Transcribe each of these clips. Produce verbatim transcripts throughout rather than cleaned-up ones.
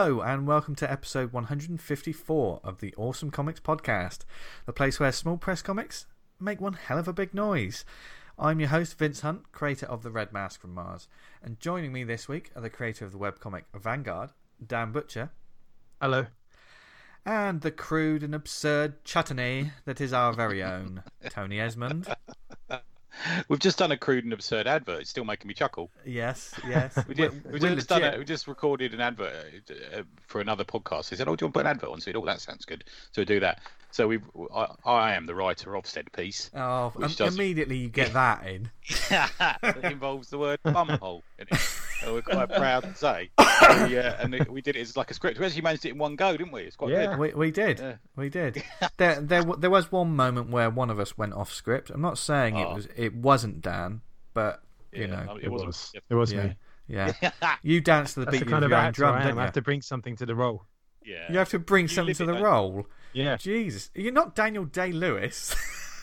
Hello and welcome to episode one hundred fifty-four of the Awesome Comics Podcast, the place where small press comics make one hell of a big noise. I'm your host Vince Hunt, creator of The Red Mask from Mars, and joining me this week are the creator of the webcomic Vanguard, Dan Butcher. Hello. And the crude and absurd chutney that is our very own Tony Esmond. We've just done a crude and absurd advert. It's still making me chuckle. Yes, yes. We, did, we, just done a, we just recorded an advert uh, for another podcast. They said, "Oh, do you want to put an advert on?" So we said, "Oh, that sounds good." So we do that. So we, I, I am the writer of said piece. Oh, um, does... immediately you get that in. It involves the word bumhole in it. And we're quite proud to say. we, uh, and we did it as like a script. We actually managed it in one go, didn't we? It's quite yeah, good. We, we did. Yeah. We did. there, there, there was one moment where one of us went off script. I'm not saying oh. it was, it wasn't Dan, but you yeah, know, no, it, it was. was. It was yeah. me. Yeah, you danced to the That's beat the kind of of your own actor drum. I am. Don't you? I have to bring something to the role. Yeah, you have to bring you something to the it, role. Yeah, Jesus, you're not Daniel Day-Lewis.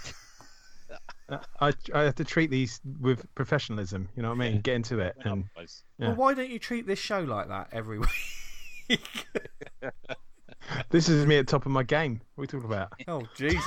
I I have to treat these with professionalism. You know what I mean? Yeah. Get into it. And, yeah. Well, why don't you treat this show like that every week? This is me at the top of my game. What are we talking about? Oh, Jesus.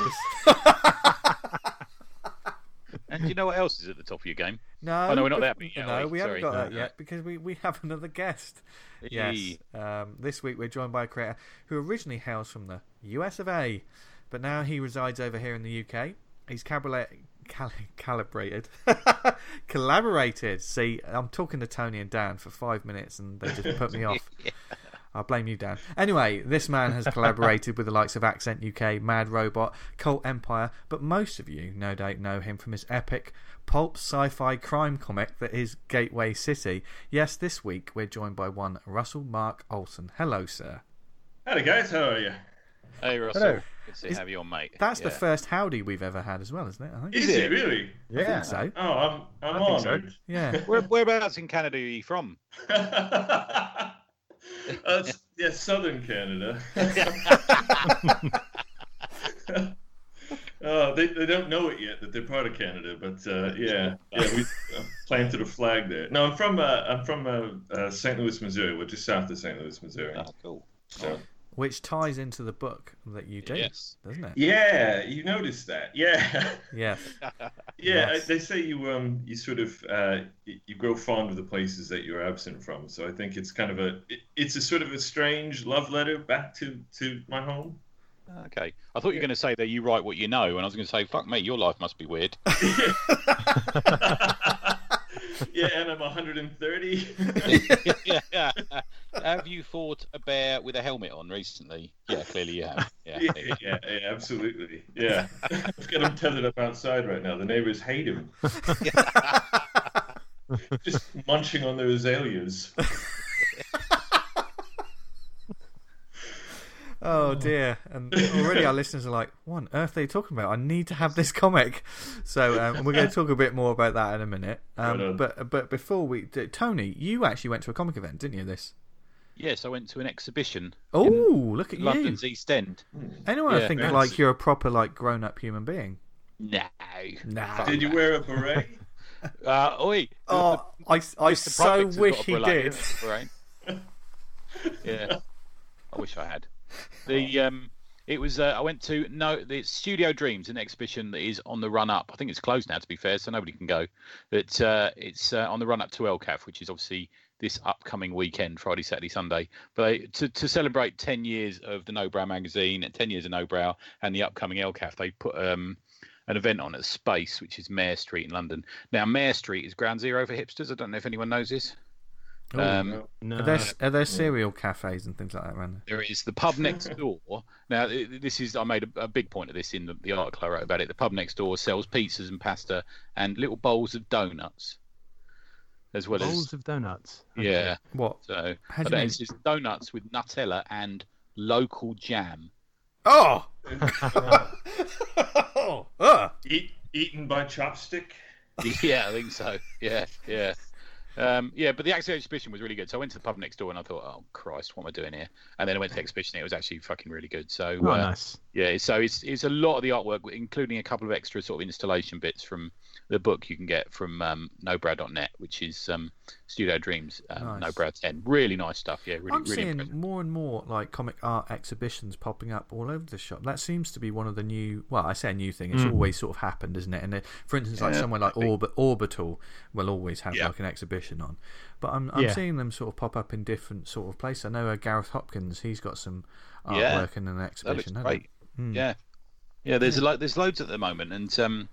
And you know what else is at the top of your game? No, oh, no, we're not there. Yet, no, we, we Sorry. haven't got no, that no. yet because we, we have another guest. Hey. Yes. Um, this week we're joined by a creator who originally hails from the U S of A, but now he resides over here in the U K. He's cabala- cal- calibrated, collaborated. See, I'm talking to Tony and Dan for five minutes and they just put me off. Yeah. I blame you, Dan. Anyway, this man has collaborated with the likes of Accent U K, Mad Robot, Cult Empire, but most of you, no doubt, know him from his epic pulp sci-fi crime comic that is Gateway City. Yes, this week we're joined by one Russell Mark Olsen. Hello, sir. Hello, guys. How are you? Hey, Russell. Hello. Good to is, have you on, mate. That's yeah. the first howdy we've ever had as well, isn't it? I think. Is, is it really? Yeah. I think so. Oh, I'm, I'm I think honoured. so. Yeah. Where, whereabouts in Canada are you from? uh, yeah, southern Canada. Oh, they they don't know it yet that they're part of Canada, but uh, yeah, yeah, we uh, planted a flag there. No, I'm from uh, I'm from uh, uh, Saint Louis, Missouri. We're just south of Saint Louis, Missouri. Oh, cool. So. Which ties into the book that you do, yes. doesn't it? Yeah, you noticed that. Yeah. Yes. Yeah, Yes. they say you um you sort of uh you grow fond of the places that you're absent from. So I think it's kind of a it, it's a sort of a strange love letter back to to my home. Okay. I thought you were going to say that you write what you know, and I was going to say, fuck me, your life must be weird. Yeah, and I'm one hundred thirty. Yeah. Have you fought a bear with a helmet on recently? Yeah, clearly you have. Yeah, Yeah, yeah, yeah, absolutely. Yeah. I've got him tethered up outside right now. The neighbors hate him. Just munching on their azaleas. Oh dear! And already our listeners are like, "What on earth are they talking about? I need to have this comic." So um, we're going to talk a bit more about that in a minute. Um, Right on. but but before we, Tony, you actually went to a comic event, didn't you? This. Yes, I went to an exhibition. Oh, look at you! London's East End. Anyone Yeah, think fancy. like you're a proper like grown-up human being? No. Nah. Did you wear a beret? Uh, oi. Oh, I, I Mister so Project has wish got a he beret, did. hasn't he, right? Yeah. I wish I had. The um, it was uh, I went to no the Studio Dreams, an exhibition that is on the run up. I think it's closed now, to be fair, so nobody can go. But uh, it's uh, on the run up to L C A F, which is obviously this upcoming weekend, Friday, Saturday, Sunday. But they, to to celebrate ten years of the No Brow magazine and ten years of No Brow and the upcoming L C A F, they put um. an event on at Space, which is Mare Street in London. Now, Mare Street is ground zero for hipsters. I don't know if anyone knows this. Oh, um, No. Are there, are there cereal cafes and things like that around there? There is the pub next door. Now, this is I made a, a big point of this in the, the article I wrote about it. The pub next door sells pizzas and pasta and little bowls of donuts, as well Bowls as of donuts. yeah. What? So How do I you don't- mean? it's just donuts with Nutella and local jam. Oh! oh! Uh. Eat, eaten by chopstick? Yeah, I think so. Yeah, yeah. Um, yeah, but the Accidental Exhibition was really good. So I went to the pub next door and I thought, oh Christ, what am I doing here? And then I went to the exhibition. It was actually fucking really good. So Oh, uh, nice. yeah, so it's it's a lot of the artwork, including a couple of extra sort of installation bits from the book you can get from um, nobrow dot net, which is um, Studio Dreams, um, Nice. Nobrow ten. Really nice stuff. Yeah, really, I'm really seeing impressive. more and more like comic art exhibitions popping up all over the shop. That seems to be one of the new. Well, I say a new thing. It's Mm. always sort of happened, isn't it? And uh, for instance, like Yeah, somewhere like maybe. Orbit, Orbital will always have Yeah. like an exhibition on. But I'm I'm Yeah. seeing them sort of pop up in different sort of places. I know uh, Gareth Hopkins. He's got some artwork Yeah, in an That looks exhibition. hasn't great. he? Mm. Yeah, yeah. There's a lo- there's loads at the moment, and um,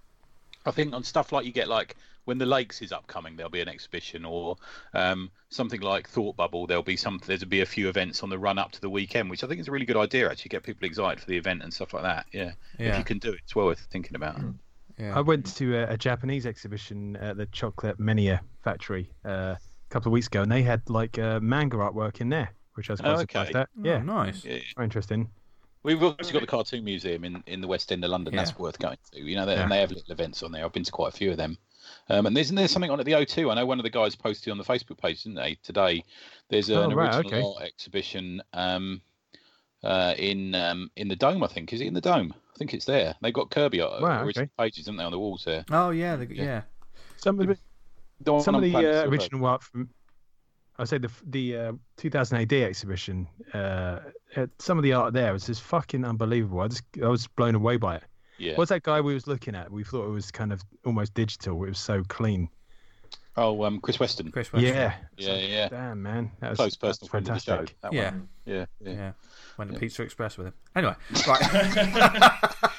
I think on stuff like you get like when the Lakes is upcoming, there'll be an exhibition, or um, something like Thought Bubble. There'll be some. There'll be a few events on the run up to the weekend, which I think is a really good idea. Actually, get people excited for the event and stuff like that. Yeah, if Yeah. you can do it, it's well worth thinking about. Yeah. I went to a, a Japanese exhibition at the Chocolate Mania factory uh, a couple of weeks ago, and they had like uh, manga artwork in there, which I was quite Oh, surprised okay. at. Oh, Yeah, nice. Yeah. very interesting. We've also got the Cartoon Museum in, in the West End of London. That's Yeah. worth going to. You know, they, Yeah. and they have little events on there. I've been to quite a few of them. Um, and isn't there something on at the O two? I know one of the guys posted on the Facebook page, didn't they, today? There's an Oh, right, original okay. art exhibition um, uh, in um, in the Dome, I think. Is it in the Dome? I think it's there. They've got Kirby art, Right, original okay. pages, haven't they, on the walls there? Oh yeah, the, Yeah. yeah. Some of the, The one some of on the Planet uh, Silver. original art from, I say the the uh, two thousand A D exhibition. Uh, uh, some of the art there was just fucking unbelievable. I just I was blown away by it. Yeah. What's that guy we was looking at? We thought it was kind of almost digital. It was so clean. Oh, um, Chris Weston. Chris Weston. Yeah. Yeah, yeah. Damn, man. That was, Close that was personal friend of the show. fantastic. That Yeah. one. Yeah. Yeah. Yeah. Went to Yeah. Pizza Express with him. Anyway, right.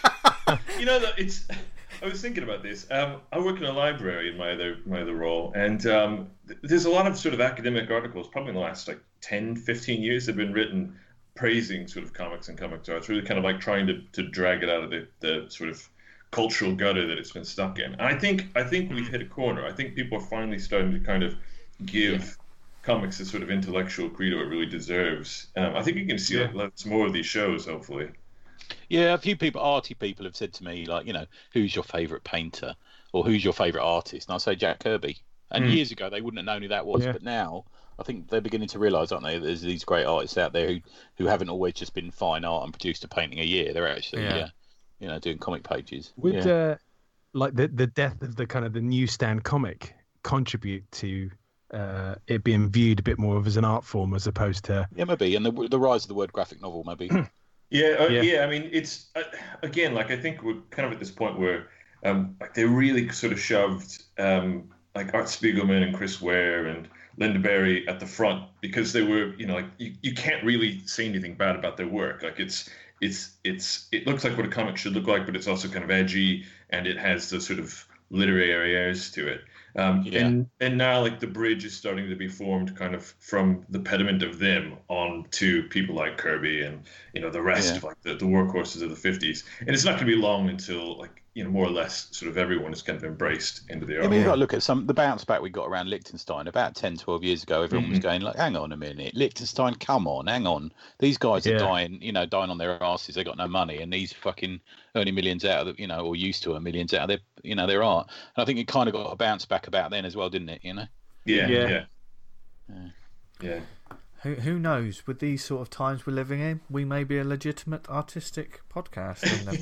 You know, that it's. I was thinking about this. Um, I work in a library in my other my other role, and um, th- there's a lot of sort of academic articles, probably in the last like ten, fifteen years, have been written praising sort of comics and comics art. It's really kind of like trying to, to drag it out of the, the sort of cultural gutter that it's been stuck in. And I think I think we've hit a corner. I think people are finally starting to kind of give Yeah. comics the sort of intellectual credo it really deserves. Um, I think you can see Yeah. like, lots more of these shows, hopefully. Yeah, a few people, arty people, have said to me, like, you know, who's your favourite painter or who's your favourite artist? And I say Jack Kirby. And Mm. years ago, they wouldn't have known who that was, Yeah. but now I think they're beginning to realise, aren't they? There's these great artists out there who, who haven't always just been fine art and produced a painting a year. They're actually, Yeah. yeah. you know, doing comic pages. Would yeah. uh, like the the death of the kind of the newsstand comic contribute to uh, it being viewed a bit more of as an art form as opposed to yeah, maybe. And the the rise of the word graphic novel, maybe. Yeah, uh, Yeah. yeah, I mean, it's uh, again, like I think we're kind of at this point where um, like they really sort of shoved um, like Art Spiegelman and Chris Ware and Linda Berry at the front because they were, you know, like you, you can't really say anything bad about their work. Like it's it's it's it looks like what a comic should look like, but it's also kind of edgy and it has the sort of literary airs to it. Um, Yeah. and and now like the bridge is starting to be formed kind of from the pediment of them on to people like Kirby and you know the rest Yeah. of like the, the workhorses of the fifties. And it's not going to be long until like you know more or less sort of everyone is kind of embraced into the I art. mean, you've got to look at some the bounce back we got around Liechtenstein about ten, twelve years ago. Everyone was Mhm. going like, "Hang on a minute, Liechtenstein, come on, hang on. These guys Yeah. are dying, you know, dying on their asses. They got no money, and these fucking earning millions out of the, you know, or used to earn millions out of their, you know, their art." And I think it kind of got a bounce back about then as well, didn't it? You know. Yeah, Yeah. yeah, Yeah. yeah. Who who knows? With these sort of times we're living in, we may be a legitimate artistic podcast.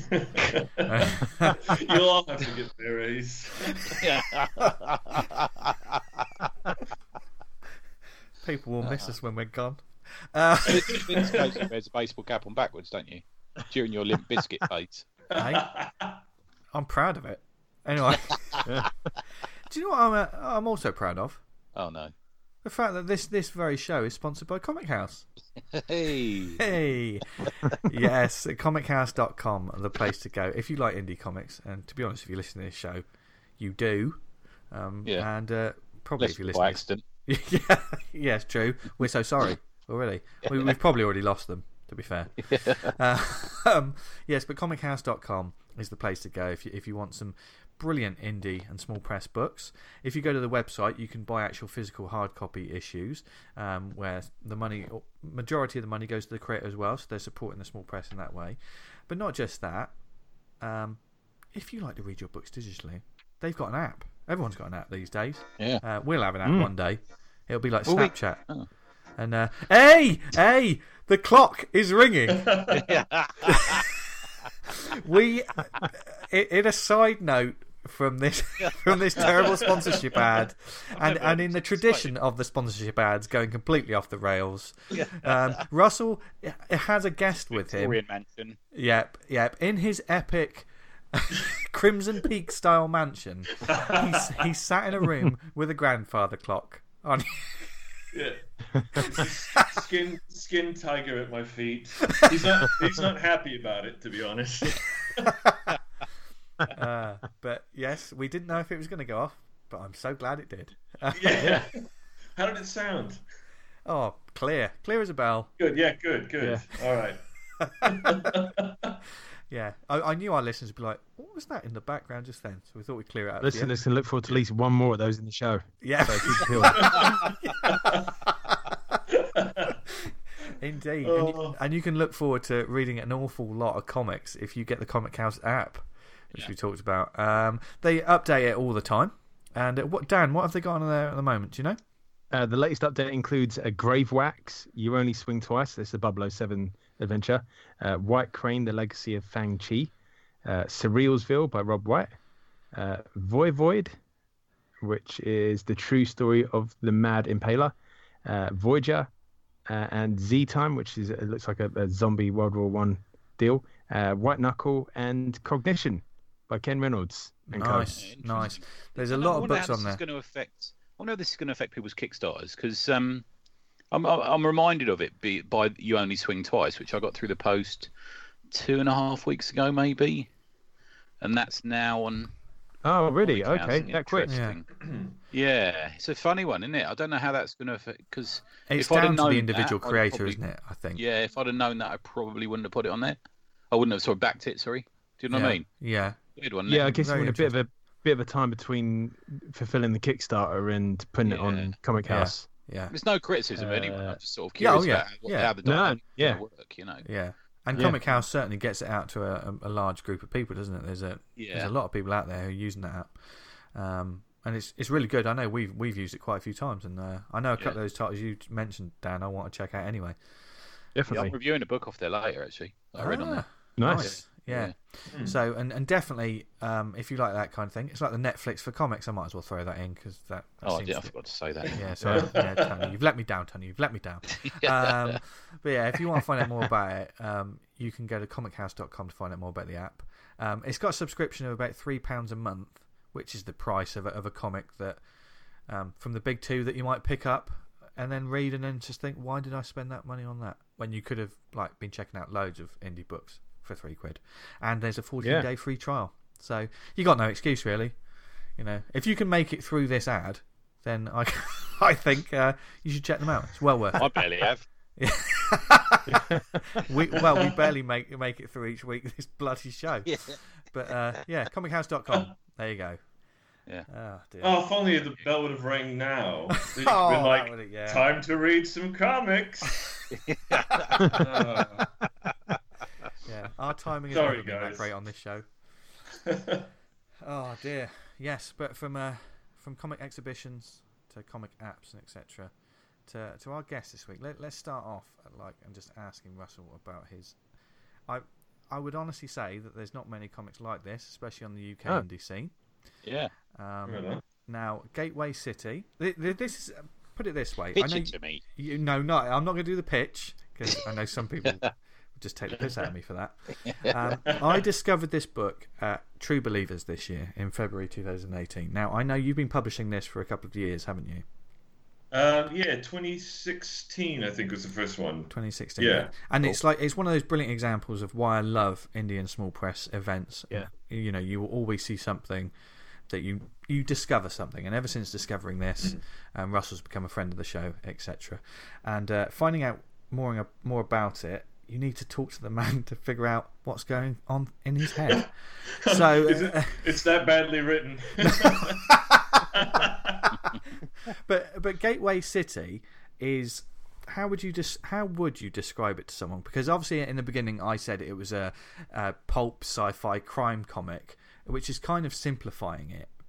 And, You'll all have to get their A's. Yeah. people will miss us when we're gone. Uh, Vince Casey wears a baseball cap on backwards, don't you? During your Limp Biscuit phase. hey, I'm proud of it. Anyway, do you know what I'm? Uh, I'm also proud of? Oh no. The fact that this this very show is sponsored by Comic House. Hey. Hey, yes, comic house dot com, the place to go if you like indie comics. And to be honest, if you listen to this show, you do. Um, Yeah. And uh, probably if Listen you by listen, accident. yeah, yes, true. We're so sorry already. We, we've probably already lost them. To be fair, uh, um, yes, but comic house dot com is the place to go if you if you want some brilliant indie and small press books. If you go to the website, you can buy actual physical hard copy issues, um, where the money, or majority of the money, goes to the creator as well. So they're supporting the small press in that way. But not just that. Um, if you like to read your books digitally, they've got an app. Everyone's got an app these days. Yeah. Uh, we'll have an app Mm. one day. It'll be like Will we? Snapchat. Oh. And uh, hey, hey, the clock is ringing. we, in in a side note from this from this terrible sponsorship ad, and and in the tradition of the sponsorship ads going completely off the rails, um, Russell has a guest with him. Victorian mansion. Yep, yep. In his epic Crimson Peak style mansion, he's he's sat in a room with a grandfather clock on. Yeah. Skin skin tiger at my feet. He's not he's not happy about it, to be honest. Uh, but yes, we didn't know if it was going to go off, but I'm so glad it did. Yeah. How did it sound? Oh, clear, clear as a bell. Good. Yeah. Good. Good. All right. Yeah, I, I knew our listeners would be like, "What was that in the background just then?" So we thought we'd clear it up. Listeners can look forward to at least one more of those in the show. Yeah, So keep it peeled. indeed, Oh. and, you, and you can look forward to reading an awful lot of comics if you get the Comic House app, which Yeah. we talked about. Um, they update it all the time. And uh, what, Dan? What have they got on there at the moment? Do you know? Uh, the latest update includes a Grave Wax, You Only Swing Twice. This is a double oh seven adventure. Uh, White Crane, The Legacy of Fang Chi. Uh, Surrealsville by Rob White. Uh, Voivod, which is the true story of the Mad Impaler. Uh, Voyager. Uh, and Z Time, which is it looks like a, a zombie World War One deal. Uh, White Knuckle and Cognition by Ken Reynolds. And co. Nice, Yeah, nice. interesting. There's a I lot of wonder books how on this there. Is going to affect. I know this is going to affect people's Kickstarters because um, I'm I'm reminded of it be, by You Only Swing Twice, which I got through the post two and a half weeks ago, maybe, and that's now on. Oh, really? Comic House Okay, and that quick. interesting. Yeah, it's a funny one, isn't it? I don't know how that's going to affect because It's if I'd have down to known the individual that, I'd creator, probably- isn't it? I think. Yeah, if I'd have known that, I probably wouldn't have put it on there. I wouldn't have sort of backed it. Sorry, do you know yeah. what I mean? Yeah. Weird one. Yeah, I isn't it? guess Very we're in a bit of a bit of a time between fulfilling the Kickstarter and putting it Yeah. on Comic Yeah. House. Yeah. There's no criticism of anyone. Uh, I'm just sort of yeah, curious oh, yeah, about how, yeah. how the No, dynamic yeah. work. You know. Yeah. And Yeah. Comic House certainly gets it out to a, a large group of people, doesn't it? There's a Yeah. there's a lot of people out there who are using that app, um, and it's it's really good. I know we've we've used it quite a few times, and uh, I know a couple Yeah. of those titles you mentioned, Dan. I want to check out anyway. Yeah, Definitely. I'm reviewing a book off there later. Actually, I read on there. Ah, Nice. Yeah. Hmm. So and, and definitely, um, if you like that kind of thing, it's like the Netflix for comics. I might as well throw that in because that. that Oh, seems yeah, I to- forgot to say that. Yeah, so yeah, Tony, you've let me down, Tony. You've let me down. Um, but yeah, if you want to find out more about it, um, you can go to comic house dot com to find out more about the app. Um, it's got a subscription of about three pounds a month, which is the price of a, of a comic that um, from the big two that you might pick up and then read and then just think, why did I spend that money on that when you could have like been checking out loads of indie books for three quid, and there's a fourteen day free trial, so you got no excuse really. You know, if you can make it through this ad, then I, I think uh, you should check them out. It's well worth it. I barely have. we, well, we barely make make it through each week this bloody show. Yeah. But uh, yeah, comic house dot com. There you go. Yeah. Oh dear. Oh, if only the bell would have rang now. They'd Oh, been like, that would've- yeah. time to read some comics. Uh, Yeah, our timing has Sorry, never been that guys. great on this show. Oh dear. Yes, but from uh, from comic exhibitions to comic apps and et cetera to to our guest this week. Let, let's start off at like and just asking Russell about his. I I would honestly say that there's not many comics like this, especially on the U K Oh. indie scene. Yeah. Um, Really? Now, Gateway City. th- th- This is put it this way. I Pitch know it to me. you, no, no, I'm not going to do the pitch because I know some people would just take the piss out of me for that. Um, I discovered this book at True Believers this year in February twenty eighteen. Now, I know you've been publishing this for a couple of years, haven't you? Um, yeah, twenty sixteen, I think, was the first one. twenty sixteen. Yeah. And it's like it's one of those brilliant examples of why I love indie and small press events. Yeah. You know, you will always see something that you you discover something, and ever since discovering this, um, Russell's become a friend of the show, et cetera. And uh, finding out more more about it, you need to talk to the man to figure out what's going on in his head. So, Is it, uh, it's that badly written. but but Gateway City is. How would you des- How would you describe it to someone? Because obviously, in the beginning, I said it was a, a pulp sci-fi crime comic, which is kind of simplifying it.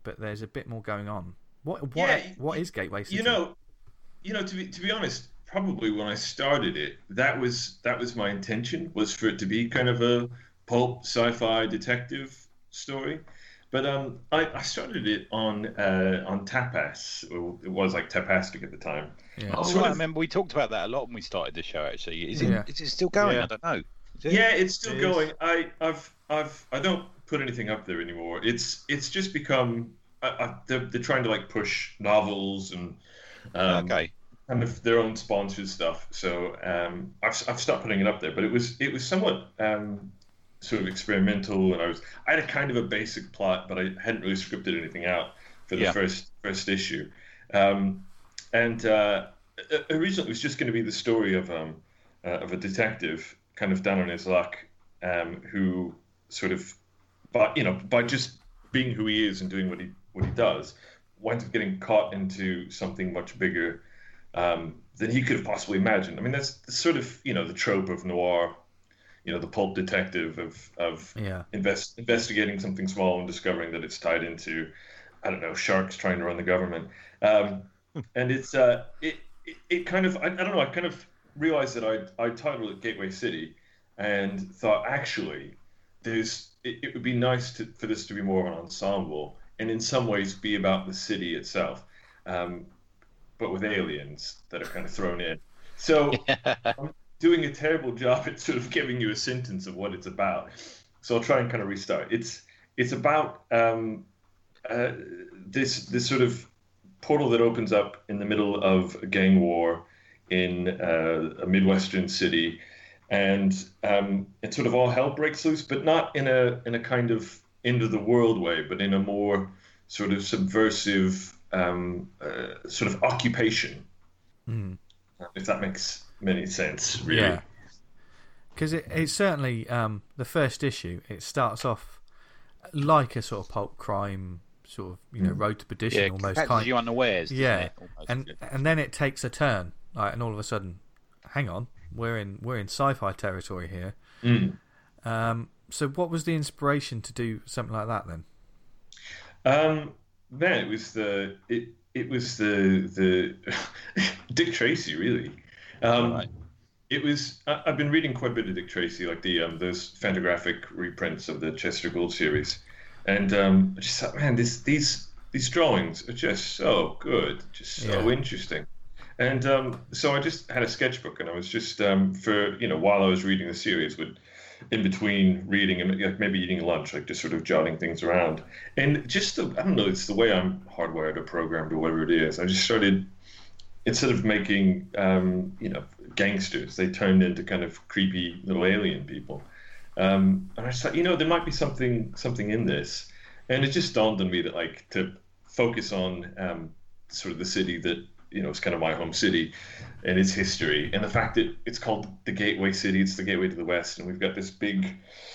but there's a bit more going on. What what Yeah, what is Gateway City? You know, you know, to be to be honest, probably when I started it, that was that was my intention, was for it to be kind of a pulp sci-fi detective story. But um, I, I started it on uh, on Tapas. Or it was like Tapastic at the time. Yeah. Oh, Sort right, I of- remember we talked about that a lot when we started the show. Actually, is it Yeah. is it still going? Yeah. I don't know. Is it? Yeah, it's still It going. is. I, I've, I've, I don't put anything up there anymore. It's, it's just become. I, I, they're, they're trying to like push novels and um, Okay. kind of their own sponsored stuff. So um, I've, I've stopped putting it up there. But it was, it was somewhat um, sort of experimental, and I was, I had a kind of a basic plot, but I hadn't really scripted anything out for the Yeah. first first issue. Um, and uh, originally, it was just going to be the story of um, uh, of a detective kind of down on his luck, um, who sort of, by you know, by just being who he is and doing what he what he does, winds up getting caught into something much bigger um, than he could have possibly imagined. I mean, that's sort of you know the trope of noir, you know, the pulp detective of of Yeah. invest, investigating something small and discovering that it's tied into, I don't know, sharks trying to run the government. Um, and it's uh, it, it it kind of I, I don't know I kind of realized that I I titled it Gateway City, and thought actually there's it, it would be nice to, for this to be more of an ensemble and in some ways be about the city itself, um, but with aliens that are kind of thrown in. So I'm doing a terrible job at sort of giving you a sentence of what it's about. So I'll try and kind of restart. It's it's about um, uh, this this sort of portal that opens up in the middle of a gang war in uh, a Midwestern city, and um, it sort of all hell breaks loose, but not in a in a kind of end of the world way, but in a more sort of subversive um, uh, sort of occupation, Mm. if that makes many sense, really. Yeah. Because it, it's certainly um, the first issue. It starts off like a sort of pulp crime, sort of you know, road to perdition Yeah, almost catches kind. you unawares. doesn't Yeah, it? Almost. and and then it takes a turn, like, and all of a sudden, hang on, we're in we're in sci-fi territory here. Mm. Um, so, what was the inspiration to do something like that then? Um, man, it was the it it was the the Dick Tracy, really. Um, Right. It was. I, I've been reading quite a bit of Dick Tracy, like the um, those Fantagraphic reprints of the Chester Gould series, and um, I just thought, man, this these these drawings are just so good, just so Yeah. interesting. And um, so I just had a sketchbook, and I was just um, for you know while I was reading the series, would in between reading and like maybe eating lunch, like just sort of jotting things around. And just the, I don't know, it's the way I'm hardwired or programmed or whatever it is. I just started, instead of making um, you know gangsters, they turned into kind of creepy little alien people. Um, and I just thought, you know, there might be something something in this. And it just dawned on me that like to focus on um, sort of the city that you know, it's kind of my home city and its history, and the fact that it's called the Gateway City. It's the gateway to the West, and we've got this big,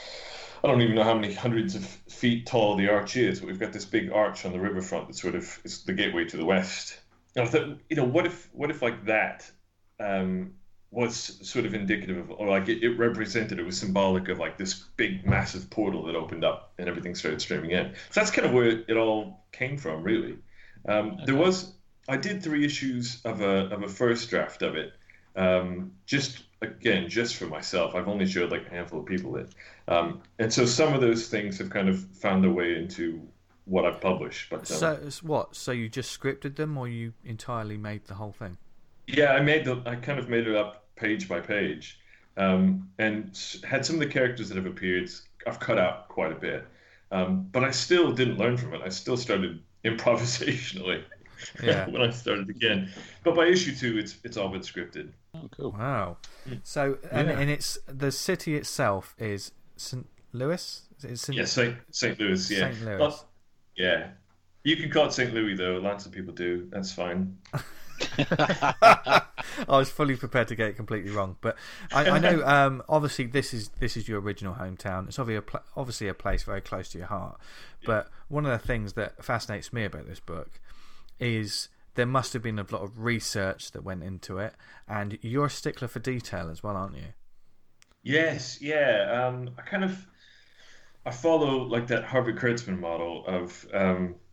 I don't even know how many hundreds of feet tall the arch is, but we've got this big arch on the riverfront that sort of is the gateway to the West. And I thought, you know, what if, what if like that um, was sort of indicative of, or like it, it represented, it was symbolic of like this big, massive portal that opened up and everything started streaming in. So that's kind of where it all came from, really. Um, Okay. There was. I did three issues of a of a first draft of it, um, just again just for myself. I've only showed like a handful of people it, um, and so some of those things have kind of found their way into what I've published. But um, So, it's what? So you just scripted them, or you entirely made the whole thing? yeah, I made the I kind of made it up page by page, um, and s- had some of the characters that have appeared. I've cut out quite a bit, um, but I still didn't learn from it. I still started improvisationally. Yeah. When I started again, but by issue two, it's it's all been scripted. Oh, cool. Wow. So, and, Yeah. and it's the city itself is Saint Louis. Is it Yeah, Saint Saint Louis. Yeah, Saint Louis. Well, yeah. You can call it Saint Louis though. Lots of people do. That's fine. I was fully prepared to get it completely wrong, but I, I know. Um, obviously, this is this is your original hometown. It's obviously a pl- obviously a place very close to your heart. But one of the things that fascinates me about this book is there must have been a lot of research that went into it, and you're a stickler for detail as well, aren't you? Yes, yeah. Um, I kind of I follow like that Harvey Kurtzman model of um,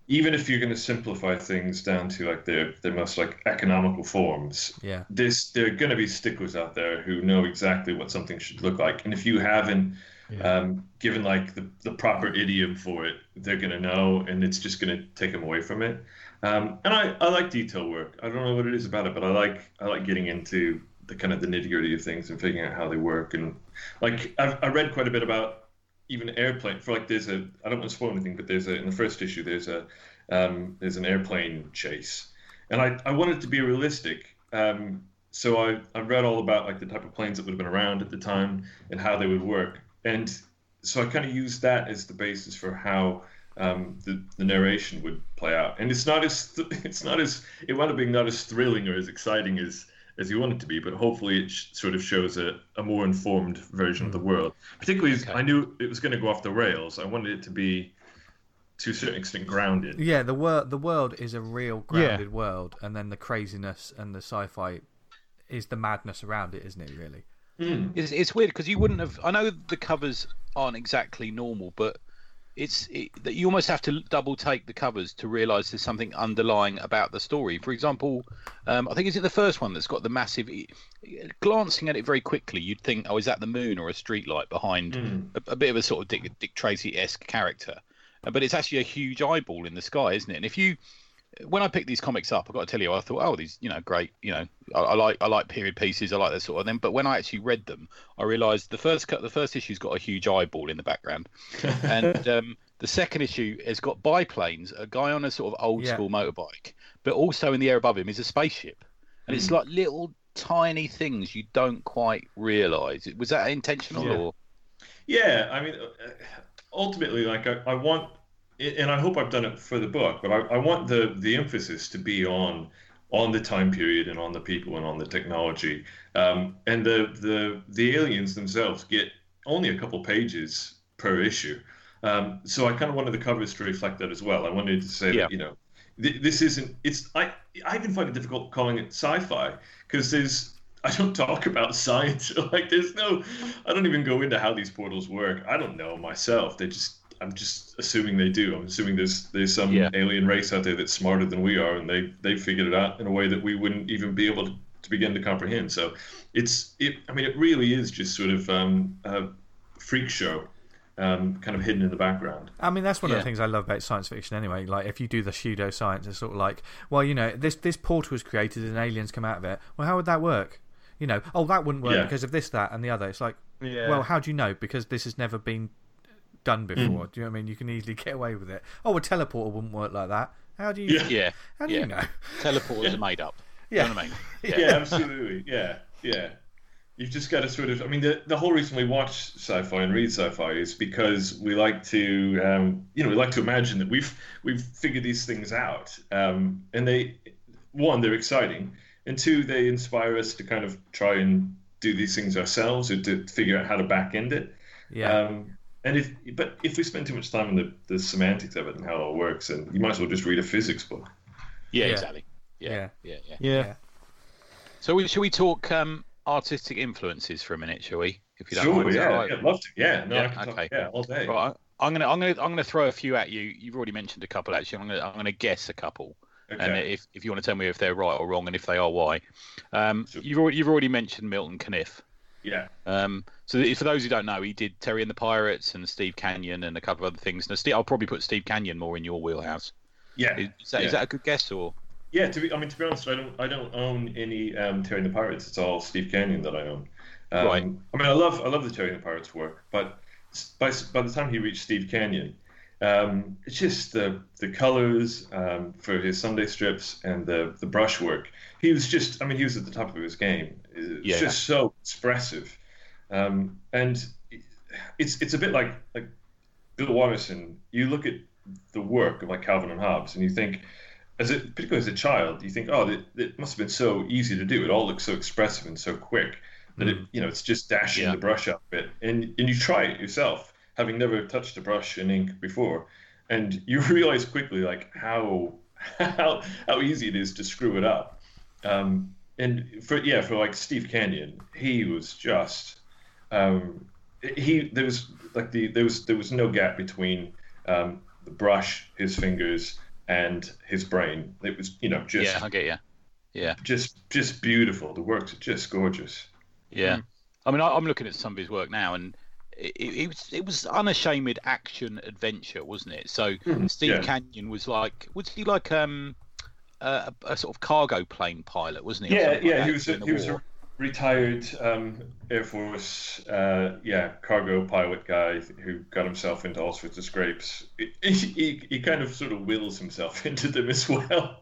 even if you're going to simplify things down to like their their most like economical forms, Yeah. this there are going to be sticklers out there who know exactly what something should look like, and if you haven't Yeah. um, given like the, the proper idiom for it, they're going to know, and it's just going to take them away from it. Um, and I, I like detail work. I don't know what it is about it, but I like I like getting into the kind of the nitty gritty of things and figuring out how they work. And like I've I read quite a bit about even airplane for like there's a I don't want to spoil anything, but there's a in the first issue there's a um, there's an airplane chase, and I, I wanted it to be realistic. Um, so I I read all about like the type of planes that would have been around at the time and how they would work. And so I kind of used that as the basis for how um, the, the narration would play out. And it's not as th- it's not as it wound up being not as thrilling or as exciting as as you want it to be, but hopefully it sh- sort of shows a, a more informed version of the world. Particularly as Okay. I knew it was going to go off the rails. I wanted it to be to a certain extent grounded. Yeah, the world the world is a real grounded world, and then the craziness and the sci-fi is the madness around it, isn't it? Really. Mm. It's, it's weird because you wouldn't have. I know the covers aren't exactly normal, but it's it, that you almost have to double take the covers to realise there's something underlying about the story. For example, um, I think is it the first one that's got the massive. Glancing at it very quickly, you'd think, oh, is that the moon or a streetlight behind Mm. a, a bit of a sort of Dick, Dick Tracy-esque character? Uh, But it's actually a huge eyeball in the sky, isn't it? And if you when I picked these comics up, I've got to tell you, I thought, oh, these, you know, great, you know, I, I like I like period pieces, I like that sort of thing. But when I actually read them, I realised the first cut, the first issue's got a huge eyeball in the background, and um, the second issue has got biplanes, a guy on a sort of old Yeah. school motorbike, but also in the air above him is a spaceship, and it's like little tiny things you don't quite realise. Was that intentional Yeah. or? Yeah, I mean, uh, ultimately, like I, I want, and I hope I've done it for the book, but I, I want the the emphasis to be on on the time period and on the people and on the technology, um, and the the the aliens themselves get only a couple pages per issue, um, so I kind of wanted the covers to reflect that as well. I wanted to say Yeah. that, you know, th- this isn't. It's I I even find it difficult calling it sci-fi because there's. I don't talk about science. Like, there's no. I don't even go into how these portals work. I don't know myself. They just. I'm just assuming they do. I'm assuming there's there's some Yeah. alien race out there that's smarter than we are, and they they figured it out in a way that we wouldn't even be able to, to begin to comprehend. So, it's it. I mean, it really is just sort of um, a freak show, um, kind of hidden in the background. I mean, that's one of Yeah. the things I love about science fiction anyway. Like, if you do the pseudoscience, it's sort of like, well, you know, this, this portal was created and aliens come out of it. Well, how would that work? You know, oh, that wouldn't work Yeah. because of this, that, and the other. It's like, Yeah. well, how do you know? Because this has never been done before. Do you know what I mean? You can easily get away with it. Oh, a teleporter wouldn't work like that. How do you? Yeah. Yeah, How do yeah. you know? Teleporters are made up. Yeah. You know what I mean? Yeah, absolutely. Yeah, yeah. You've just got to sort of. I mean, the the whole reason we watch sci-fi and read sci-fi is because we like to, um, you know, we like to imagine that we've we've figured these things out, um, and they, one, they're exciting, and two, they inspire us to kind of try and do these things ourselves or to figure out how to back end it. Yeah. Um, and if, but if we spend too much time on the, the semantics of it and how it all works, and you might as well just read a physics book. Yeah, Yeah. exactly. Yeah, Yeah. yeah, yeah. Yeah. Yeah. So we, shall we talk um, artistic influences for a minute, shall we? If you don't Sure, mind. Is that yeah, all right? yeah, I'd love to. Yeah, no, Yeah, I can talk, okay. yeah, all day. Right, I- I'm gonna, I'm gonna, I'm gonna throw a few at you. You've already mentioned a couple, actually. I'm gonna, I'm gonna guess a couple, and Okay. if, if you want to tell me if they're right or wrong, and if they are, why? Um, Sure. you've already, you've already mentioned Milton Caniff. Yeah. Um, so for those who don't know, he did Terry and the Pirates and Steve Canyon and a couple of other things. Now, Steve, I'll probably put Steve Canyon more in your wheelhouse. Yeah. Is, is that, yeah. is that a good guess or? Yeah, to be, I mean, to be honest, I don't, I don't own any um, Terry and the Pirates. It's all Steve Canyon that I own. Um, Right. I mean, I love, I love the Terry and the Pirates work, but by by the time he reached Steve Canyon, um, it's just the the colors um, for his Sunday strips and the the brushwork. He was just, I mean, he was at the top of his game. It's Yeah. just so expressive, um, and it's it's a bit like like Bill Watterson. You look at the work of like Calvin and Hobbes, and you think, as a, particularly as a child, you think, oh, it, it must have been so easy to do. It all looks so expressive and so quick that it, you know, it's just dashing Yeah. the brush up a bit, and and you try it yourself, having never touched a brush and ink before, and you realize quickly like how how how easy it is to screw it up. Um, and for yeah, for like Steve Canyon, he was just um, he there was like the there was there was no gap between um, the brush, his fingers, and his brain. It was, you know, just Yeah, I get you. Yeah. just just beautiful. The works are just gorgeous. Yeah. Mm. I mean, I, I'm looking at some of his work now, and it, it, it was it was unashamed action adventure, wasn't it? So Mm, Steve yeah. Canyon was like, was he like um a, a sort of cargo plane pilot, wasn't he? or Yeah, something like yeah. that He was a, during the he was war? a retired um, Air Force, uh, yeah, cargo pilot guy who got himself into all sorts of scrapes. He, he, he kind of sort of wills himself into them as well.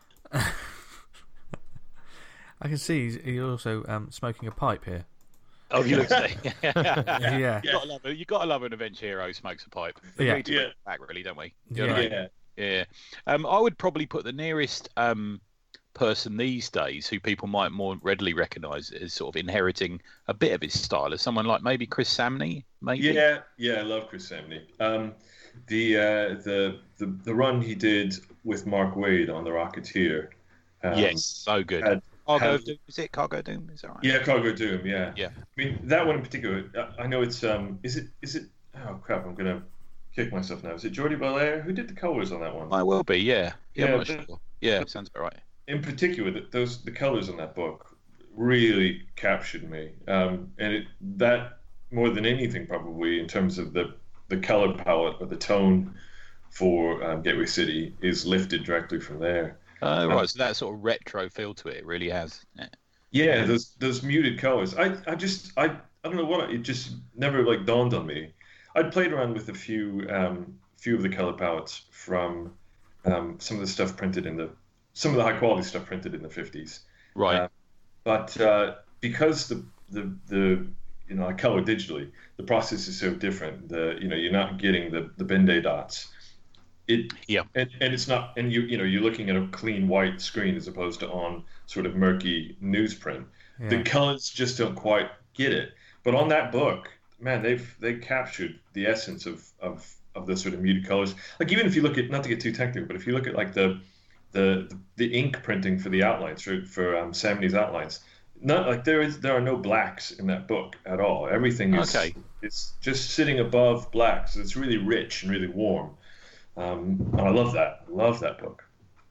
I can see he's, he's also um, smoking a pipe here. Oh, he looks like Yeah, yeah. You gotta love it. You gotta love an adventure hero who smokes a pipe. We Yeah. need to Yeah. bring it back, really, don't we? You Yeah. know what I mean? Yeah. Yeah. Um, I would probably put the nearest um person these days who people might more readily recognise as sort of inheriting a bit of his style as someone like maybe Chris Samney, maybe. Yeah, yeah, I love Chris Samney. Um, the, uh, the the the run he did with Mark Waid on the Rocketeer. Um, Yes, so good. had- Cargo had- Doom, is it Cargo Doom? Is that right? Yeah, Cargo Doom. Yeah. Yeah. I mean, that one in particular. I I know it's um. Is it? Is it? Oh crap! I'm gonna kick myself now. Is it Jordi Belair? Who did the colors on that one? Might well be. Yeah. Yeah. Yeah, I'm not but- sure. Yeah, sounds about right. In particular, that those the colors on that book really captured me, um, and it that more than anything probably in terms of the the color palette or the tone for um, Gateway City is lifted directly from there. Uh, right. So that sort of retro feel to it, it really has. Yeah. Yeah, those those muted colors. I I just I I don't know what it just never like dawned on me. I'd played around with a few um few of the color palettes from um some of the stuff printed in the some of the high quality stuff printed in the fifties. Right. Uh, But uh, because the the the you know I color digitally, the process is so different. The you know you're not getting the the Bende dots. It Yeah. and, and it's not and you you know you're looking at a clean white screen as opposed to on sort of murky newsprint. Yeah. The colors just don't quite get it. But on that book, man, they've they captured the essence of of of the sort of muted colors. Like even if you look at, not to get too technical, but if you look at like the the the ink printing for the outlines for for um, Samney's outlines, not like there is there are no blacks in that book at all. Everything is Okay. it's just sitting above blacks. It's really rich and really warm. Um, and I love that. I love that book.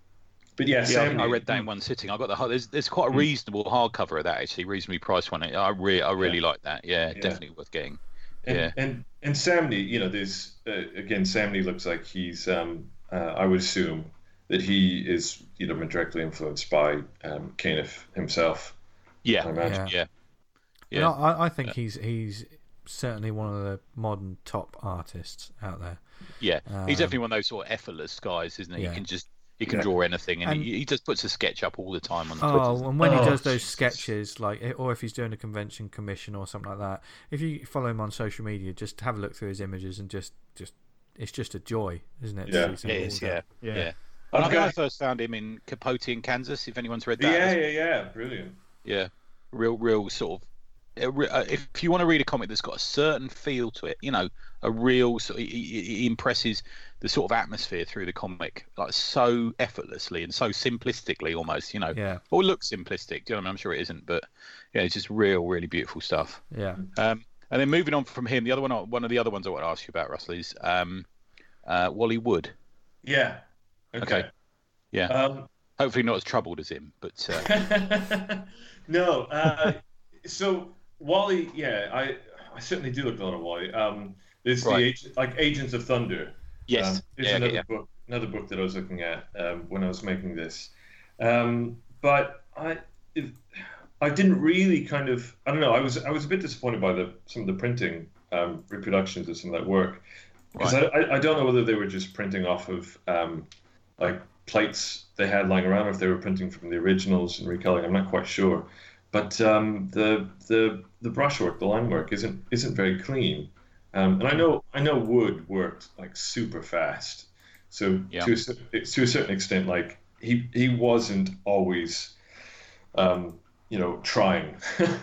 But yeah, Yeah, I, think Samney, I read that in one sitting. I got the hard- there's there's quite a reasonable hardcover of that actually, reasonably priced one. I really I really like that. Yeah, Yeah. definitely worth getting. And, Yeah. and and Samney, you know, there's uh, again, Samney looks like he's. Um, uh, I would assume that he is, you know, directly influenced by um, Caniff himself. Yeah, I imagine. yeah, And yeah. I, I think he's he's certainly one of the modern top artists out there. Yeah, Um, he's definitely one of those sort of effortless guys, isn't he? yeah. He can just he can Yeah. draw anything, and, And- he, he just puts a sketch up all the time on the Oh, Twitter. and when he Oh, does those Jesus. sketches, like, or if he's doing a convention commission or something like that, if you follow him on social media, just have a look through his images and just, just, it's just a joy, isn't it? to Yeah. see It something is, all yeah, that? yeah. Yeah. And I I've think I got- first found him in Capote in Kansas. If anyone's read that, Yeah, yeah, yeah, brilliant. yeah, real, real sort of. a re- uh, If you want to read a comic that's got a certain feel to it, you know, a real sort, he, he he impresses the sort of atmosphere through the comic like so effortlessly and so simplistically, almost, you know, Yeah, or looks simplistic. Do you know what I mean? I'm sure it isn't, but yeah, it's just real, really beautiful stuff. yeah. Um, and then moving on from him, the other one, one of the other ones I want to ask you about, Russell, is um, uh, Wally Wood. Yeah. Okay. Okay. Yeah. Um, Hopefully not as troubled as him, but uh, no. Uh, so Wally, yeah, I I certainly do look a lot of Wally. Um, there's Right. the ag- like Agents of Thunder. yes, Um, is yeah, another okay, yeah. book, another book that I was looking at um, when I was making this. Um, but I, it, I didn't really kind of, I don't know. I was, I was a bit disappointed by the some of the printing um, reproductions of some of that work because Right. I, I, I don't know whether they were just printing off of um, like plates they had lying around, or if they were printing from the originals and recoloring. I'm not quite sure. But um, the the the brushwork, the line work isn't isn't very clean. Um, and I know I know Wood worked like super fast, so Yeah. to a, cer- to a certain extent, like he he wasn't always, um, you know, trying.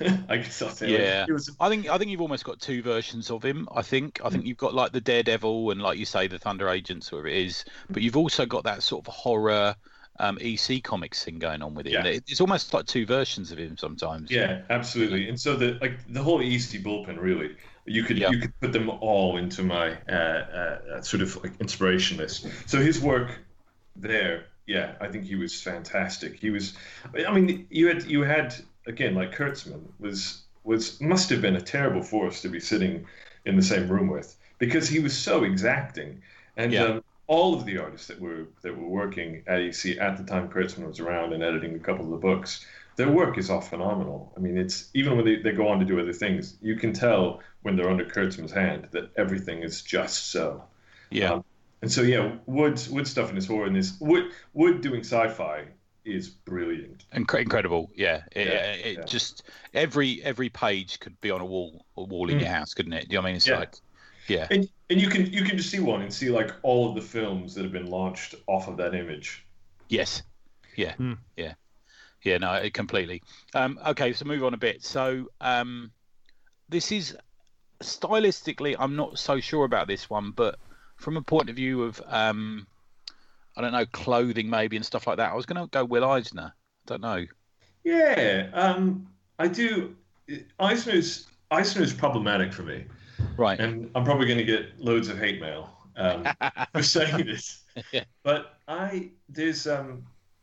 I guess I'll say. Yeah. Like, he was, I think I think you've almost got two versions of him. I think I think you've got like the Daredevil and like you say the Thunder Agents, whatever it is, but you've also got that sort of horror um, E C comics thing going on with him. Yeah. It- It's almost like two versions of him sometimes. yeah, absolutely. And so the like the whole Easty bullpen really, you could Yeah. you could put them all into my uh, uh, sort of like inspiration list. So his work there, yeah, I think he was fantastic. He was, I mean, you had you had again like Kurtzman was was must have been a terrible force to be sitting in the same room with, because he was so exacting, and Yeah. um, all of the artists that were that were working at E C at the time Kurtzman was around and editing a couple of the books, their work is all phenomenal. I mean, it's even when they, they go on to do other things, you can tell when they're under Kurtzman's hand that everything is just so. Yeah. Um, and so yeah, Wood's Wood stuff in his horror and this Wood Wood doing sci-fi is brilliant. Incre- incredible, yeah. It, Yeah, it yeah. just every every page could be on a wall, a wall in Mm. your house, couldn't it? Do you know what I mean? It's Yeah. like, yeah, And and you can you can just see one and see like all of the films that have been launched off of that image. yes, yeah, Hmm. yeah, yeah. No, it completely. Um, okay, so move on a bit. So um, this is stylistically, I'm not so sure about this one, but from a point of view of um, I don't know, clothing maybe and stuff like that, I was going to go Will Eisner. I don't know. Yeah, um, I do. Eisner's Eisner's problematic for me, Right. and I'm probably going to get loads of hate mail um, for saying this. Yeah. But I there's um,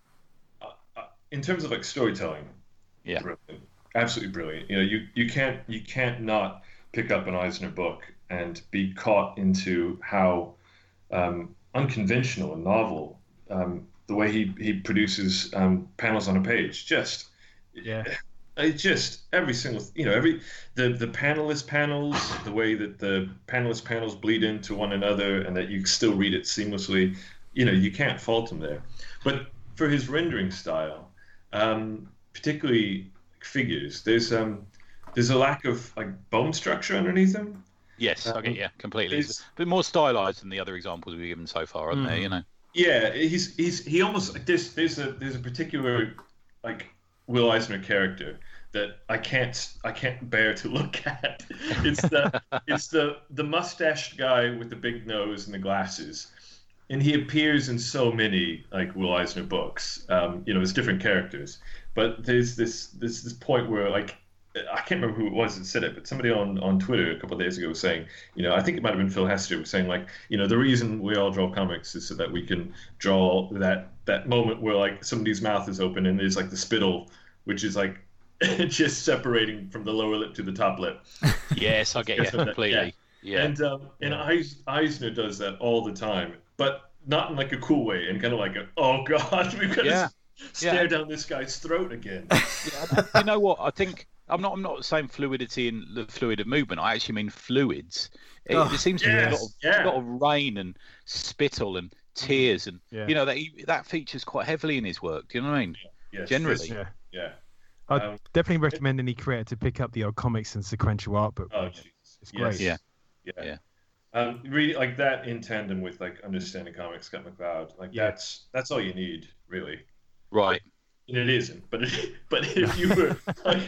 uh, uh, in terms of like storytelling, Yeah. brilliant, absolutely brilliant. You know, you you can't you can't not pick up an Eisner book and be caught into how um, unconventional and novel um, the way he he produces um, panels on a page. Just Yeah. It just every single you know every the the panelist panels, the way that the panelist panels bleed into one another and that you still read it seamlessly, you know, you can't fault him there. But for his rendering style, um, particularly figures, there's um there's a lack of like bone structure underneath them. Yes, okay, Um, yeah, completely. It's it's- a bit more stylized than the other examples we've given so far, aren't Mm. there? You know. Yeah, he's he's he almost like there's there's a there's a particular like Will Eisner character that I can't I can't bear to look at. It's the it's the the mustached guy with the big nose and the glasses, and he appears in so many like Will Eisner books. Um, you know, it's different characters, but there's this this this point where like I can't remember who it was that said it, but somebody on, on Twitter a couple of days ago was saying, you know, I think it might have been Phil Hester was saying like, you know, the reason we all draw comics is so that we can draw that that moment where like somebody's mouth is open and there's like the spittle, which is like just separating from the lower lip to the top lip. Yes, I get you That's what that- completely. Yeah. And um, and Eis- Eisner does that all the time, but not in like a cool way, and kind of like a, oh god, we've got Yeah. to stare Yeah. down this guy's throat again. Yeah, you know what? I think I'm not. I'm not saying fluidity in the fluid of movement. I actually mean fluids. It, Oh, there seems to be a lot of, yes, yeah. a lot of rain and spittle and tears, and Yeah. you know that he, that features quite heavily in his work. Do you know what I mean? Yes, Generally. Yeah. yeah. I'd Um, definitely recommend any creator to pick up the old comics and sequential art book. Oh, jeez. It's great. Yeah. Yeah. Yeah. Um, read like that in tandem with like understanding comics, Scott McCloud. Like Yeah. that's that's all you need, really. Right. And it isn't, but it, but if you were like,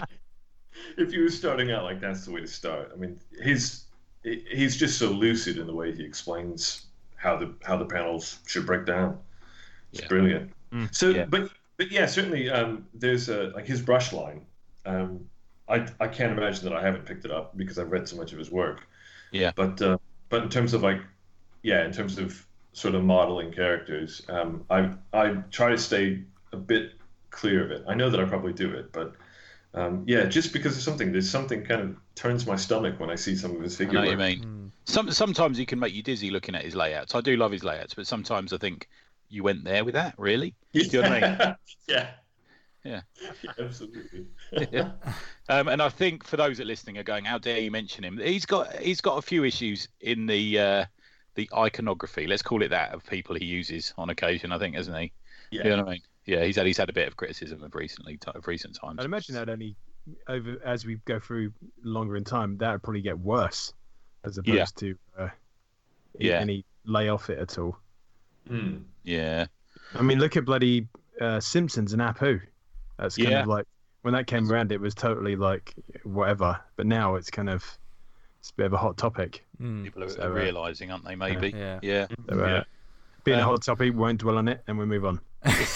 if you were starting out, like that's the way to start. I mean, he's he's just so lucid in the way he explains how the how the panels should break down. It's Yeah. brilliant. Mm. So, Yeah. but but yeah, certainly um, there's a like his brush line. Um, I I can't imagine that I haven't picked it up because I've read so much of his work. Yeah. But uh, but in terms of like, yeah, in terms of sort of modeling characters, um, I I try to stay a bit clear of it. I know that I probably do it, but um, yeah, just because of something, there's something kind of turns my stomach when I see some of his I figure know what work. you mean. Mm. Some sometimes he can make you dizzy looking at his layouts. I do love his layouts, but sometimes I think you went there with that, really? Do you know what I mean? yeah. Yeah. Absolutely. Yeah. Um, and I think for those that are listening are going, how dare you mention him? He's got he's got a few issues in the uh, the iconography, let's call it that, of people he uses on occasion. I think, hasn't he? Yeah. You know what I mean? Yeah, he's had he's had a bit of criticism of recently of recent times. I'd imagine that only over as we go through longer in time, that would probably get worse as opposed Yeah. to uh, Yeah. any lay off it at all. Mm. Yeah, I mean, look at bloody uh, Simpsons and Apu. That's kind Yeah. of like when that came around, it was totally like whatever. But now it's kind of it's a bit of a hot topic. Mm. people are, So, are uh, realising, aren't they? Maybe. Yeah. Yeah. So, uh, Yeah. being a Um, hot topic, we won't dwell on it, and we move on.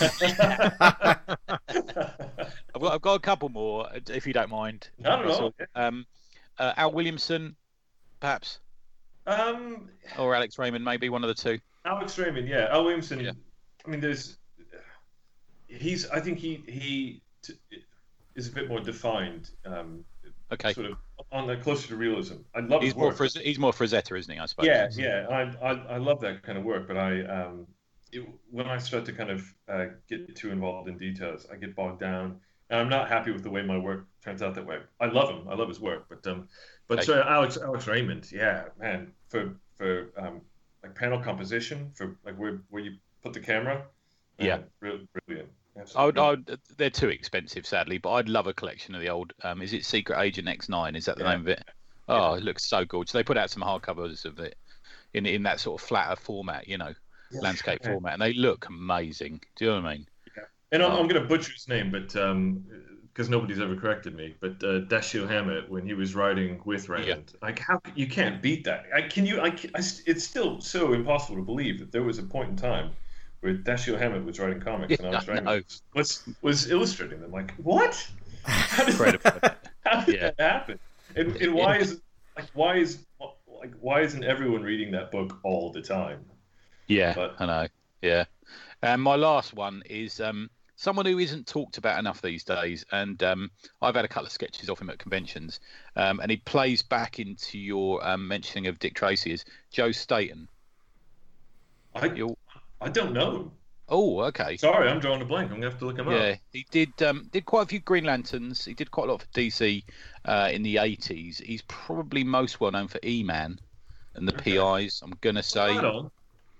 I've got I've got a couple more, if you don't mind. Not at all. Um, uh, Al Williamson, perhaps, Um, or Alex Raymond, maybe one of the two. Alex Raymond, yeah. Al Williamson Yeah. I mean, there's he's. I think he he t- is a bit more defined. Um, Okay. Sort of on the closer to realism. I love He's his more work. for he's more Frazetta, isn't he? I suppose. Yeah, yeah. I, I I love that kind of work, but I um, it, when I start to kind of uh, get too involved in details, I get bogged down, and I'm not happy with the way my work turns out that way. I love him. I love his work, but um, but Okay. so Alex Alex Raymond, yeah, man, for for um, like panel composition, for like where where you put the camera, man, Yeah. real brilliant. I would, Absolutely. I would, they're too expensive, sadly. But I'd love a collection of the old. Um, is it Secret Agent X nine? Is that the Yeah. name of it? Oh, it looks so gorgeous. They put out some hardcovers of it in in that sort of flatter format, you know, landscape Yeah. format, and they look amazing. Do you know what I mean? And I'm, Oh. I'm going to butcher his name, but um, because nobody's ever corrected me. But uh, Dashiell Hammett, when he was writing with Raymond, like how you can't beat that? I, can you? I, I, it's still so impossible to believe that there was a point in time where Dashiell Hammett was writing comics and Yeah, Alex I Raymond know. was was illustrating them. Like what? How did, Incredible. how did Yeah. that happen? And, and why is it, like why is like why isn't everyone reading that book all the time? Yeah, But- I know. Yeah, and my last one is um, someone who isn't talked about enough these days, and um, I've had a couple of sketches of him at conventions, um, and he plays back into your um, mentioning of Dick Tracy is Joe Staten. I You'll... I don't know. Oh, okay. Sorry, I'm drawing a blank. I'm gonna have to look him Yeah, up. he did um, did quite a few Green Lanterns. He did quite a lot for D C uh, in the eighties. He's probably most well known for E-Man and the Okay. P Is. I'm gonna say, Right on.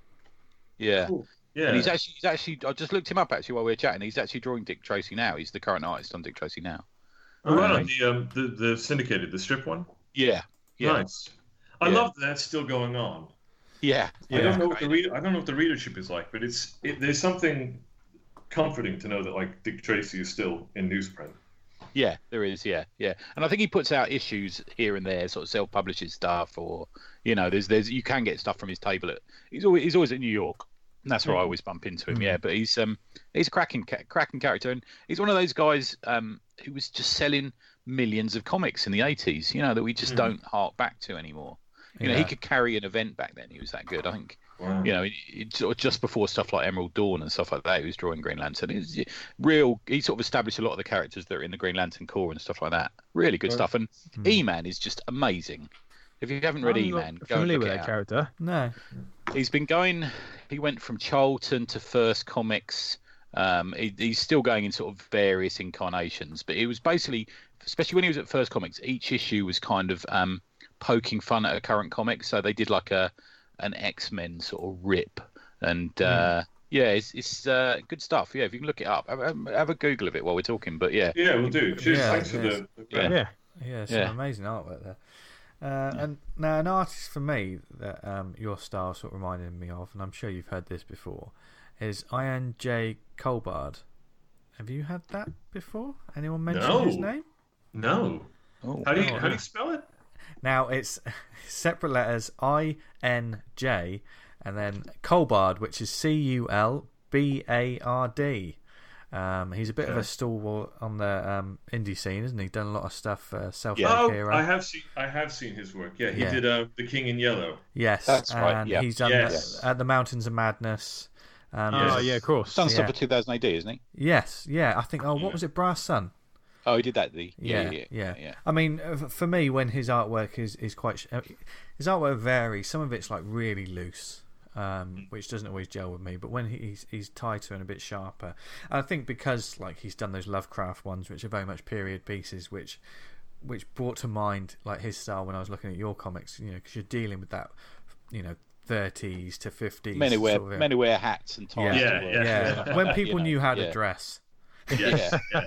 yeah. Cool. Yeah. And he's actually, he's actually, I just looked him up actually while we were chatting. He's actually drawing Dick Tracy now. He's the current artist on Dick Tracy now. Oh, right Okay. on the um the, the syndicated, the strip one. Yeah, yeah, Nice. I Yeah. love that that's still going on. yeah. I Yeah. don't know what the read, I don't know what the readership is like, but it's it, there's something comforting to know that like Dick Tracy is still in newsprint. Yeah, there is. Yeah, yeah. And I think he puts out issues here and there, sort of self-publishes stuff, or you know, there's there's you can get stuff from his table. At, he's always he's always at New York. And that's where I always bump into him. Yeah, but he's um he's a cracking ca- cracking character, and he's one of those guys um who was just selling millions of comics in the eighties. You know that we just Mhm. don't hark back to anymore. You know, he Yeah. could carry an event back then. He was that good. I think. Wow. You know, he, he sort of just before stuff like Emerald Dawn and stuff like that, he was drawing Green Lantern. He's real. He sort of established a lot of the characters that are in the Green Lantern Corps and stuff like that. Really good Right. stuff. And Mm. E-Man is just amazing. If you haven't read I'm E-Man, not go and familiar look with it that out. character. No. He's been going. He went from Charlton to First Comics. Um, he, he's still going in sort of various incarnations, but it was basically, especially when he was at First Comics, each issue was kind of um, poking fun at a current comic. So they did like a an X-Men sort of rip, and uh, yeah, it's it's uh, good stuff. Yeah, if you can look it up, have, a- have a Google of it while we're talking. But yeah, Yeah, we'll do. Cheers. Yeah, Thanks for yes. the, the Yeah. Yeah. Yeah, some Yeah. amazing artwork there. Uh, And now, an artist for me that um, your style sort of reminded me of, and I'm sure you've heard this before, is Ian J. Colbard. Have you had that before? Anyone mention his No. name? No. oh, How do you Oh, how do yeah. you spell it? Now, it's separate letters I N J and then Colbard, which is C U L B A R D. Um, he's a bit of a Okay. stalwart on the um, indie scene, isn't he? Done a lot of stuff for Self Yeah. Oh, Hero. I have seen I have seen his work. Yeah, he Yeah. did uh, The King in Yellow. Yes, That's right, and yeah. he's done Yes. the, at the Mountains of Madness. And Oh, Yes. yeah, of course. done stuff Yeah. for two thousand A D, isn't he? yes, yeah. I think. Oh, what Yeah. was it? Brass Sun. Oh, he did that. The Yeah, yeah, yeah, yeah. yeah. I mean, uh, f- for me, when his artwork is is quite, sh- uh, his artwork varies. Some of it's like really loose, um, which doesn't always gel with me. But when he's he's tighter and a bit sharper, and I think because like he's done those Lovecraft ones, which are very much period pieces, which which brought to mind like his style when I was looking at your comics. You know, because you're dealing with that, you know, thirties to fifties. Many wear sort of, many wear hats and ties. Yeah. to work. Yeah, yeah, yeah. when people You know, knew how to yeah. dress. Yes. yeah,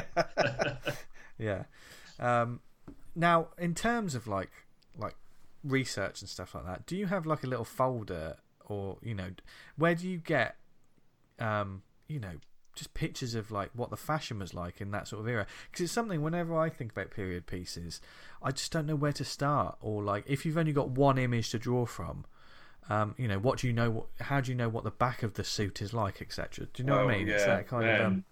yeah. Yeah. Um, now, in terms of like like research and stuff like that, do you have like a little folder, or you know, where do you get, um, you know, just pictures of like what the fashion was like in that sort of era? Because it's something whenever I think about period pieces, I just don't know where to start, or like if you've only got one image to draw from. Um, you know, what do you know? What, how do you know what the back of the suit is like, et cetera? Do you know Oh, what I mean? It's yeah, that kind man. of. Um,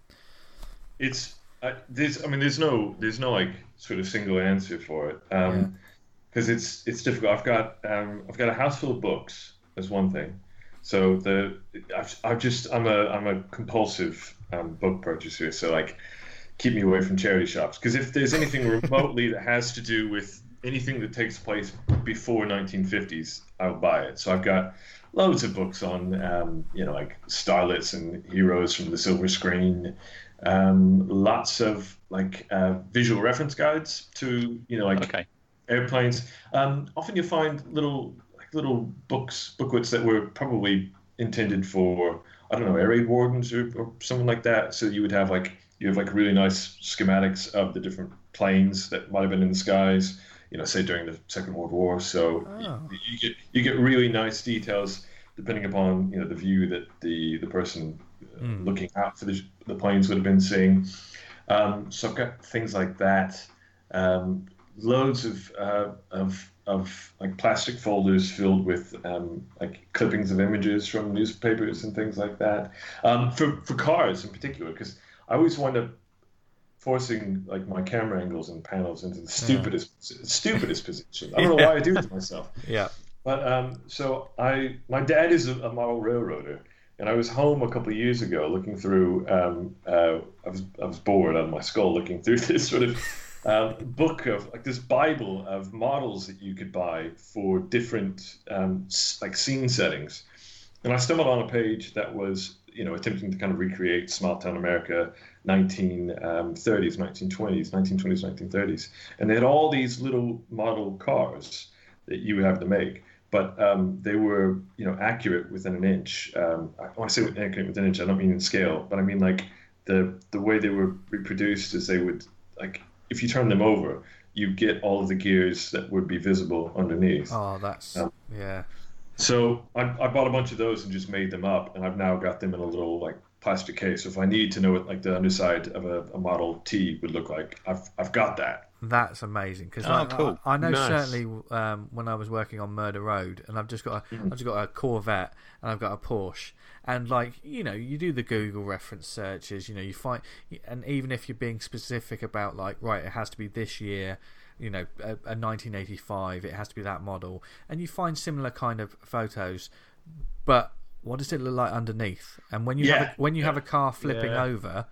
It's uh, there's I mean there's no there's no like sort of single answer for it Yeah. um because it's it's difficult. I've got um I've got a house full of books. That's one thing. So the I've, I've just I'm a I'm a compulsive um, book purchaser. So like, keep me away from charity shops, because if there's anything remotely that has to do with anything that takes place before nineteen fifties, I'll buy it. So I've got loads of books on um, you know, like starlets and heroes from the silver screen. Um, lots of like uh, visual reference guides to, you know, like Okay. airplanes. Um, often you'll find little like little books, booklets that were probably intended for, I don't know, air raid wardens or, or something like that. So you would have like you have like really nice schematics of the different planes that might have been in the skies, you know, say during the Second World War. So Oh. you, you get you get really nice details depending upon, you know, the view that the the person uh, Mm. looking out for the, the planes would have been seeing. Um, so I've got things like that. Um, loads of uh, of of like plastic folders filled with um, like clippings of images from newspapers and things like that. Um, for for cars in particular, because I always wind up forcing like my camera angles and panels into the stupidest stupidest position. I don't know why I do it to myself. Yeah. But um, so I, my dad is a, a model railroader, and I was home a couple of years ago looking through. Um, uh, I was I was bored out of my skull looking through this sort of um, book of like this Bible of models that you could buy for different um, s- like scene settings, and I stumbled on a page that was, you know, attempting to kind of recreate small town America, nineteen thirties, nineteen twenties, nineteen twenties, nineteen thirties, and they had all these little model cars that you would have to make. But um, they were, you know, accurate within an inch. Um, I want to say accurate within an inch. I don't mean in scale, but I mean like the the way they were reproduced is they would, like, if you turn them over, you get all of the gears that would be visible underneath. Oh, that's Um, yeah. So I, I bought a bunch of those and just made them up, and I've now got them in a little like plastic case. So if I need to know what like the underside of a, a Model T would look like, I've I've got that. That's amazing because Oh, I, cool. I, I know Nice. certainly um, when I was working on Murder Road, and I've just got a, I've just got a Corvette and I've got a Porsche, and like, you know, you do the Google reference searches, you know, you find, and even if you're being specific about like, right, it has to be this year, you know, a, a nineteen eighty-five, it has to be that model, and you find similar kind of photos, but what does it look like underneath? And when you Yeah. have a, when you Yeah. have a car flipping Yeah. over,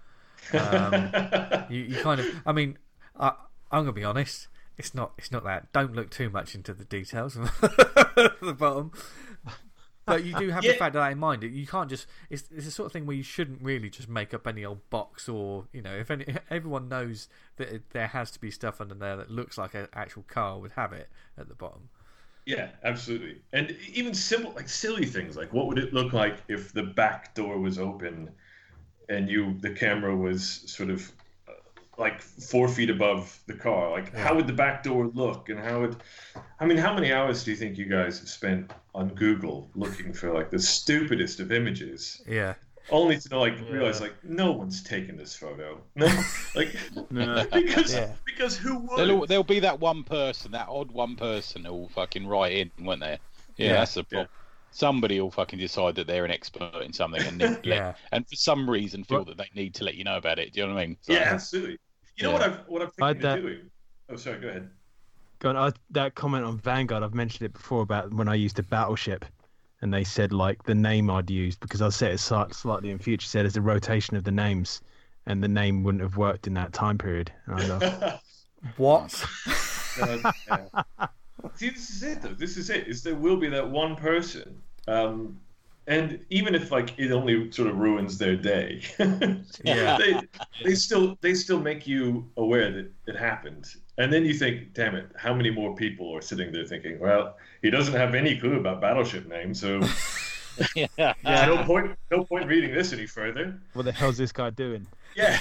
um, you, you kind of, I mean, I, I'm gonna be honest. It's not. It's not that. Don't look too much into the details at the bottom. But you do have Yeah. to factor that in mind. You can't just. It's it's the sort of thing where you shouldn't really just make up any old box, or, you know, if any, everyone knows that it, there has to be stuff under there that looks like an actual car would have it at the bottom. Yeah, absolutely. And even simple, like silly things, like what would it look like if the back door was open and you the camera was sort of uh, like four feet above the car? Like, how would the back door look? And how would, I mean, how many hours do you think you guys have spent on Google looking for like the stupidest of images, Yeah. only to like realize Yeah. like no one's taken this photo? No, like No. because Yeah. because who would? There'll, al- there'll be that one person, that odd one person who'll fucking write in, won't there? Yeah, Yeah. that's the problem. Somebody will fucking decide that they're an expert in something, and then let, Yeah. and for some reason feel What- that they need to let you know about it. Do you know what I mean? So- Yeah, absolutely. You know Yeah. what I've what I'm thinking I'd, of uh, doing? Oh, sorry. Go ahead. Go on, I, that comment on Vanguard, I've mentioned it before about when I used a battleship, and they said like the name I'd used, because I set it slight- slightly in future, said as a rotation of the names, and the name wouldn't have worked in that time period. And I thought, What? Uh, yeah. See, this is it, though. This is it. Is there will be that one person, um, and even if like it only sort of ruins their day, Yeah. they they still they still make you aware that it happened, and then you think, damn it, how many more people are sitting there thinking, well, he doesn't have any clue about battleship names, so yeah. there's no point no point reading this any further. what the hell's this guy doing? Yeah.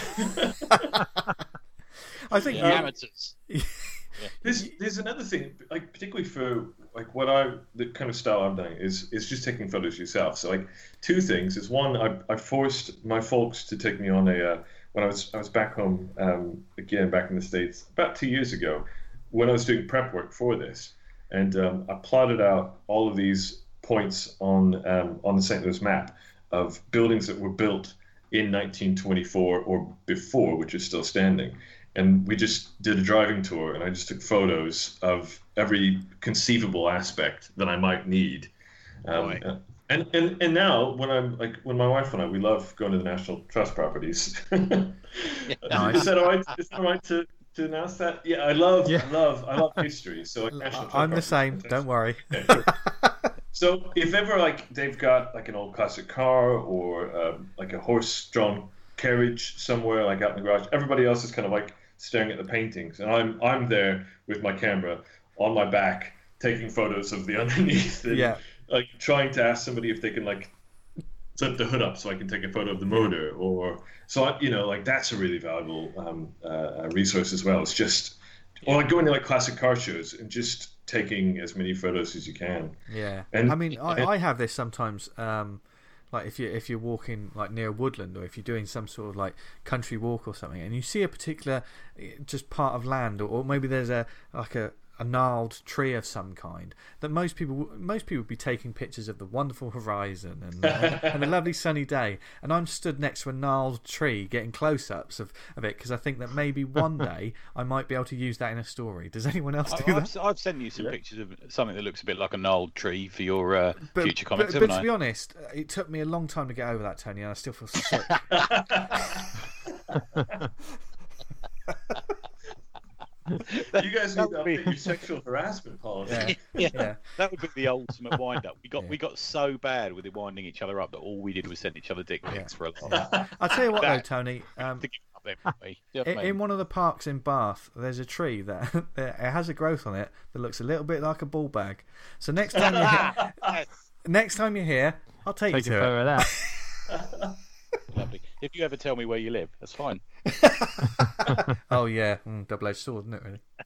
I think. The Um, amateurs. There's there's another thing, like particularly for like what I the kind of style I'm doing is is just taking photos yourself. So like two things is one, I I forced my folks to take me on a uh, when I was I was back home um, again back in the States about two years ago when I was doing prep work for this, and um, I plotted out all of these points on um, on the Saint Louis map of buildings that were built in nineteen twenty-four or before, which are still standing. And we just did a driving tour, and I just took photos of every conceivable aspect that I might need. Um, Right. And, and and now when I'm like when my wife and I we love going to the National Trust properties. Nice. Is that all right? Is that all right to, to announce that? Yeah, I love Yeah. I love I love history. So like National Trust I'm the properties. same. Don't worry. Yeah, sure. So if ever like they've got like an old classic car or um, like a horse-drawn carriage somewhere like out in the garage, everybody else is kind of like staring at the paintings, and I'm I'm there with my camera on my back taking photos of the underneath, and Yeah. like trying to ask somebody if they can like flip the hood up so I can take a photo of the motor, or so I, you know like that's a really valuable um, uh, resource as well. It's just or like going to like classic car shows and just taking as many photos as you can. Yeah, And- I mean, I, I have this sometimes. Um, like if you if you're walking like near a woodland, or if you're doing some sort of like country walk or something, and you see a particular eh, just part of land, or, or maybe there's a like a, a gnarled tree of some kind that most people most people would be taking pictures of the wonderful horizon and uh, and the lovely sunny day, and I'm stood next to a gnarled tree getting close-ups of, of it because I think that maybe one day I might be able to use that in a story. Does anyone else do I, that? I've, I've sent you some Yeah. pictures of something that looks a bit like a gnarled tree for your uh, But, future comics, but, but haven't to I? be honest, it took me a long time to get over that, Tony, and I still feel sick. You guys That need to would be- update your sexual harassment policy. Yeah. yeah, Yeah. that would be the ultimate wind-up. We got Yeah. we got so bad with it winding each other up that all we did was send each other dick pics for a lot. I'll tell you what, though, That- Tony. Um, To give up everybody. You know what in, I mean? in one of the parks in Bath, there's a tree that it has a growth on it that looks a little bit like a ball bag. So next time you're here, next time you're here, I'll take, Take a you to photo of that. Lovely. If you ever tell me where you live, that's fine. it. Oh yeah, mm, double-edged sword, isn't it?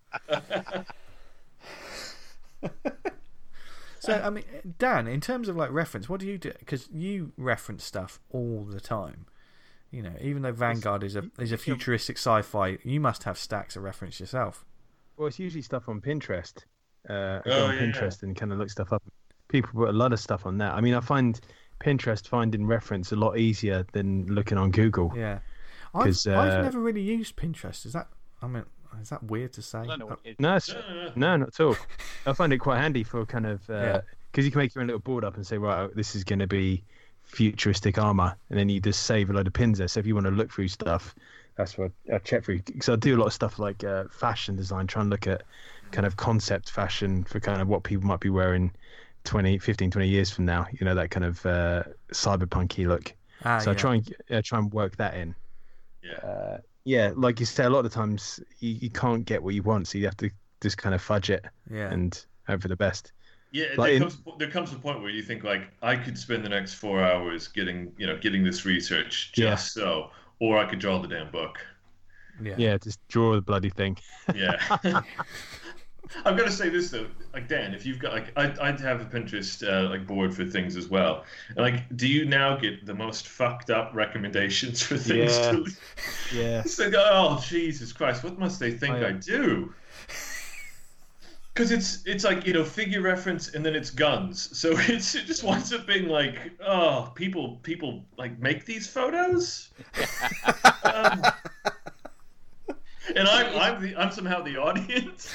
Really. So I mean, Dan, in terms of like reference, what do you do? Because you reference stuff all the time. You know, even though Vanguard is a is a futuristic sci-fi, you must have stacks of reference yourself. Well, it's usually stuff on Pinterest. Uh, I go Oh, on yeah. Pinterest and kind of look stuff up. People put a lot of stuff on that. I mean, I find Pinterest finding reference a lot easier than looking on Google. Yeah, I've, 'Cause, I've uh, never really used Pinterest. Is that? I mean, is that weird to say? I don't know what it is. No, it's, No, no, no. no, not at all. I find it quite handy for kind of because Yeah. you can make your own little board up and say, right, this is going to be futuristic armor, and then you just save a load of pins there. So if you want to look through stuff, that's what I check through. Because I do a lot of stuff like uh, fashion design, try and look at kind of concept fashion for kind of what people might be wearing twenty, fifteen, twenty years from now. You know, that kind of uh, cyberpunky look. Ah, so yeah. I try and uh, try and work that in. Yeah. Uh, yeah, like you say, a lot of the times you, you can't get what you want, so you have to just kind of fudge it Yeah. and hope for the best. Yeah, Like there in- comes there comes a point where you think like I could spend the next four hours getting you know getting this research just so, or I could draw the damn book. yeah. Yeah, just draw the bloody thing. Yeah. I've got to say this though, like Dan, if you've got like I I'd have a Pinterest uh, like board for things as well. And, like, do you now get the most fucked up recommendations for things? Yeah. To... Yeah. It's like, oh Jesus Christ, what must they think I, I, um, do? Because it's it's like you know figure reference and then it's guns, so it's it just winds up being like oh people people like make these photos, um, and I'm I'm the I'm somehow the audience.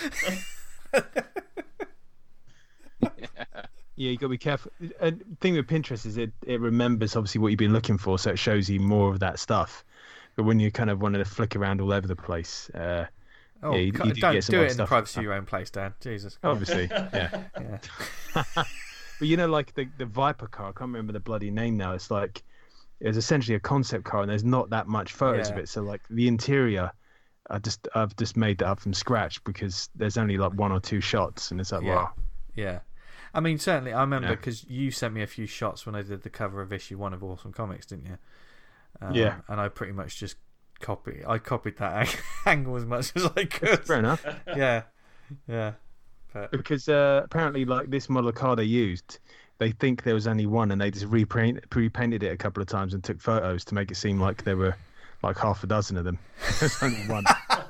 Yeah, you got to be careful. A thing with Pinterest is it, it remembers obviously what you've been looking for, so it shows you more of that stuff. But when you kind of wanted to flick around all over the place, uh, Oh, yeah, you- co- you do don't get some do odd it in the stuff. privacy of your own place, Dan. Jesus. obviously, yeah. Yeah. But you know, like the the Viper car, I can't remember the bloody name now. It's like it's essentially a concept car, and there's not that much photos of Yeah. it. So like the interior, I just I've just made that up from scratch because there's only like one or two shots, and it's like Yeah. wow. Yeah. I mean, certainly, I remember Yeah. because you sent me a few shots when I did the cover of issue one of Awesome Comics, didn't you? Um, Yeah. And I pretty much just copied. I copied that angle as much as I could. Fair enough. Yeah. Yeah. But Because uh, apparently, like this model car they used, they think there was only one, and they just repaint, repainted it a couple of times and took photos to make it seem like there were like half a dozen of them. There's only one.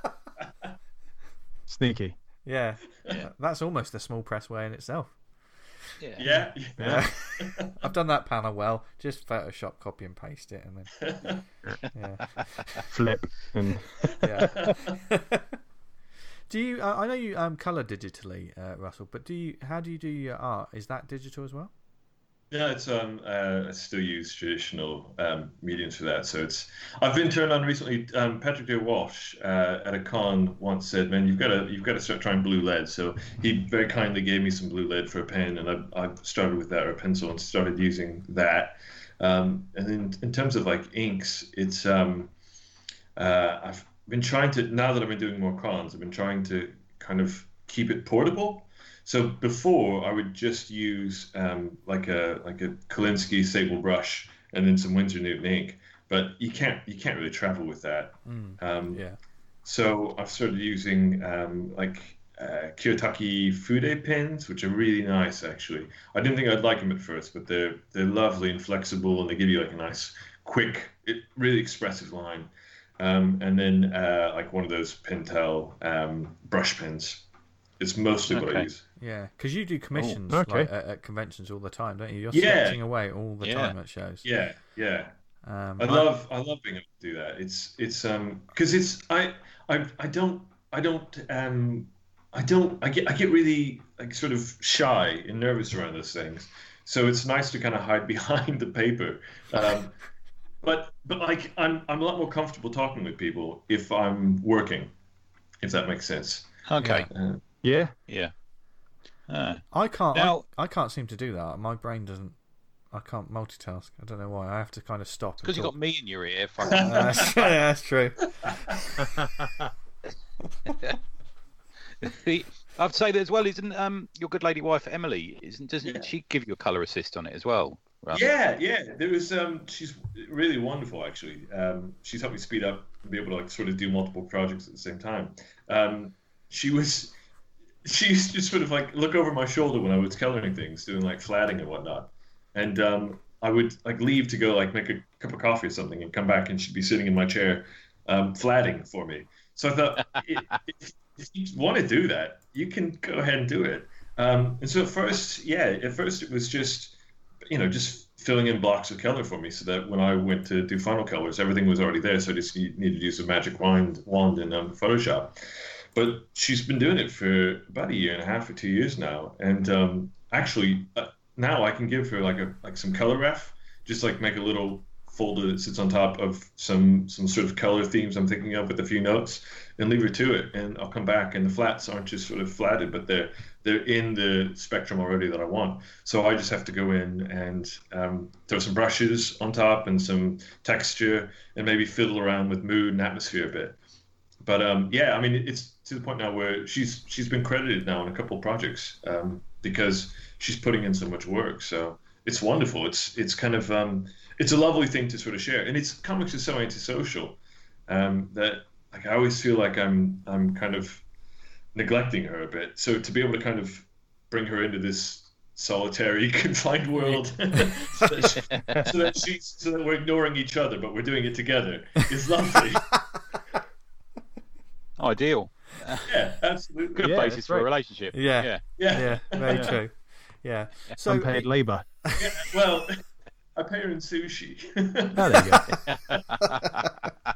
Sneaky. yeah, that's almost a small press way in itself. Yeah. Yeah, Yeah. I've done that panel well. Just Photoshop, copy and paste it, and then yeah. Flip and Yeah. Do you? Uh, I know you um, color digitally, uh, Russell, but do you? How do you do your art? Is that digital as well? Yeah, it's um uh, I still use traditional um, mediums for that. So it's I've been turned on recently. Um, Patrick J. Walsh uh, at a con once said, "Man, you've got to you've got to start trying blue lead." So he very kindly gave me some blue lead for a pen, and I I started with that or a pencil and started using that. Um, and then in terms of like inks, it's um uh, I've been trying to now that I've been doing more cons, I've been trying to kind of keep it portable. So before I would just use um, like a like a Kolinsky sable brush and then some Winsor Newton ink, but you can't you can't really travel with that. Mm, Um, yeah. so I've started using um, like uh, Kiyotaki Fude pens, which are really nice actually. I didn't think I'd like them at first, but they're they're lovely and flexible, and they give you like a nice, quick, it, really expressive line. Um, and then uh, like one of those Pentel um, brush pens. It's mostly what I Okay. use. Yeah, because you do commissions okay. like, at, at conventions all the time, don't you? You're Yeah. sketching away all the Yeah. time at shows. Yeah, yeah. Um, I love I love being able to do that. It's it's um because it's I I I don't I don't um I don't I get I get really like sort of shy and nervous around those things. So it's nice to kind of hide behind the paper. Um, but but like I'm I'm a lot more comfortable talking with people if I'm working, if that makes sense. Okay. Uh, Yeah. Yeah. Ah. I can't. Now- I, I can't seem to do that. My brain doesn't. I can't multitask. I don't know why. I have to kind of stop. and Because you've talk. got me in your ear. Uh, Fucking... that's, yeah, that's true. I'd say that as well. Isn't um your good lady wife Emily? Isn't doesn't Yeah. she give you a colour assist on it as well? Right. Yeah, yeah. There was um she's really wonderful actually. Um she's helped me speed up and be able to like sort of do multiple projects at the same time. Um she was she used to sort of like look over my shoulder when I was coloring things, doing like flatting and whatnot. And um I would like leave to go like make a cup of coffee or something and come back and she'd be sitting in my chair um flatting for me. So I thought if, if you want to do that, you can go ahead and do it. Um and so at first, yeah, at first it was just you know, just filling in blocks of color for me so that when I went to do final colors, everything was already there. So I just needed to use a magic wand, wand in um, Photoshop. But she's been doing it for about a year and a half or two years now. And um, actually, uh, now I can give her like a like some color ref, just like make a little folder that sits on top of some some sort of color themes I'm thinking of with a few notes, and leave her to it. And I'll come back, and the flats aren't just sort of flatted, but they're they're in the spectrum already that I want. So I just have to go in and um, throw some brushes on top and some texture, and maybe fiddle around with mood and atmosphere a bit. But um, yeah, I mean, it's to the point now where she's she's been credited now in a couple of projects um, because she's putting in so much work. So it's wonderful. It's it's kind of um, it's a lovely thing to sort of share, and it's comics is so antisocial um, that like I always feel like I'm I'm kind of neglecting her a bit. So to be able to kind of bring her into this solitary, confined world, so, that she, so that she's so that we're ignoring each other, but we're doing it together, is lovely. Ideal. Yeah, absolutely. Good Yeah, basis that's for a right. relationship. Yeah. Yeah. Yeah. Yeah, very Yeah. true. Yeah. So Unpaid labour. Yeah, well, I pay her in sushi. Oh, there you go.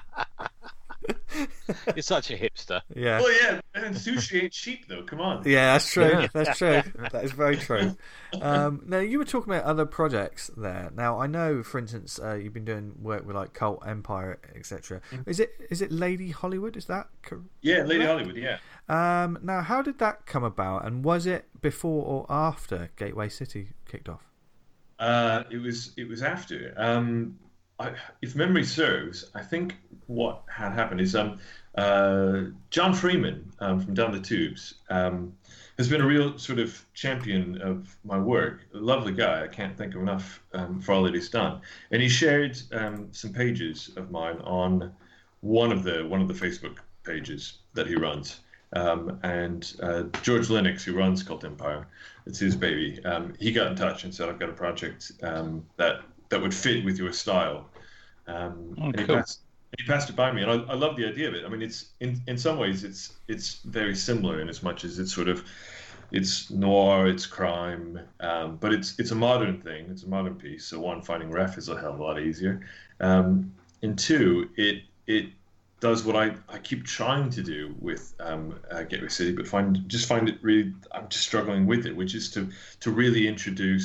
You're such a hipster. yeah. Well, yeah, and sushi ain't cheap though. Come on. Yeah, that's true. Yeah. That's true. That is very true. Um, now, you were talking about other projects there. Now, I know, for instance, uh, you've been doing work with like Cult Empire, et cetera. Is it is it Lady Hollywood? Is that correct? Yeah, Lady Hollywood. Yeah. Um, now, how did that come about, and was it before or after Gateway City kicked off? Uh, it was it was after. Um, I, if memory serves, I think what had happened is um, uh, John Freeman um, from Down the Tubes um, has been a real sort of champion of my work. A lovely guy. I can't think of enough um, for all that he's done. And he shared um, some pages of mine on one of the one of the Facebook pages that he runs. Um, and uh, George Lennox, who runs Cult Empire, it's his baby. Um, he got in touch and said, "I've got a project um, that that would fit with your style." Um, Oh, and he cool. passed, he passed it by me, and I, I love the idea of it. I mean, it's in in some ways it's it's very similar in as much as it's sort of it's noir, it's crime, um, but it's it's a modern thing. It's a modern piece. So one, finding ref is a hell of a lot easier, um, and two, it it does what I, I keep trying to do with um, uh, Gateway City, but find just find it really I'm just struggling with it, which is to to really introduce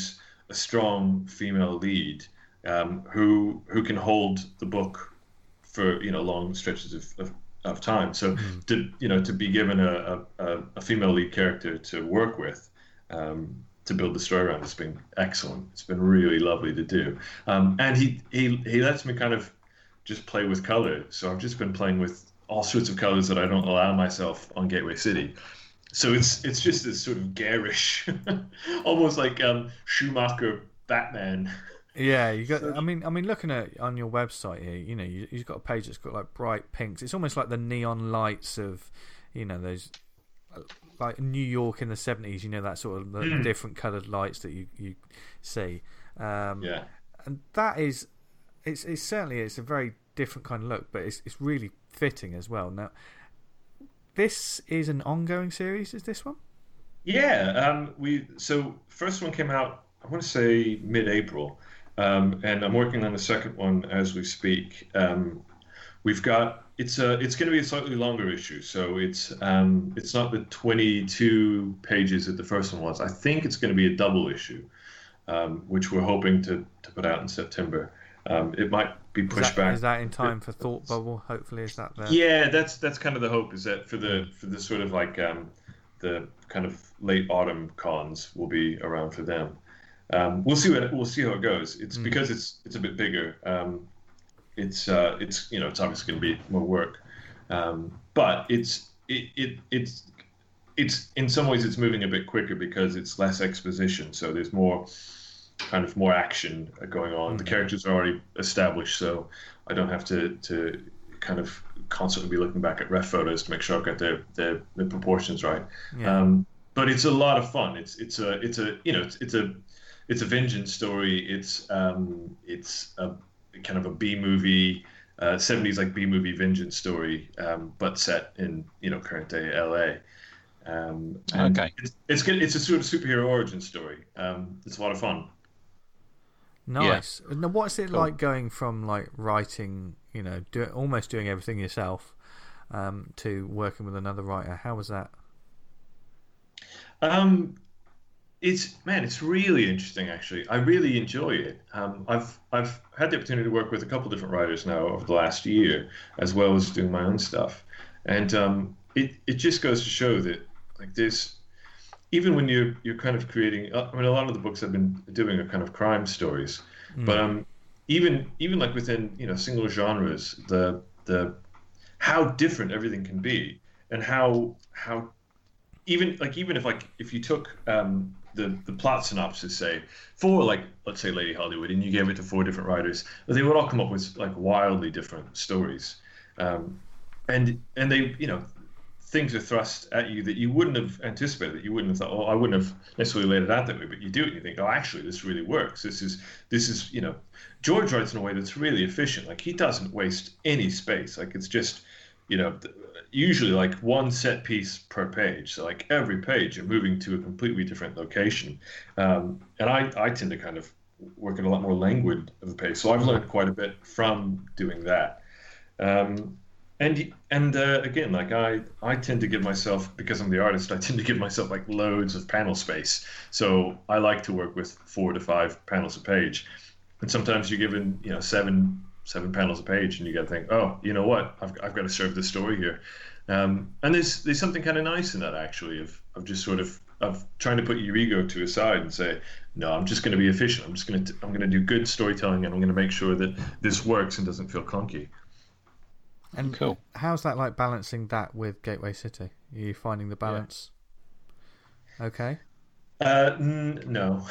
a strong female lead um, who who can hold the book for you know long stretches of, of, of time. So mm. to you know to be given a, a, a female lead character to work with. Um, to build the story around, it's been excellent. It's been really lovely to do, um, and he he he lets me kind of just play with color. So I've just been playing with all sorts of colors that I don't allow myself on Gateway City. So it's it's just this sort of garish, almost like um, Schumacher Batman. Yeah, you got. I mean, I mean, looking at on your website here, you know, you, you've got a page that's got like bright pinks. It's almost like the neon lights of, you know, those. Like New York in the seventies, you know, that sort of mm. different coloured lights that you, you see. Um, yeah. And that is, it's it's certainly it's a very different kind of look, but it's it's really fitting as well. Now, this is an ongoing series, is this one? Yeah. Um, we so first one came out, I want to say mid-April, um, and I'm working on the second one as we speak. Um, we've got. It's a, it's going to be a slightly longer issue, so it's um, it's not the twenty-two pages that the first one was. I think it's going to be a double issue, um, which we're hoping to, to put out in September. Um, it might be pushed is that, back. Is that in time for Thought Bubble? Hopefully, is that there? Yeah, that's that's kind of the hope. Is that for the for the sort of like um, the kind of late autumn cons will be around for them. Um, we'll see what we'll see how it goes. It's mm. because it's it's a bit bigger. Um, It's uh, it's you know it's obviously going to be more work, um, but it's it, it it's it's in some ways it's moving a bit quicker because it's less exposition. So there's more kind of more action going on. Mm-hmm. The characters are already established, so I don't have to to kind of constantly be looking back at ref photos to make sure I've got their their, their proportions right. Yeah. Um, but it's a lot of fun. It's it's a it's a you know it's it's a it's a vengeance story. It's um it's a kind of a B movie, uh, seventies like B movie vengeance story, um, but set in you know current day L A. Um, okay, it's, it's good. It's a sort of superhero origin story. Um, it's a lot of fun. Nice. Yeah. Now, what's it cool. like going from like writing, you know, do, almost doing everything yourself, um, to working with another writer? How was that? Um. It's man, it's really interesting. Actually, I really enjoy it. Um, I've I've had the opportunity to work with a couple different writers now over the last year, as well as doing my own stuff, and um, it it just goes to show that like this, even when you're you're kind of creating. I mean, a lot of the books I've been doing are kind of crime stories, mm. but um, even even like within you know single genres, the the how different everything can be, and how how even like even if like if you took um. The, the plot synopsis say for like let's say Lady Hollywood and you gave it to four different writers, they would all come up with like wildly different stories, um, and and they you know things are thrust at you that you wouldn't have anticipated, that you wouldn't have thought, oh I wouldn't have necessarily laid it out that way, but you do it and you think, oh actually this really works. This is this is you know George writes in a way that's really efficient. Like he doesn't waste any space. Like it's just you know. Usually like one set piece per page. So like every page you're moving to a completely different location. Um, and I, I tend to kind of work at a lot more languid of a pace. So I've learned quite a bit from doing that. Um, and and uh, again, like I, I tend to give myself, because I'm the artist, I tend to give myself like loads of panel space. So I like to work with four to five panels a page. And sometimes you're given, you know, seven seven panels a page and you got to think, oh, you know what, I've, I've got to serve this story here. Um, and there's there's something kind of nice in that actually of, of just sort of of trying to put your ego to a side and say, no, I'm just going to be efficient. I'm just going to I'm going to do good storytelling and I'm going to make sure that this works and doesn't feel clunky. And cool. How's that like balancing that with Gateway City? Are you finding the balance yeah. okay? Uh, n- no.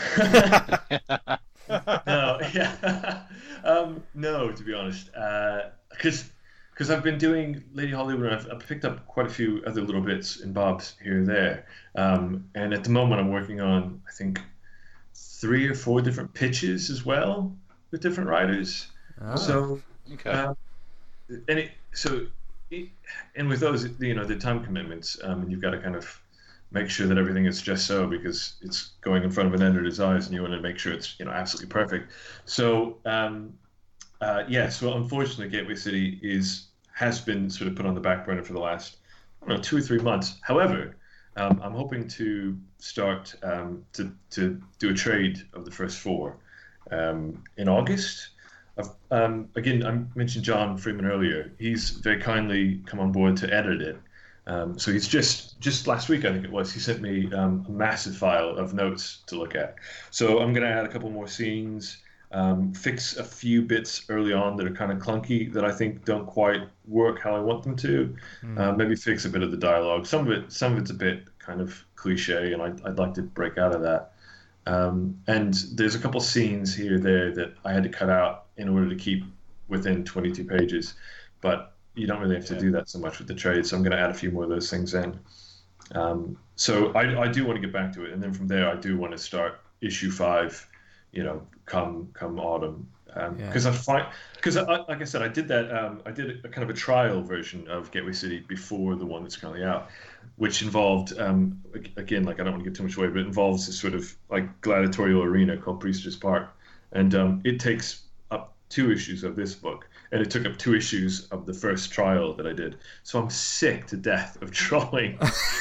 no, yeah, um, no. To be honest, because uh, because I've been doing Lady Hollywood, and I've, I've picked up quite a few other little bits and bobs here and there. Um, and at the moment, I'm working on I think three or four different pitches as well with different writers. Oh, so, okay. Um, and it, so, it, and with those, you know, the time commitments, um, and you've got to kind of make sure that everything is just so because it's going in front of an editor's eyes and you want to make sure it's you know absolutely perfect. So um, uh, yeah, so unfortunately Gateway City is has been sort of put on the back burner for the last I don't know two or three months. However, um, I'm hoping to start um, to to do a trade of the first four um, in August. I've, um, again, I mentioned John Freeman earlier. He's very kindly come on board to edit it. Um, so he's just just last week, I think it was, he sent me um, a massive file of notes to look at. So I'm going to add a couple more scenes, um, fix a few bits early on that are kind of clunky that I think don't quite work how I want them to. Mm. Uh, maybe fix a bit of the dialogue. Some of it, some of it's a bit kind of cliche, and I'd, I'd like to break out of that. Um, and there's a couple scenes here there that I had to cut out in order to keep within twenty-two pages, but you don't really have to yeah. do that so much with the trade, so I'm going to add a few more of those things in. Um, so I, I do want to get back to it, and then from there I do want to start issue five, you know, come come autumn, because um, yeah. I find because like I said, I did that um, I did a kind of a trial version of Gateway City before the one that's currently out, which involved um, again, like I don't want to give too much away, but it involves this sort of like gladiatorial arena called Priestess Park, and um, it takes up two issues of this book. And it took up two issues of the first trial that I did. So I'm sick to death of drawing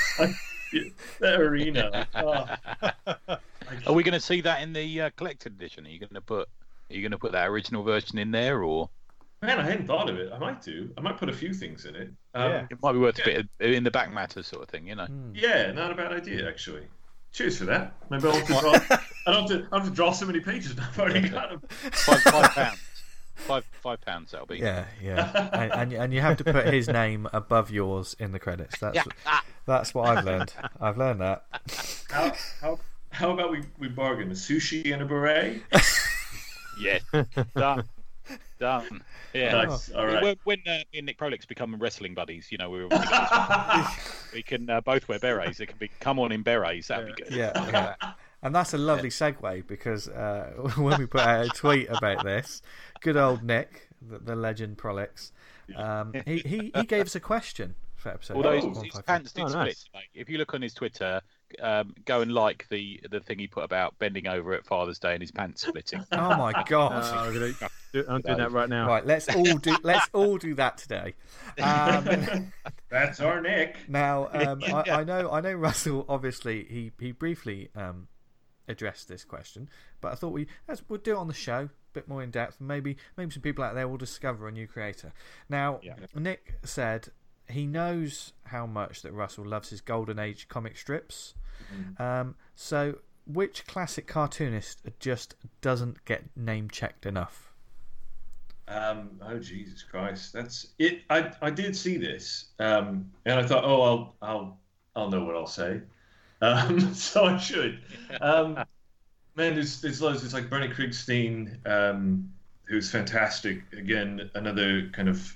that arena. Oh. Are we going to see that in the uh, collected edition? Are you going to put Are you going to put that original version in there, or? Man, I hadn't thought of it. I might do. I might put a few things in it. Um, yeah, it might be worth yeah. a bit of, in the back matter sort of thing, you know. Yeah, not a bad idea actually. Cheers for that. Maybe I'll have to draw. I don't have to. I have to draw so many pages. I've already got them. Five, five pounds. Five five pounds that'll be. Yeah, yeah, and, and and you have to put his name above yours in the credits. That's that's what I've learned. I've learned that. How how how about we, we bargain a sushi and a beret? Yeah, done, done. Yeah, nice. All right. When, when uh, me and Nick Prolix become wrestling buddies, you know, we were we can uh, both wear berets. It can be come on in berets. That'd yeah. be good. Yeah, yeah. And that's a lovely segue because uh, when we put out a tweet about this, good old Nick, the, the legend Prolix, um, he, he, he gave us a question for episode. Although oh, his, his pants did oh, split, nice. Mate. If you look on his Twitter, um, go and like the the thing he put about bending over at Father's Day and his pants splitting. Oh my God! Uh, I'm, gonna do, I'm doing that right now. Right, let's all do let's all do that today. Um, That's our Nick. Now, um, I, I know I know Russell. Obviously, he he briefly. Um, address this question, but I thought we as we'll do it on the show a bit more in depth, and maybe maybe some people out there will discover a new creator. Now, yeah. Nick said he knows how much that Russell loves his Golden Age comic strips. Mm-hmm. Um, so, which classic cartoonist just doesn't get name checked enough? Um, oh Jesus Christ, that's it. I I did see this, um, and I thought, oh, I'll I'll I'll know what I'll say. Um, so I should. Um, man, there's, there's loads. There's like Bernie Krigstein, um, who's fantastic. Again, another kind of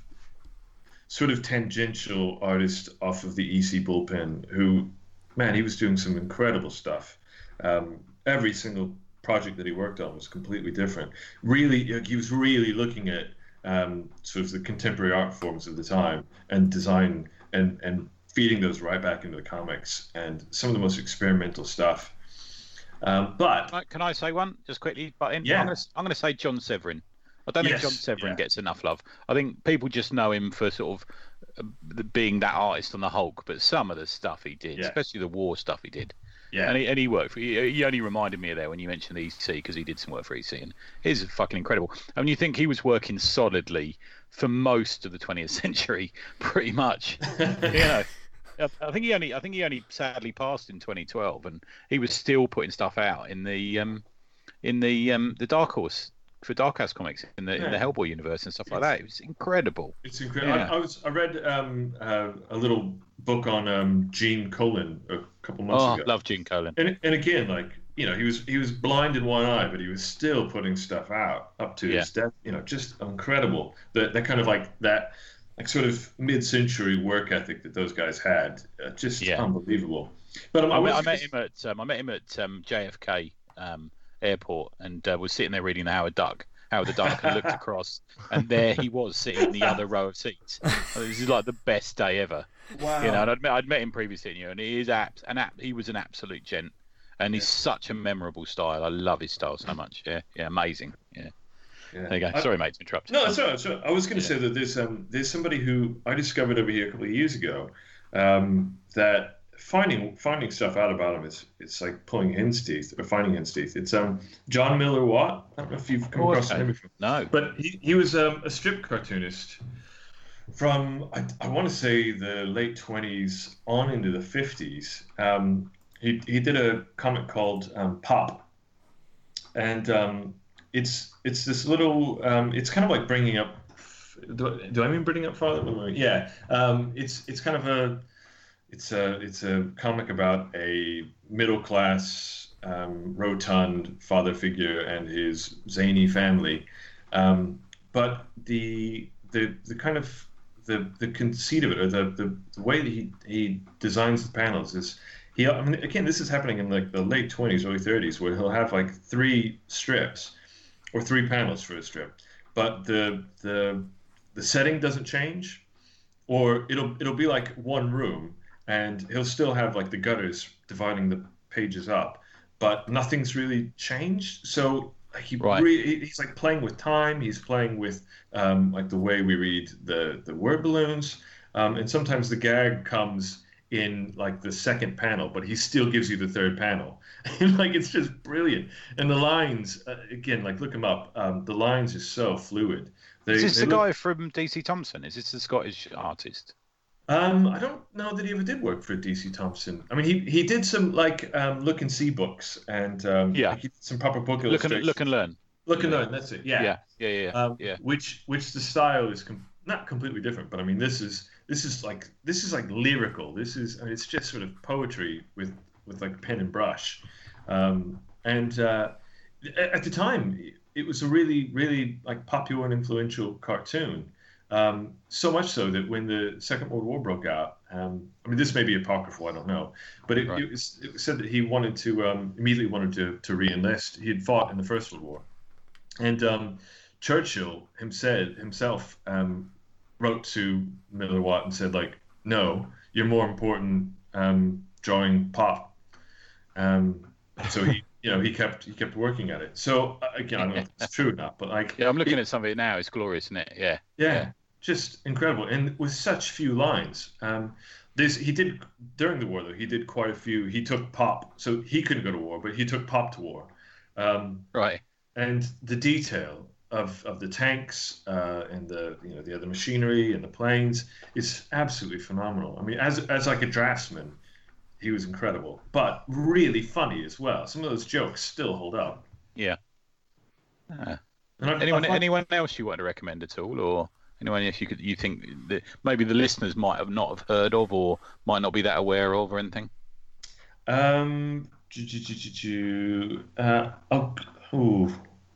sort of tangential artist off of the E C bullpen who, man, he was doing some incredible stuff. Um, every single project that he worked on was completely different. Really, he was really looking at um, sort of the contemporary art forms of the time and design and, and feeding those right back into the comics and some of the most experimental stuff. Um, but can I say one just quickly? But in, yeah. I'm going to I'm going to say John Severin. I don't yes. think John Severin yeah. gets enough love. I think people just know him for sort of uh, being that artist on the Hulk, but some of the stuff he did, yeah. especially the war stuff he did. Yeah, and he, and he worked for. He, he only reminded me of there when you mentioned E C because he did some work for E C, and he's fucking incredible. I mean, you think he was working solidly for most of the twentieth century, pretty much. You know. I think he only, I think he only sadly passed in twenty twelve, and he was still putting stuff out in the, um, in the um, the Dark Horse for Dark Horse comics in the yeah. in the Hellboy universe and stuff it's, like that. It was incredible. It's incredible. Yeah. I, I was, I read um, uh, a little book on um, Gene Colan a couple months oh, ago. Oh, love Gene Colan. And and again, like you know, he was he was blind in one eye, but he was still putting stuff out up to yeah. his death. You know, just incredible. That that kind of like that. Like sort of mid-century work ethic that those guys had, uh, just yeah. unbelievable. But um, I, I, met, was... I met him at um, I met him at um, J F K um, airport, and uh, was sitting there reading the Howard Duck. Howard the Duck, and looked across, and there he was sitting in the other row of seats. This is like the best day ever. Wow. You know, and I'd met, I'd met him previously, you know, and he is abs- an ap- he was an absolute gent, and he's yeah. such a memorable style. I love his style so much. Yeah, yeah, amazing. Yeah. Yeah. There you go. Sorry, I, mate, to interrupt. No, it's all right. So I was going to yeah. say that there's um there's somebody who I discovered over here a couple of years ago, um that finding finding stuff out about him is it's like pulling hen's teeth or finding hen's teeth. It's um John Miller Watt. I don't know if you've come Oh, across okay. him before. No. But he, he was um, a strip cartoonist from I, I want to say the late twenties on into the fifties. Um, he he did a comic called um, Pop, and um, it's it's this little um, it's kind of like bringing up. Do, do I mean bringing up father? Yeah, um, it's it's kind of a it's a it's a comic about a middle class um, rotund father figure and his zany family, um, but the the the kind of the the conceit of it, or the the, the way that he he designs the panels is he. I mean, again, this is happening in like the late twenties, early thirties, where he'll have like three strips or three panels for a strip, but the the the setting doesn't change, or it'll it'll be like one room, and he'll still have like the gutters dividing the pages up, but nothing's really changed. So like, he Right. re- he's like playing with time. He's playing with um, like the way we read the the word balloons, um, and sometimes the gag comes in like the second panel, but he still gives you the third panel. And like it's just brilliant. And the lines, uh, again, like look him up. Um, the lines are so fluid. They, Is this they the look- guy from D C Thompson? Is this the Scottish artist? Um, I don't know that he ever did work for D C Thompson. I mean, he he did some like um, look and see books, and um, Yeah. like, he did some proper book Look and illustrations. look and learn. Look and learn. That's it. Yeah. Yeah, yeah, yeah, yeah. Um, yeah. Which which the style is com- not completely different, but I mean, this is this is like this is like lyrical. This is I mean, it's just sort of poetry with with like pen and brush, um, and uh, at at the time it was a really really like popular and influential cartoon. Um, so much so that when the Second World War broke out, um, I mean, this may be apocryphal, I don't know, but it, Right. it, was, it was said that he wanted to um, immediately wanted to to re-enlist. He had fought in the First World War, and um, Churchill himself himself um, wrote to Miller Watt and said, like, no, you're more important um, drawing Pop. Um, so he, you know, he kept he kept working at it. So uh, again, I don't know if it's true or not, but like, Yeah, I'm looking it- at some of it now. It's glorious, isn't it? Yeah. yeah, Yeah. just incredible, and with such few lines. Um, this he did during the war, though. He did quite a few. He took Pop, so he couldn't go to war, but he took Pop to war. Um, Right. and the detail of of the tanks uh, and the you know the other machinery and the planes is absolutely phenomenal. I mean, as as like a draftsman, he was incredible, but really funny as well. Some of those jokes still hold up. Yeah. Ah. And I, Anyone I find- anyone else you want to recommend at all, or anyone else you could you think that maybe the listeners might have not have heard of, or might not be that aware of, or anything? Um, ju- ju- ju- ju- ju- uh, oh, ooh.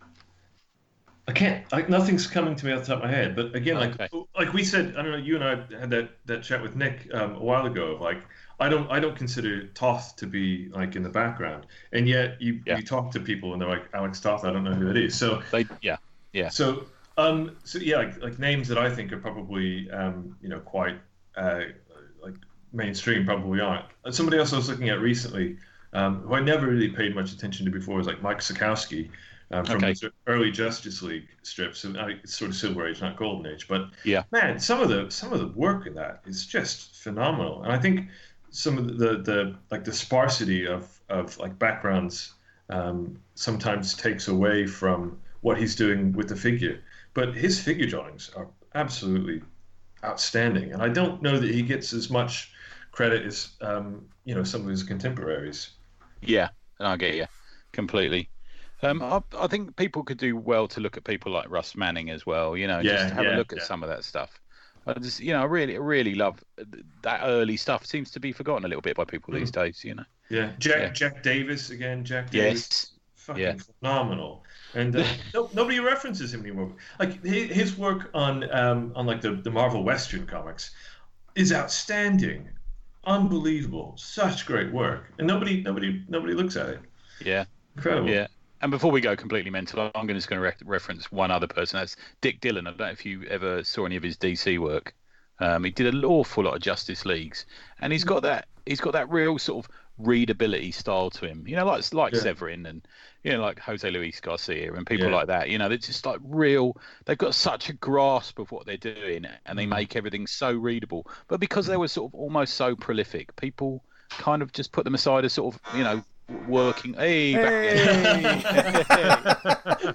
I can't. Like nothing's coming to me off the top of my head. But again, like Okay. like we said, I don't know. You and I had that, that chat with Nick um, a while ago. Of like, I don't I don't consider Toth to be like in the background, and yet you Yeah. you talk to people and they're like Alex Toth. I don't know who that is. So They yeah yeah so um so yeah, like, like names that I think are probably um you know quite uh like mainstream probably aren't. Somebody else I was looking at recently, um, who I never really paid much attention to before, was like Mike Sikowski, um, from Okay. his early Justice League strips. And uh, it's sort of Silver Age, not Golden Age, but Yeah. man, some of the some of the work in that is just phenomenal. And I think some of the the, the like the sparsity of of like backgrounds um, sometimes takes away from what he's doing with the figure. But his figure drawings are absolutely outstanding, and I don't know that he gets as much credit as um, you know some of his contemporaries. yeah. And I get you completely. Um, I, I think people could do well to look at people like Russ Manning as well. You know, Yeah, just have yeah, a look at yeah. some of that stuff. I just, you know, I really, really love that early stuff. Seems to be forgotten a little bit by people these days. You know. Yeah, Jack Yeah. Jack Davis again. Jack Davis, Yes. fucking yeah. phenomenal. And uh, no, nobody references him anymore. Like his, his work on um, on like the, the Marvel Western comics is outstanding, unbelievable, such great work, and nobody nobody nobody looks at it. Yeah. Incredible. Yeah. And before we go completely mental, I'm just going to re- reference one other person. That's Dick Dillon. I don't know if you ever saw any of his D C work. Um, he did an awful lot of Justice Leagues, and he's got that. He's got that real sort of readability style to him. You know, like like Yeah. Severin and you know, like Jose Luis Garcia and people Yeah. like that. You know, they're just like real. They've got such a grasp of what they're doing, and they Mm. make everything so readable. But because they were sort of almost so prolific, people kind of just put them aside as sort of, you know, working. Hey, back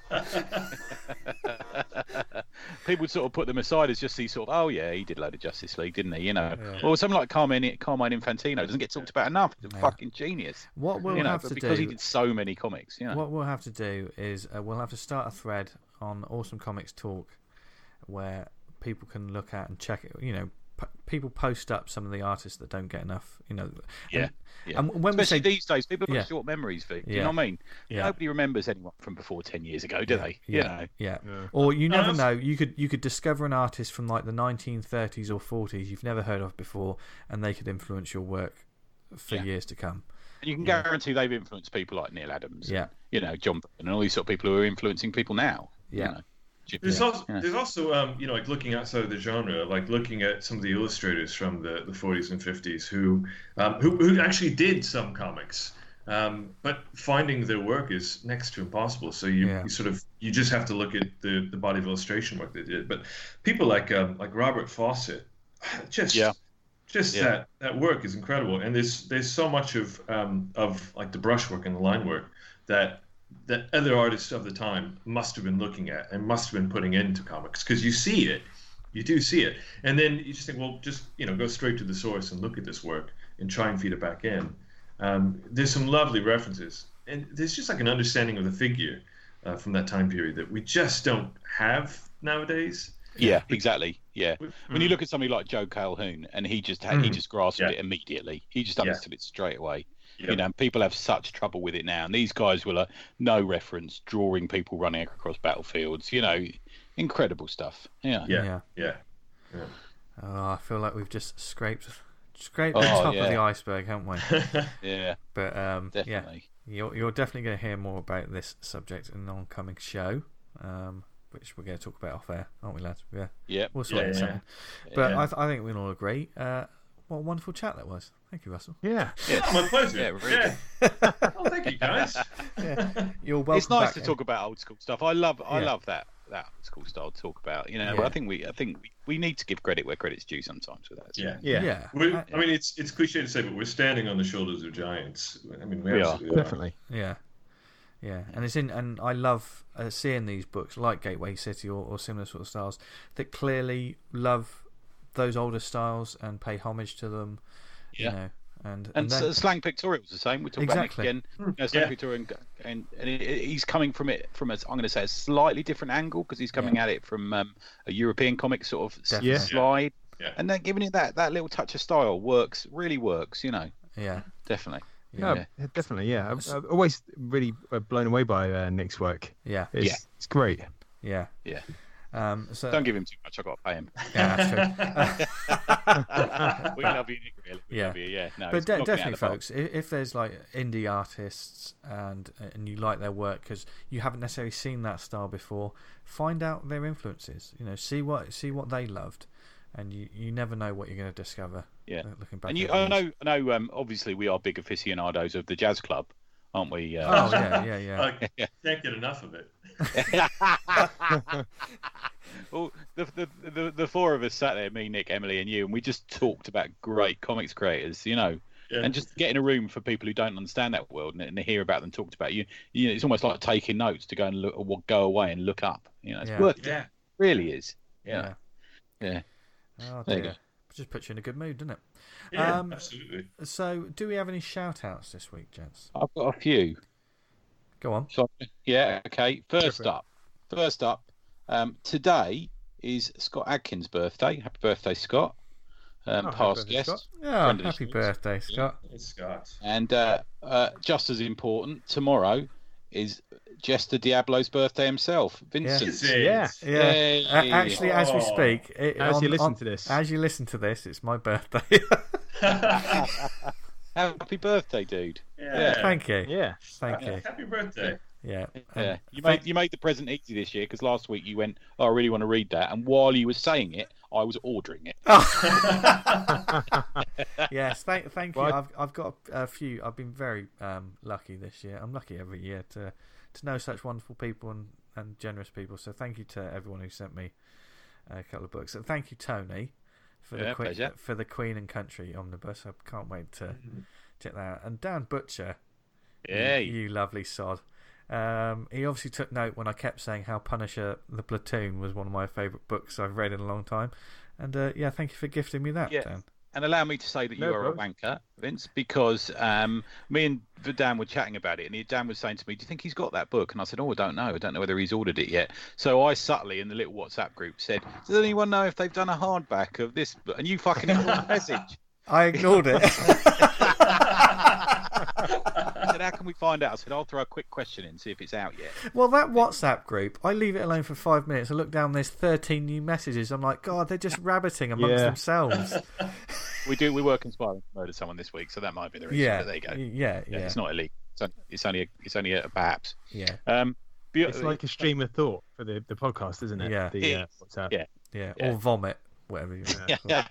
people would sort of put them aside as just these sort of, oh yeah, he did a load of Justice League, didn't he? You know, Yeah. or something like Carmine Carmine Infantino doesn't get talked about enough. He's a Yeah. fucking genius. What we'll you know, have but to because do, he did so many comics. You know, what we'll have to do is uh, we'll have to start a thread on Awesome Comics Talk where people can look at and check it. You know, p- people post up some of the artists that don't get enough. You know, Yeah. And, Yeah. and when especially we say these days, people have Yeah. got short memories. Vic. Do Yeah. you know what I mean? yeah, Nobody remembers anyone from before ten years ago, do Yeah. they? Yeah. You know. yeah. Yeah. Or you No, never that's- know. You could you could discover an artist from like the nineteen thirties or forties you've never heard of before, and they could influence your work for Yeah. years to come. And you can Yeah. guarantee they've influenced people like Neil Adams. Yeah, You know, John Byrne and all these sort of people who are influencing people now. Yeah. You know. Jim- There's yeah. also, Yeah. there's also, um, you know, like looking outside of the genre, like looking at some of the illustrators from the, the forties and fifties who, um, who, who actually did some comics, um, but finding their work is next to impossible. So you, Yeah. you sort of, you just have to look at the, the body of illustration work they did. But people like, um, like Robert Fawcett, just, Yeah. just Yeah. that, that work is incredible. And there's, there's so much of, um, of like the brushwork and the line work that, that other artists of the time must have been looking at and must have been putting into comics, because you see it, you do see it, and then you just think, well, just you know, go straight to the source and look at this work and try and feed it back in. Um, there's some lovely references, and there's just like an understanding of the figure uh, from that time period that we just don't have nowadays. Yeah, exactly. Yeah. Mm. When you look at somebody like Joe Calhoun, and he just had, he Mm. just grasped Yeah. it immediately. He just Yeah. understood it straight away. Yep. You know, and people have such trouble with it now. And these guys will uh, no reference, drawing people running across battlefields. You know, incredible stuff. Yeah. Yeah. yeah. Yeah. Oh, I feel like we've just scraped scraped Oh, the top yeah. of the iceberg, haven't we? Yeah. But um, yeah, Definitely. you're you're definitely going to hear more about this subject in an oncoming show, um, which we're going to talk about off air, aren't we, lads? Yeah, Yeah. we'll sort Yeah, it yeah. something. But Yeah. I, th- I think we can all agree. Uh, what a wonderful chat that was. Thank you, Russell. Yeah. My pleasure. Yeah, really Yeah. Oh, thank you, guys. Yeah, you're welcome. It's nice back to in. talk about old school stuff. I love, I Yeah. love that that old school style to talk about. You know, Yeah. I think we, I think we, we need to give credit where credit's due sometimes with that. so. Yeah. Yeah. Yeah, We're, I- I mean, it's it's cliche to say, but we're standing on the shoulders of giants. I mean, we, We are, absolutely Definitely. yeah, yeah, and it's in, and I love uh, seeing these books like Gateway City or, or similar sort of styles that clearly love those older styles and pay homage to them. Yeah. You know, and And, then- s Slang Pictorial's the same. We talk Exactly. about Nick again. You know, Slang Yeah. Pictorial, and, and, and it, it- he's coming from it from a, I'm going to say a slightly different angle because he's coming at it from um, a European comic sort of s- Definitely. slide, Yeah. and then giving it that that little touch of style works, really works. You know, yeah, definitely. Yeah, Yeah. yeah, definitely. Yeah, I'm, I'm always really uh, blown away by uh, Nick's work. yeah, It's, Yeah. it's great. yeah. Yeah. Um, so Don't give him too much. I got to pay him. yeah, that's true. We love you, Nick. Really. We Yeah. love you. Yeah. No, But it's de- knocking it out definitely, of the park. folks, if, if there's like indie artists and and you like their work because you haven't necessarily seen that style before, find out their influences. You know, see what see what they loved, and you, you never know what you're going to discover. Yeah. uh, looking back. And you, over I the years. know, I know. Um, obviously, we are big aficionados of the jazz club, aren't we? Uh, Oh yeah, yeah, yeah. I can't get enough of it. well, the, the the the four of us sat there, me, Nick, Emily, and you, and we just talked about great comics creators, you know, Yeah. and just get in a room for people who don't understand that world and, and hear about them talked about. You, you know, it's almost like taking notes to go and look, or go away and look up. You know, it's Yeah. worth it. Yeah. Really is. Yeah. Yeah. Oh, There you dear. go. Just puts you in a good mood, doesn't it? Yeah, Um, absolutely. So, do we have any shout outs this week, gents? I've got a few. Go on. So, yeah, okay. First for it. up, first up, um, today is Scott Adkins' birthday. Happy birthday, Scott. Um, Oh, happy past birthday, guest. Scott. Yeah, Friend of the happy shows. birthday, Scott. It's Scott. And uh, uh, just as important, tomorrow is Jester Diablo's birthday himself, Vincent. Is it? Yeah. Yeah. Yay. Uh, actually, as we Oh. speak, it, As on- you listen on- to this. as you listen to this, it's my birthday. Happy birthday, dude. Yeah. Thank you. Yeah. Thank you. Happy birthday. Yeah. Yeah, Um, you made you made the present easy this year because last week you went, oh, I really want to read that, and while you were saying it, I was ordering it. yes, thank, thank you. Well, I- I've I've got a, a few. I've been very um, lucky this year. I'm lucky every year to to know such wonderful people and, and generous people. So thank you to everyone who sent me a couple of books. And thank you, Tony, for Yeah, the Queen, pleasure. for the Queen and Country omnibus. I can't wait to check that out. And Dan Butcher, Yeah, you, you lovely sod. Um, he obviously took note when I kept saying how Punisher: The Platoon was one of my favourite books I've read in a long time. And uh, yeah, thank you for gifting me that, Yeah. Dan. And allow me to say that No you are a problem. wanker, Vince, because um, me and Dan were chatting about it, and he, Dan was saying to me, "Do you think he's got that book?" And I said, "Oh, I don't know. I don't know whether he's ordered it yet." So I subtly, in the little WhatsApp group, said, "Does anyone know if they've done a hardback of this book?" And you fucking ignored the message. I ignored it. I said, "How can we find out?" I said, "I'll throw a quick question in, see if it's out yet." Well, that WhatsApp group, I leave it alone for five minutes. I look down, there's thirteen new messages. I'm like, God, they're just rabbiting amongst Yeah. themselves. We do. We were conspiring to murder someone this week, so that might be the reason. Yeah, But there you go. yeah, yeah, Yeah, it's not illegal. It's only, it's only, a, it's only a perhaps. yeah, Um, be- It's like a stream of thought for the, the podcast, isn't it? Yeah. The, It uh, is. WhatsApp. Yeah. yeah, Yeah. or vomit, whatever you want to call it.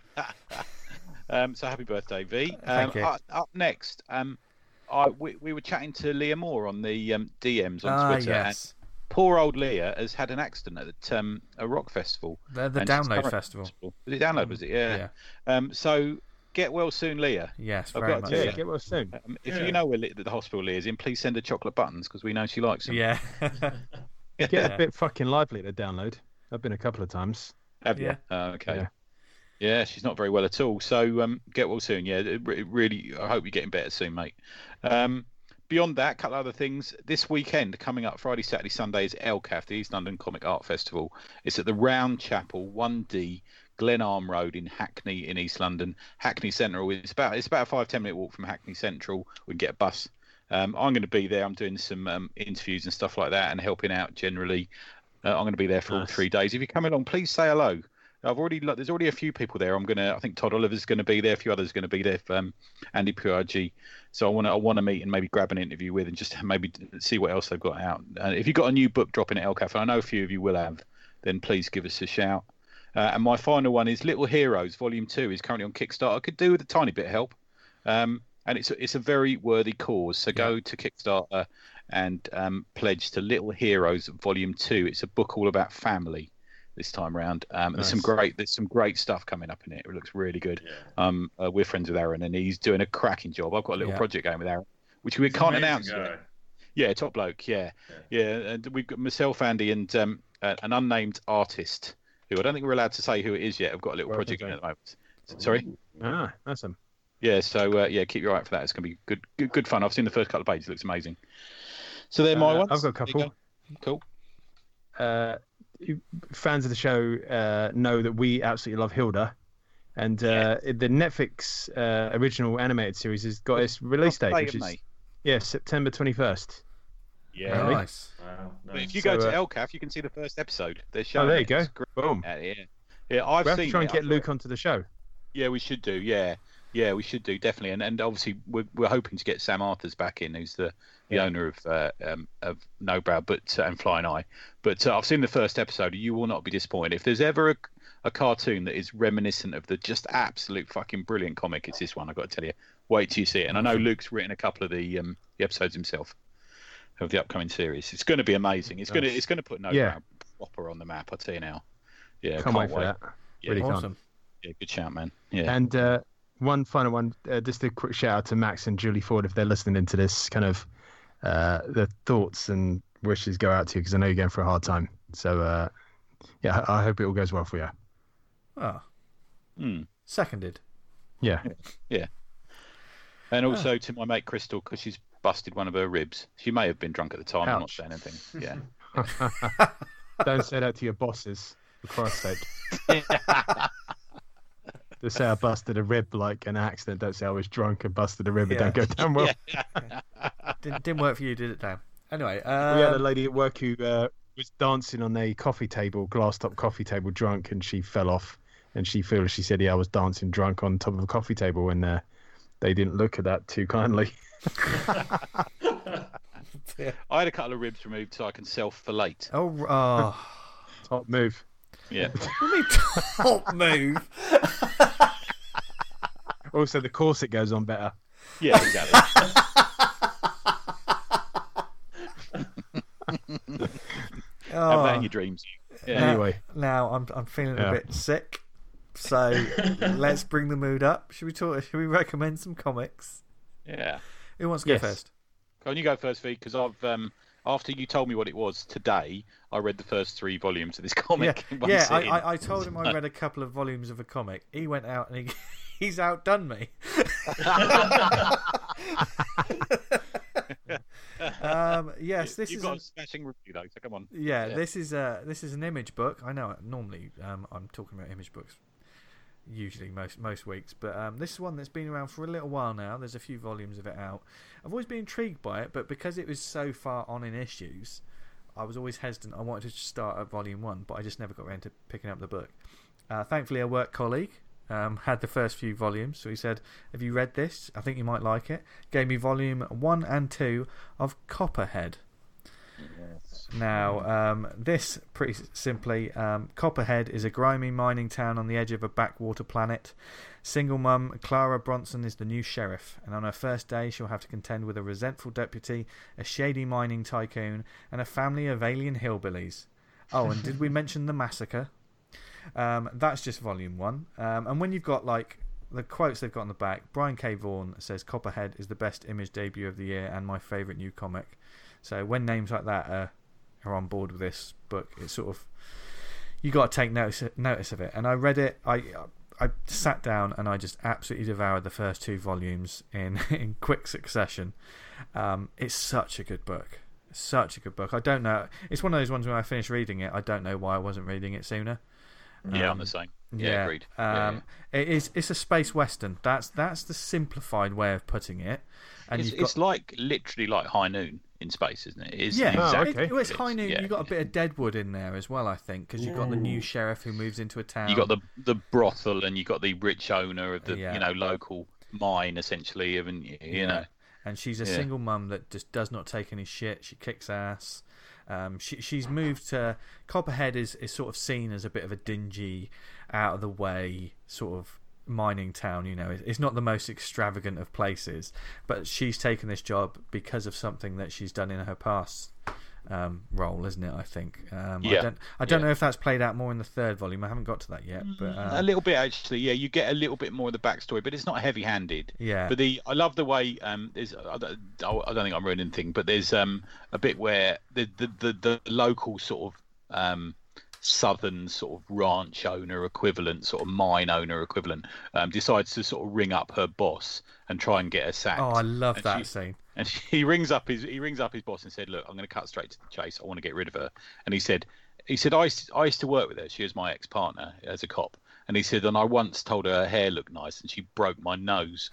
um, so happy birthday, V. Um, Thank you. Up, up next, um, I we, we were chatting to Leah Moore on the um, D Ms on Ah, Twitter, and yes, poor old Leah has had an accident at um, a rock festival. the, the And she's Download current- Festival. Was it Download? Was it? Yeah. Yeah, Um, so get well soon, Leah. yes, I've very got much. to- Yeah, Yeah. get well soon. Um, if Yeah. you know where Le- the hospital Leah's in, please send her chocolate buttons because we know she likes them. Yeah, Get Yeah. a bit fucking lively to download. I've been a couple of times. Have you? Yeah. Uh, okay. Yeah. Yeah. she's not very well at all. So um, get well soon. Yeah, it re- really. I hope you're getting better soon, mate. Um, beyond that, a couple of other things. This weekend, coming up Friday, Saturday, Sunday, is L C A F, the East London Comic Art Festival. It's at the Round Chapel, one D, Glenarm Road in Hackney in East London. Hackney Central. It's about it's about a five ten minute walk from Hackney Central. We can get a bus. Um, I'm going to be there. I'm doing some um, interviews and stuff like that, and helping out generally. Uh, I'm going to be there for all Nice. three days. If you come along, please say hello. I've already look, there's already a few people there. I'm gonna. I think Todd Oliver's going to be there. A few others are going to be there. Um, Andy Piaggi. So I want to. I want to meet and maybe grab an interview with and just maybe see what else they've got out. Uh, if you've got a new book dropping at L C A F, and I know a few of you will have, then please give us a shout. Uh, and my final one is Little Heroes Volume Two is currently on Kickstarter. I could do with a tiny bit of help, um, and it's a, it's a very worthy cause. So go to Kickstarter and um, pledge to Little Heroes Volume Two. It's a book all about family this time round. Um, There's some Nice. great there's some great stuff coming up in it. It looks really good. Yeah. Um, uh, we're friends with Aaron, and he's doing a cracking job. I've got a little Yeah. project going with Aaron, which we He's an can't amazing announce guy. yet. Yeah, top bloke. Yeah, yeah. And we've got myself, Andy, and um, uh, an unnamed artist who I don't think we're allowed to say who it is yet. I've got a little Well, project okay. going at the moment. S- Sorry. Ah, awesome. Yeah. So uh, yeah, keep your eye out for that. It's going to be good, good, good fun. I've seen the first couple of pages. It looks amazing. So they're my Uh, ones. I've got a There you couple. go. Cool. Uh, you- fans of the show uh, know that we absolutely love Hilda, and uh, the Netflix uh, original animated series has got its release date, Date which of is May. yeah September twenty-first. Yeah. Really? nice. Wow. But Nice. if you So, go to uh, L C A F, you can see the first episode. They're showing Oh, there you it. go. It's great. Boom. Yeah, yeah. Yeah, I've We have seen to try and it. get I Luke thought- onto the show. Yeah, we should do. Yeah, yeah, we should do definitely. And and obviously we're we're hoping to get Sam Arthurs back in, who's the, the Yeah. owner of uh, um of No Brow, but uh, and Flying Eye. But uh, I've seen the first episode. You will not be disappointed. If there's ever a, a cartoon that is reminiscent of the just absolute fucking brilliant comic, it's this one. I've got to tell you. Wait till you see it. And I know Luke's written a couple of the um the episodes himself of the upcoming series. It's going to be amazing. It's going to Nice. it's going to put No Yeah. Brow proper on the map. I tell you now. Yeah, Can't wait for that. Yeah, Really can't. Awesome. yeah, good shout, man. Yeah. And uh, one final one, uh, just a quick shout out to Max and Julie Ford if they're listening into this. Kind of uh, the thoughts and wishes go out to you because I know you're going through a hard time. So uh, yeah, I I hope it all goes well for you. Oh, Hmm. seconded. Yeah. And also to my mate Crystal, because she's busted one of her ribs. She may have been drunk at the time. I'm not Ouch. saying anything. Yeah. Don't say that to your bosses, for Christ's sake. Just say I busted a rib like an accident. Don't say I was drunk and busted a rib. It Yeah. don't go down well. Didn't, didn't work for you, did it, Dan? Anyway, We had a um, lady at work who uh, was dancing on a coffee table, glass top coffee table, drunk, and she fell off. And she feels she said, "Yeah, I was dancing drunk on top of a coffee table," and uh, they didn't look at that too kindly. I had a couple of ribs removed so I can self-fillet. oh, oh. Top move. Yeah. What do you mean top move? Also, the corset goes on better. Yeah, exactly. Have that in Oh, your dreams. now, Yeah. Anyway. now I'm I'm feeling Yeah. a bit sick. So let's bring the mood up. Should we talk? Should we recommend some comics? Yeah. Who wants to go Yes. first? Go on, you go first, V, because I've um, after you told me what it was today, I read the first three volumes of this Yeah, comic in one yeah. I, sitting. I, I told him I read a couple of volumes of a comic. He went out and he, he's outdone me. um, yes, this You've is got a- a smashing review though, so come on. yeah, Yeah. This is a this is an image book. I know normally um, I'm talking about image books usually most most weeks, but um, this is one that's been around for a little while now. There's a few volumes of it out. I've always been intrigued by it, but because it was so far on in issues, I was always hesitant. I wanted to start at volume one, but I just never got around to picking up the book. Uh, thankfully, a work colleague um, had the first few volumes, so he said, "Have you read this? I think you might like it." Gave me volume one and two of Copperhead. Yes. Now, um, this, pretty simply, um, Copperhead is a grimy mining town on the edge of a backwater planet. Single mum Clara Bronson is the new sheriff, and on her first day she'll have to contend with a resentful deputy, a shady mining tycoon, and a family of alien hillbillies. Oh, and did we mention the massacre? Um, that's just volume one. Um, and when you've got, like, the quotes they've got on the back, Brian K. Vaughan says Copperhead is the best image debut of the year and my favourite new comic. So when names like that are, are on board with this book, it's sort of, you got to take notice notice of it. And I read it. I I sat down and I just absolutely devoured the first two volumes in in quick succession. Um, it's such a good book. Such a good book. I don't know. It's one of those ones when I finish reading it, I don't know why I wasn't reading it sooner. Yeah, Um, I'm the same. Yeah, agreed. Yeah, Um, It is. It's a space western. That's that's the simplified way of putting it. And It's, you've got, it's like literally like High Noon in space, isn't it? It is yeah, exactly. okay. it, well, it's what High it Noon. is. Yeah, You've got a yeah. bit of Deadwood in there as well, I think, because you've got the new sheriff who moves into a town. You got the the brothel, and you got the rich owner of the Yeah. you know local mine, essentially, haven't you? You Yeah. know. And she's a Yeah. single mum that just does not take any shit. She kicks ass. Um, she she's moved to Copperhead is is sort of seen as a bit of a dingy, out of the way sort of mining town. You know, It- it's not the most extravagant of places, but she's taken this job because of something that she's done in her past um, role, isn't it? I think. Um, I Yeah. don't I don't Yeah. know if that's played out more in the third volume. I haven't got to that yet, but a um, little bit actually. Yeah, you get a little bit more of the backstory, but it's not heavy-handed. yeah. But the I love the way um there's I don't, I don't think I'm ruining anything, but there's um a bit where the the the, the local sort of um southern sort of ranch owner equivalent, sort of mine owner equivalent, um decides to sort of ring up her boss and try and get her sacked. Oh, I love and that she- scene. And he rings up his he rings up his boss and said, "Look, I'm going to cut straight to the chase. I want to get rid of her." And he said, "He said I used to, I used to work with her. She was my ex-partner as a cop." And he said, "And I once told her her hair looked nice, and she broke my nose."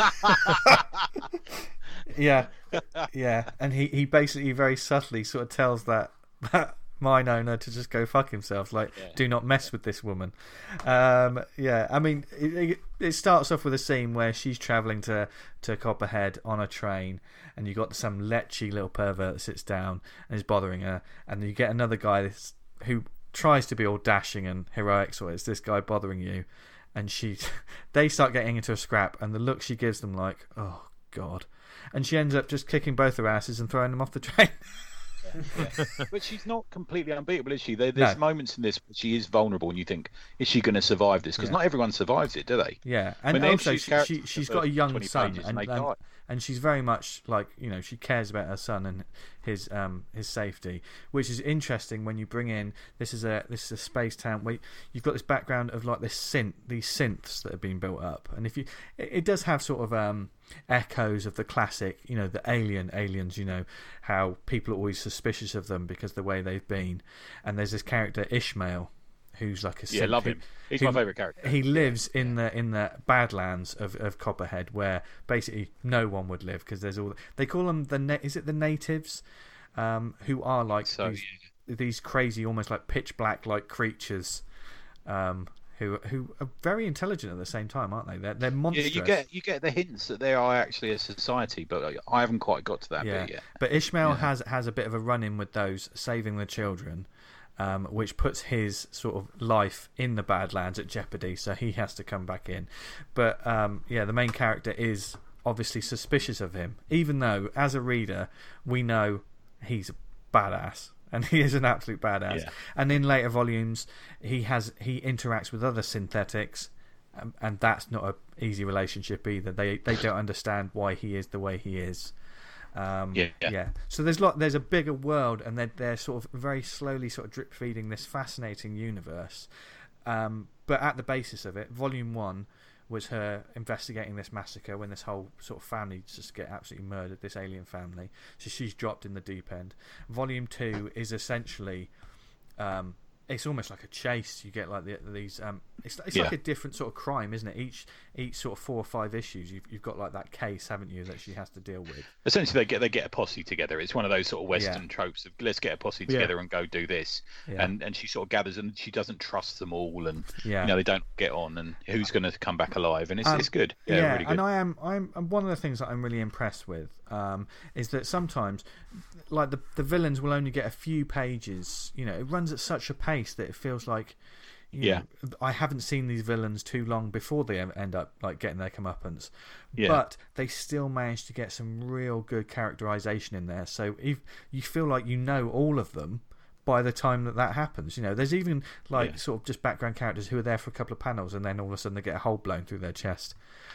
Yeah, yeah, and he, he basically very subtly sort of tells that, that mine owner to just go fuck himself, like, Yeah. do not mess with this woman. Um, yeah, I mean, it, it, it starts off with a scene where she's travelling to, to Copperhead on a train, and you got some lechy little pervert that sits down and is bothering her, and you get another guy that's, who tries to be all dashing and heroic, so it's this guy bothering you, and she, they start getting into a scrap, and the look she gives them, like, oh god. And she ends up just kicking both her asses and throwing them off the train. Yeah. But she's not completely unbeatable, is she? There, there's No. moments in this where she is vulnerable, and you think, is she going to survive this? Because Yeah. not everyone survives it, do they? Yeah, and When they also introduce she, characters she for she's the got a young twenty son, pages and, and they and, die. and she's very much like, you know, she cares about her son and his um his safety, which is interesting when you bring in this is a this is a space town where you've got this background of like this synth these synths that have been built up, and if you it, it does have sort of um echoes of the classic, you know, the alien aliens, you know, how people are always suspicious of them because of the way they've been, and there's this character Ishmael who's like a Yeah, synth love who- him. He's who- my favourite character. He lives in the in the Badlands of, of Copperhead, where basically no one would live because there's all they call them the na- is it the natives, um, who are like So, these, these crazy, almost like pitch black like creatures, um, who who are very intelligent at the same time, aren't they? They're they're Yeah, monstrous. you get you get the hints that they are actually a society, but I haven't quite got to that yeah. bit yet. But Ishmael Yeah. has has a bit of a run in with those saving the children. Um, which puts his sort of life in the Badlands at jeopardy, so he has to come back in. But um, yeah, the main character is obviously suspicious of him, even though as a reader we know he's a badass, and he is an absolute badass. Yeah. And in later volumes, he has he interacts with other synthetics, and, and that's not a easy relationship either. They they don't understand why he is the way he is. Um, yeah, yeah. yeah. So there's lot. There's a bigger world, and they're they're sort of very slowly sort of drip feeding this fascinating universe. Um, but at the basis of it, Volume One was her investigating this massacre when this whole sort of family just get absolutely murdered, this alien family. So she's dropped in the deep end. Volume Two is essentially. Um, It's almost like a chase. You get like the, these. Um, it's it's yeah. like a different sort of crime, isn't it? Each each sort of four or five issues, you've you've got like that case, haven't you, that she has to deal with. Essentially, they get they get a posse together. It's one of those sort of Western Yeah. tropes of let's get a posse together Yeah. and go do this. Yeah. And and she sort of gathers, and she doesn't trust them all, and Yeah. you know they don't get on, and who's going to come back alive, and it's Um, it's good. Yeah, Yeah, really good. and I am I'm and one of the things that I'm really impressed with um, is that sometimes, like the the villains will only get a few pages. You know, it runs at such a pace that it feels like. You Yeah. know, I haven't seen these villains too long before they end up like getting their comeuppance, Yeah. but they still manage to get some real good characterization in there. So if you feel like you know all of them by the time that that happens, you know, there's even like Yeah. sort of just background characters who are there for a couple of panels, and then all of a sudden they get a hole blown through their chest.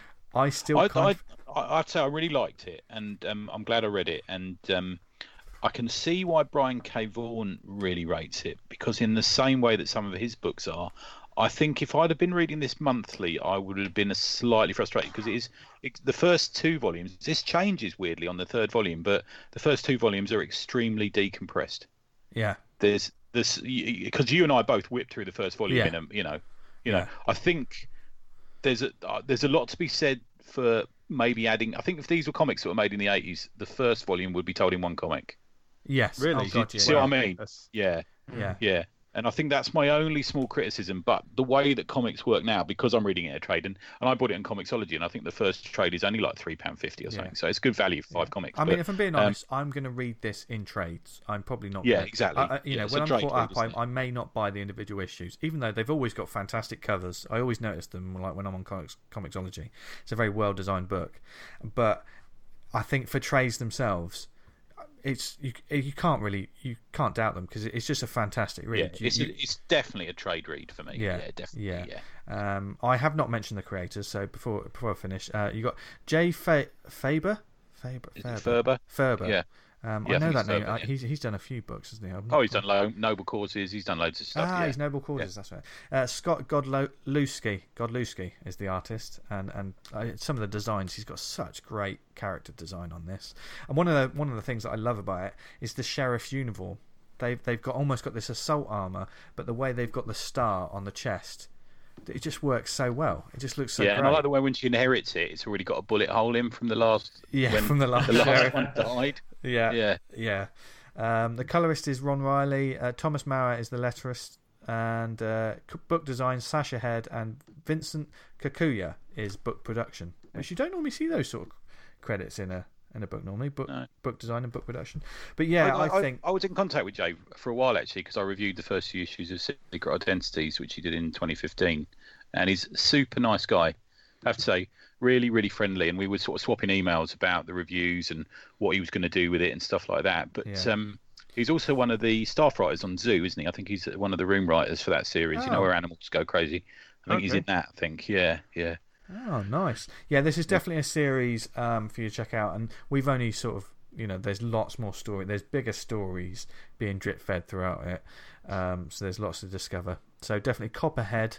I still I, kind I, of, I, I'd say I really liked it, and um, I'm glad I read it, and um, I can see why Brian K. Vaughan really rates it, because in the same way that some of his books are, I think if I'd have been reading this monthly, I would have been slightly frustrated, because it is it, the first two volumes. This changes weirdly on the third volume, but the first two volumes are extremely decompressed. yeah, There's this because you and I both whipped through the first volume Yeah. in a, you know, you Yeah. know. I think there's a uh, there's a lot to be said for maybe adding. I think if these were comics that were made in the eighties, the first volume would be told in one comic. yes, Really? oh, God, Do you yeah. see what I mean? That's- Yeah, yeah, yeah. And I think that's my only small criticism. But the way that comics work now, because I'm reading it at a trade, and, and I bought it in Comixology, and I think the first trade is only like three pound fifty or something. Yeah. So it's good value for five comics. I but, mean, if I'm being um, honest, I'm going to read this in trades. I'm probably not. Yeah, gonna, exactly. I, I, you Yeah, know, it's when a I'm trade caught read, up, isn't I, it? I may not buy the individual issues, even though they've always got fantastic covers. I always notice them, like when I'm on comics, Comixology. It's a very well designed book, but I think for trades themselves, it's you. You can't really you can't doubt them, because it's just a fantastic read. yeah, You- it's you- a, it's definitely a trade read for me. Yeah, Yeah, definitely. yeah. Yeah. Um, I have not mentioned the creators, so before before I finish, uh, you got Jay Fa- Faber, Faber, Is it Ferber? Ferber. Yeah. Um, Yeah, I I know think that it's name. Ferber, Uh, yeah. He's he's done a few books, hasn't he? I've Oh, not- he's done lo- Noble Causes. He's done loads of stuff. Ah, yeah. he's Noble Causes. That's right. Uh, Scott Godlewski, Godlewski is the artist, and and uh, some of the designs. He's got such great character design on this. And one of the one of the things that I love about it is the sheriff's uniform. They've they've got almost got this assault armor, but the way they've got the star on the chest, it just works so well. It just looks so yeah, great. and I like the way when she inherits it, it's already got a bullet hole in from the last. Yeah, when from the last the last sheriff. one died. Yeah, Yeah. yeah. Um, the colorist is Ron Riley. Uh, Thomas Maurer is the letterist, and uh, c- book design Sasha Head, and Vincent Kakuya is book production. Which you don't normally see those sort of credits in a in a book normally. Book No. book design and book production. But yeah, I, I, think I was in contact with Jay for a while actually, because I reviewed the first few issues of Secret Identities, which he did in twenty fifteen, and he's a super nice guy. I have to say, really, really friendly, and we were sort of swapping emails about the reviews and what he was going to do with it and stuff like that. But Yeah. um, he's also one of the staff writers on Zoo, isn't he? I think he's one of the room writers for that series. You know, Oh. where animals go crazy. I think he's Okay. in that. I think, yeah, yeah. oh nice. Yeah, this is definitely a series um, for you to check out, and we've only sort of you know there's lots more story. There's bigger stories being drip fed throughout it, um, so there's lots to discover. So definitely Copperhead.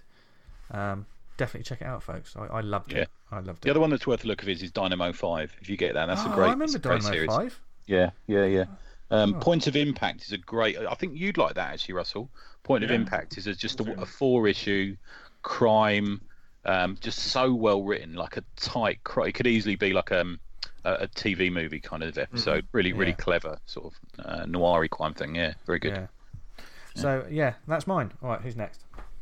Um, Definitely check it out, folks. I, I loved it. I loved The it. other one that's worth a look of is, is Dynamo five. If you get that, that's oh, a great. I remember it's a great Dynamo series. Five. Yeah, yeah, yeah. Um, Oh. Point of Impact is a great. I think you'd like that actually, Russell. Point of Yeah. Impact is a, just a, a four-issue crime, um, just so well written, like a tight. cri- It could easily be like um, a, a T V movie kind of episode. Really, really Yeah. clever sort of uh, noir-y crime thing. Yeah, very good. Yeah. So yeah, that's mine. All right, who's next?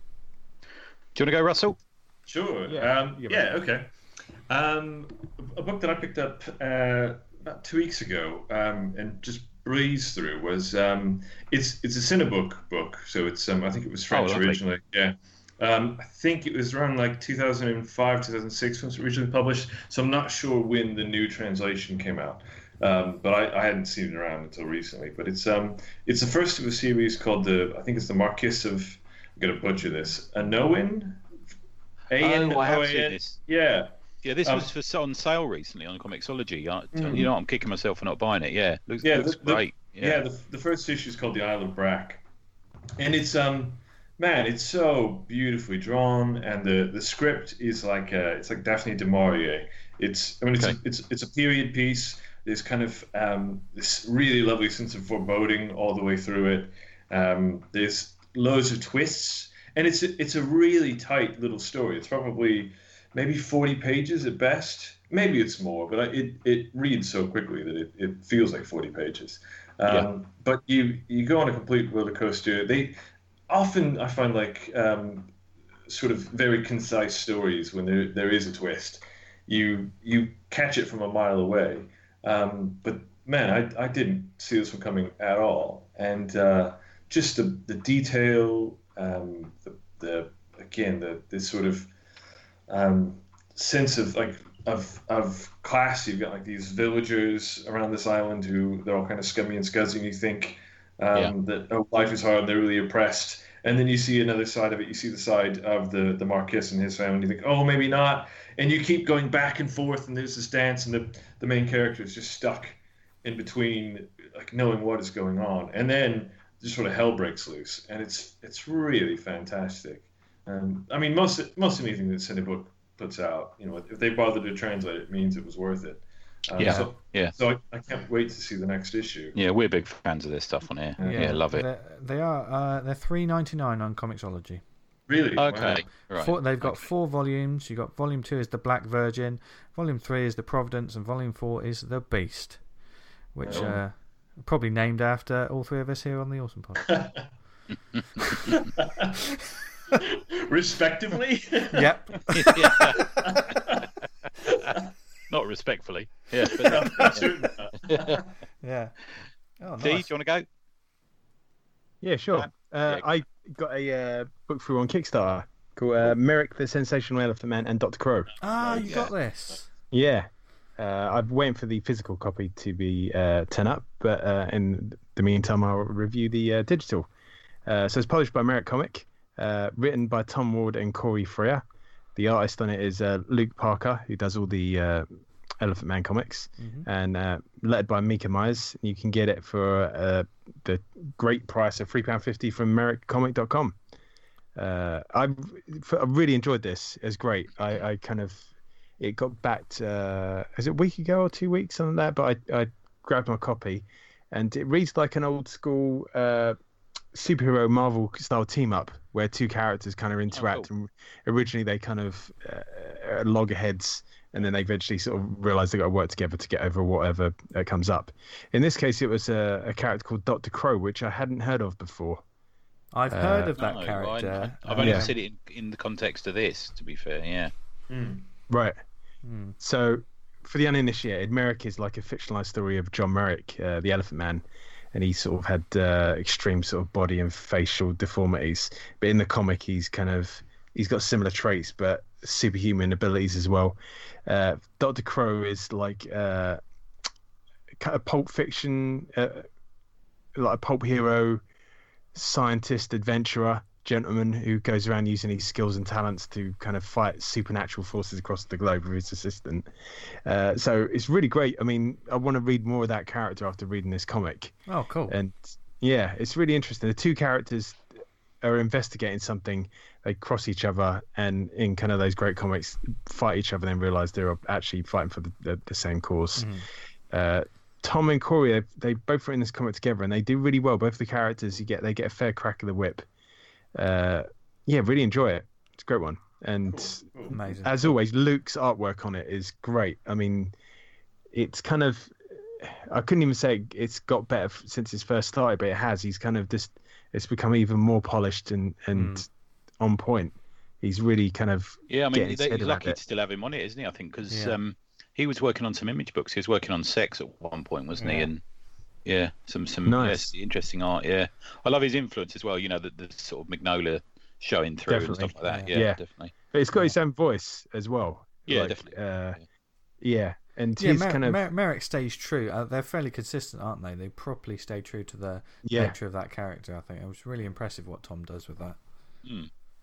Do you want to go, Russell? Sure. Yeah, Um, you yeah. Okay. Um, a book that I picked up uh, about two weeks ago um, and just breezed through was um, it's it's a Cinebook book, so it's um, I think it was French lovely. originally. Yeah. Um, I think it was around like two thousand five, two thousand six when it was originally published. So I'm not sure when the new translation came out. Um, but I, I hadn't seen it around until recently. But it's um it's the first of a series called the I think it's the Marquis of I'm gonna butcher this Anoin. A N Oh, I have O A seen N. this. Yeah. Yeah, this Um, was for on sale recently on Comixology. I, Mm. You know, I'm kicking myself for not buying it. Yeah, looks, Yeah, looks the- the- great. Yeah, Yeah, the, the first issue is called The Isle of Brack, and it's um, man, it's so beautifully drawn, and the, the script is like uh, it's like Daphne du Maurier. It's I mean it's Okay. a, it's it's a period piece. There's kind of um, this really lovely sense of foreboding all the way through it. Um, there's loads of twists, and it's a, it's a really tight little story. It's probably maybe forty pages at best. Maybe it's more, but I- it it reads so quickly that it, it feels like forty pages. Um, Yeah. But you you go on a complete roller coaster. They often I find like um, sort of very concise stories when there there is a twist. You you catch it from a mile away. Um, but man, I I didn't see this one coming at all. And uh, just the the detail, um, the the again the this sort of um, sense of like of of class. You've got like these villagers around this island who they're all kind of scummy and scuzzy, and you think um, Yeah. that oh, life is hard and they're really oppressed. And then you see another side of it. You see the side of the the Marquis and his family. You think, oh, maybe not. And you keep going back and forth, and there's this dance, and the the main character is just stuck in between, like knowing what is going on. And then just sort of hell breaks loose, and it's it's really fantastic. Um, I mean, most most anything that Cinebook puts out, you know, if they bother to translate it, means it was worth it. Um, Yeah, So, yeah. so I, I can't wait to see the next issue. yeah. We're big fans of this stuff on here. Yeah, love it. They're, they are. Uh, they're three ninety nine on Comixology. Really? Wow. Okay, right. Four, they've got okay. four volumes. You got volume two is the Black Virgin, volume three is the Providence, and volume four is the Beast, which Oh. uh, probably named after all three of us here on the Awesome Pod. Respectively. Yep. Not respectfully. Yeah. But, I'm certain not. Yeah. Oh, D, do you nice. want to go? Yeah, sure. Yeah. Uh, Yeah. I got a uh, book through on Kickstarter called uh, Merrick the Sensational Elephant Man and Doctor Crow. Ah, you Yeah. got this. Yeah. Uh, I'm waiting for the physical copy to be uh, turn up, but uh, in the meantime, I'll review the uh, digital. Uh, so it's published by Merrick Comic, uh, written by Tom Ward and Corey Freer. The artist on it is uh, Luke Parker, who does all the uh, Elephant Man comics, Mhm. and uh, led by Mika Myers. You can get it for uh, the great price of three pounds fifty from merrick comic dot com. Uh, I I really enjoyed this. It was great. I, I kind of it got back uh, is it a week ago or two weeks on that, but I, I grabbed my copy, and it reads like an old school uh, superhero Marvel style team up where two characters kind of interact. cool. And originally they kind of uh, loggerheads, and then they eventually sort of realize they got to work together to get over whatever uh, comes up. In this case, it was a, a character called Doctor Crow, which I hadn't heard of before. I've Uh, heard of that No, character. I, I've only Yeah. seen it in, in the context of this, to be fair. Yeah. Hmm. Right. Hmm. So, for the uninitiated, Merrick is like a fictionalized story of John Merrick, uh, the Elephant Man, and he sort of had uh, extreme sort of body and facial deformities. But in the comic, he's kind of he's got similar traits, but superhuman abilities as well. Uh, Doctor Crow is like uh, kind of pulp fiction, uh, like a pulp hero, scientist, adventurer, gentleman who goes around using his skills and talents to kind of fight supernatural forces across the globe with his assistant. Uh, so it's really great. I mean, I want to read more of that character after reading this comic. Oh, cool. And yeah, it's really interesting. The two characters are investigating something. They cross each other, and in kind of those great comics, fight each other, and then realize they're actually fighting for the, the, the same cause. Mhm. Uh, Tom and Corey, they, they both written this comic together, and they do really well. Both the characters, you get they get a fair crack of the whip. Uh, yeah, really enjoy it. It's a great one. And Cool. Amazing. as always, Luke's artwork on it is great. I mean, it's kind of, I couldn't even say it's got better f- since it's first started, but it has. He's kind of just, it's become even more polished and, and Mm. on point. He's really kind of, Yeah, I mean, getting his they- head he's around lucky it. to still have him on it, isn't he? I think because Yeah. um, he was working on some image books. He was working on Sex at one point, wasn't he? Yeah. And yeah, some some Nice. yes, interesting art. Yeah, I love his influence as well. You know, the, the sort of Magnolia showing through Definitely. and stuff like that. Yeah, Yeah. definitely. but it's got his own voice as well. Yeah, Like, definitely. Uh, yeah, and Yeah, he's Mer- kind of, Mer- Merrick stays true. Uh, they're fairly consistent, aren't they? They properly stay true to the yeah, nature of that character. I think it was really impressive what Tom does with that. Mm.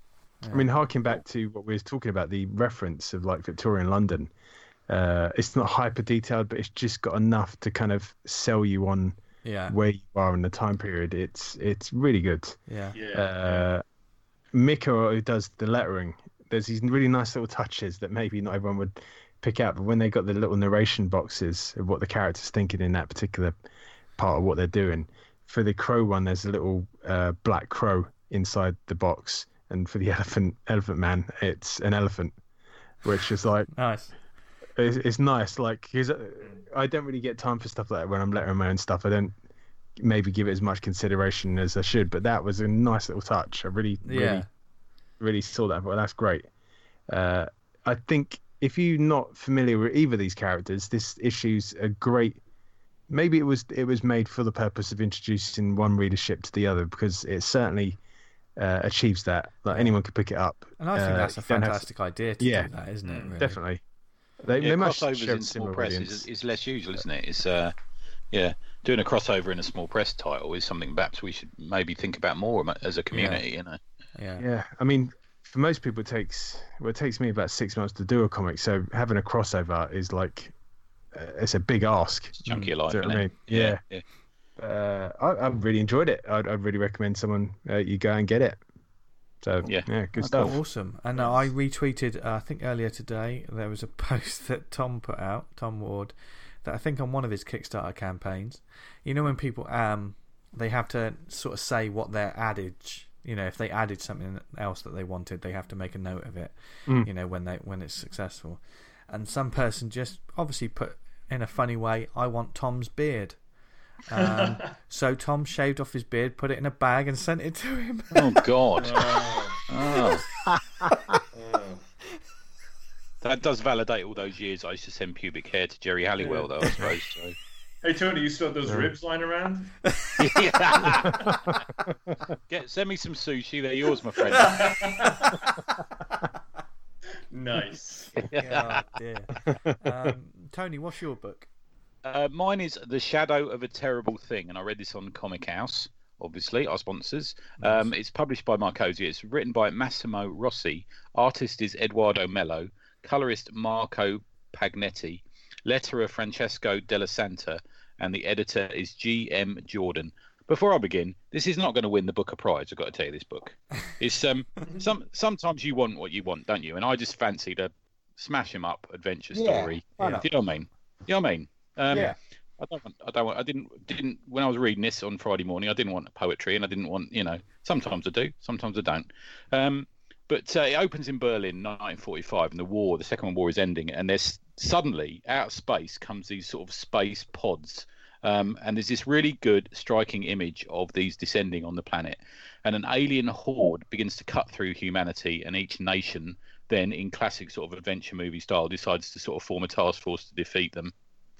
I mean, harking back to what we were talking about, the reference of like Victorian London. Uh, it's not hyper detailed, but it's just got enough to kind of sell you on Yeah. where you are in the time period. It's it's really good. Yeah. Yeah. Uh, Mika, who does the lettering, there's these really nice little touches that maybe not everyone would pick out, but when they got the little narration boxes of what the character's thinking in that particular part of what they're doing. For the crow one, there's a little uh, black crow inside the box, and for the elephant elephant man, it's an elephant, which is like Nice. it's, it's nice. Like, cause I don't really get time for stuff like that when I'm lettering my own stuff. I don't maybe give it as much consideration as I should, but that was a nice little touch. I really, really, Yeah. really saw that. But that's great. Uh, I think if you're not familiar with either of these characters, this issue's a great. Maybe it was it was made for the purpose of introducing one readership to the other, because it certainly uh, achieves that. Like, anyone could pick it up. And I think Uh, that's a you don't have to- fantastic idea to Yeah. do that, isn't it? Really? Definitely. They, Yeah, they must crossovers share in a small similar press audience. is, is less usual, isn't it? It's uh, yeah, doing a crossover in a small press title is something perhaps we should maybe think about more as a community. You know. Yeah. Yeah, I mean, for most people, it takes well, it takes me about six months to do a comic. So having a crossover is like uh, it's a big ask. It's chunky Mm, life, do you know isn't what I it? mean? Yeah, yeah. Uh, I, I really enjoyed it. I'd, I'd really recommend someone uh, you go and get it. So Yeah. yeah, good Oh, stuff. awesome. And uh, I retweeted, uh, I think earlier today, there was a post that Tom put out, Tom Ward, that I think on one of his Kickstarter campaigns, you know, when people, um, they have to sort of say what their adage, you know, if they added something else that they wanted, they have to make a note of it, Mm. you know, when they when it's successful. And some person just obviously put in a funny way, I want Tom's beard. Um, so Tom shaved off his beard, put it in a bag, and sent it to him. Oh God. Oh, Oh, oh. that does validate all those years I used to send pubic hair to Jerry Halliwell, though. I suppose. So. Hey Tony, you still have those ribs lying around? Get send me some sushi. They're yours, my friend. Nice. Oh, dear. Um, Tony, what's your book? Uh, mine is The Shadow of a Terrible Thing, and I read this on Comic House, obviously, our sponsors. Um, it's published by Marcosia. It's written by Massimo Rossi. Artist is Eduardo Mello. Colorist Marco Pagnetti. Letterer Francesco Della Santa. And the editor is G M Jordan. Before I begin, this is not going to win the Booker Prize. I've got to tell you, this book. It's um, some sometimes you want what you want, don't you? And I just fancied a smash 'em up adventure story. why Do not? you know what I mean? You know what I mean? Um, Yeah. I don't want. I don't want. I didn't. Didn't. When I was reading this on Friday morning, I didn't want poetry, and I didn't want. You know. Sometimes I do. Sometimes I don't. Um, but uh, it opens in Berlin, nineteen forty-five, and the war, the Second World War, is ending, and there's suddenly out of space comes these sort of space pods. Um, and there's this really good, striking image of these descending on the planet, and an alien horde begins to cut through humanity, and each nation then, in classic sort of adventure movie style, decides to sort of form a task force to defeat them.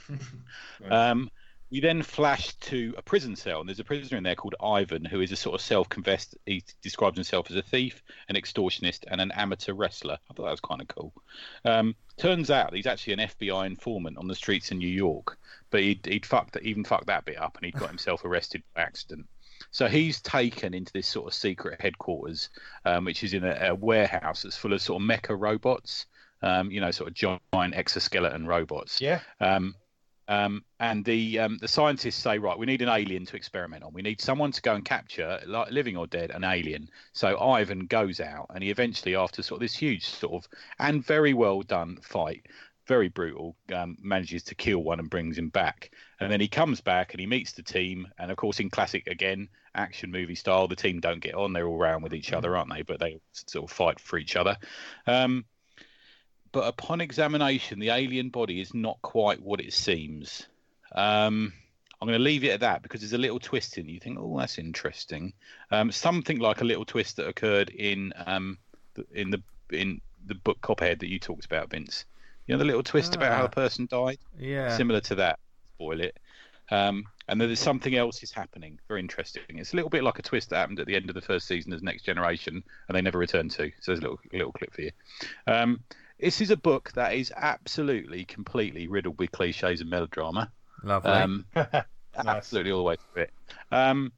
Um, we then flash to a prison cell, and there's a prisoner in there called Ivan, who is a sort of self-confessed. He describes himself as a thief, an extortionist, and an amateur wrestler. I thought that was kind of cool. Um, turns out he's actually an F B I informant on the streets in New York, but he'd, he'd fucked even fucked that bit up, and he'd got himself arrested by accident. So he's taken into this sort of secret headquarters, um, which is in a, a warehouse that's full of sort of mecha robots, um, you know, sort of giant exoskeleton robots. Yeah. Um, um, and the um, the scientists say, right, we need an alien to experiment on. We need someone to go and capture, like, living or dead, an alien. So Ivan goes out, and he eventually, after sort of this huge sort of and very well done fight, very brutal, um, manages to kill one and brings him back. And then he comes back and he meets the team. And of course, in classic, again, action movie style, the team don't get on. They're all around with each other, aren't they? But they sort of fight for each other. Um, but upon examination, the alien body is not quite what it seems. Um, I'm going to leave it at that because there's a little twist in it. You think, oh, that's interesting. Um, something like a little twist that occurred in um, in the in the book Copperhead that you talked about, Vince. You know, the little twist about how Ah. a person died? Yeah. Similar to that. Spoil it. Um, and then there's something else is happening. Very interesting. It's a little bit like a twist that happened at the end of the first season as Next Generation, and they never returned to. So there's a little, a little clip for you. Um, this is a book that is absolutely, completely riddled with cliches and melodrama. Lovely. Um, absolutely all the way through it. Um,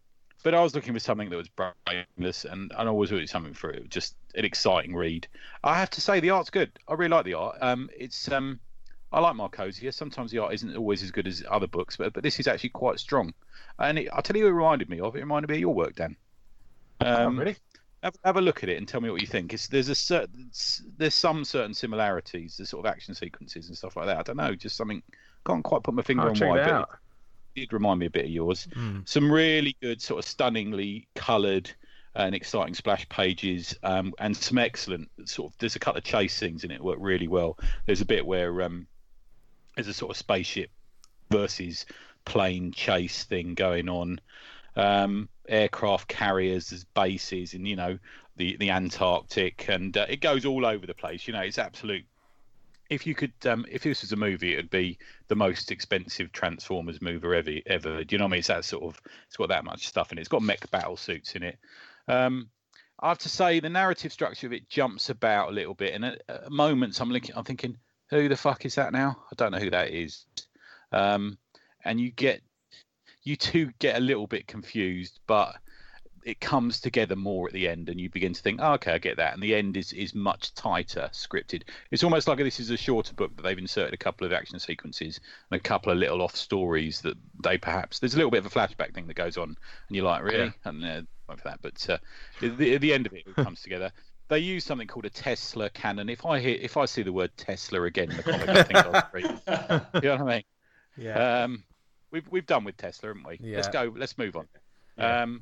but I was looking for something that was brainless, and, and I was looking something for it, just an exciting read. I have to say the art's good. I really like the art. Um, it's um, I like Marcosia. Sometimes the art isn't always as good as other books, but but this is actually quite strong. And it, I'll tell you, what it reminded me of. It reminded me of your work, Dan. Um, oh, really? Have, have a look at it and tell me what you think. It's, there's a certain, there's some certain similarities, the sort of action sequences and stuff like that. I don't know, just something. Can't quite put my finger I'll on check why, that but out. it did remind me a bit of yours. Mm. Some really good, sort of stunningly coloured and exciting splash pages, um, and some excellent sort of. There's a couple of chase scenes in it that work really well. There's a bit where um, there's a sort of spaceship versus plane chase thing going on. Um, aircraft carriers as bases, and you know the the Antarctic, and uh, it goes all over the place. You know, it's absolute. If you could, um, if this was a movie, it'd be the most expensive Transformers movie ever. Ever, do you know what I mean? It's that sort of. It's got that much stuff in it. It's got mech battle suits in it. Um, I have to say the narrative structure of it jumps about a little bit, and at, at moments I'm looking, I'm thinking, who the fuck is that now? I don't know who that is. Um, and you get. You do get a little bit confused, but it comes together more at the end, and you begin to think, oh, okay, I get that. And the end is, is much tighter, scripted. It's almost like this is a shorter book, but they've inserted a couple of action sequences and a couple of little off stories that they perhaps. There's a little bit of a flashback thing that goes on, and you're like, really? Yeah. And uh, for that, but uh, at, the, at the end of it, it comes together. They use something called a Tesla cannon. If I hear, if I see the word Tesla again in the comic, I think I'll scream. You know what I mean? Yeah. Um, We've we've done with Tesla, haven't we? Yeah. Let's go. Let's move on. Yeah. Um,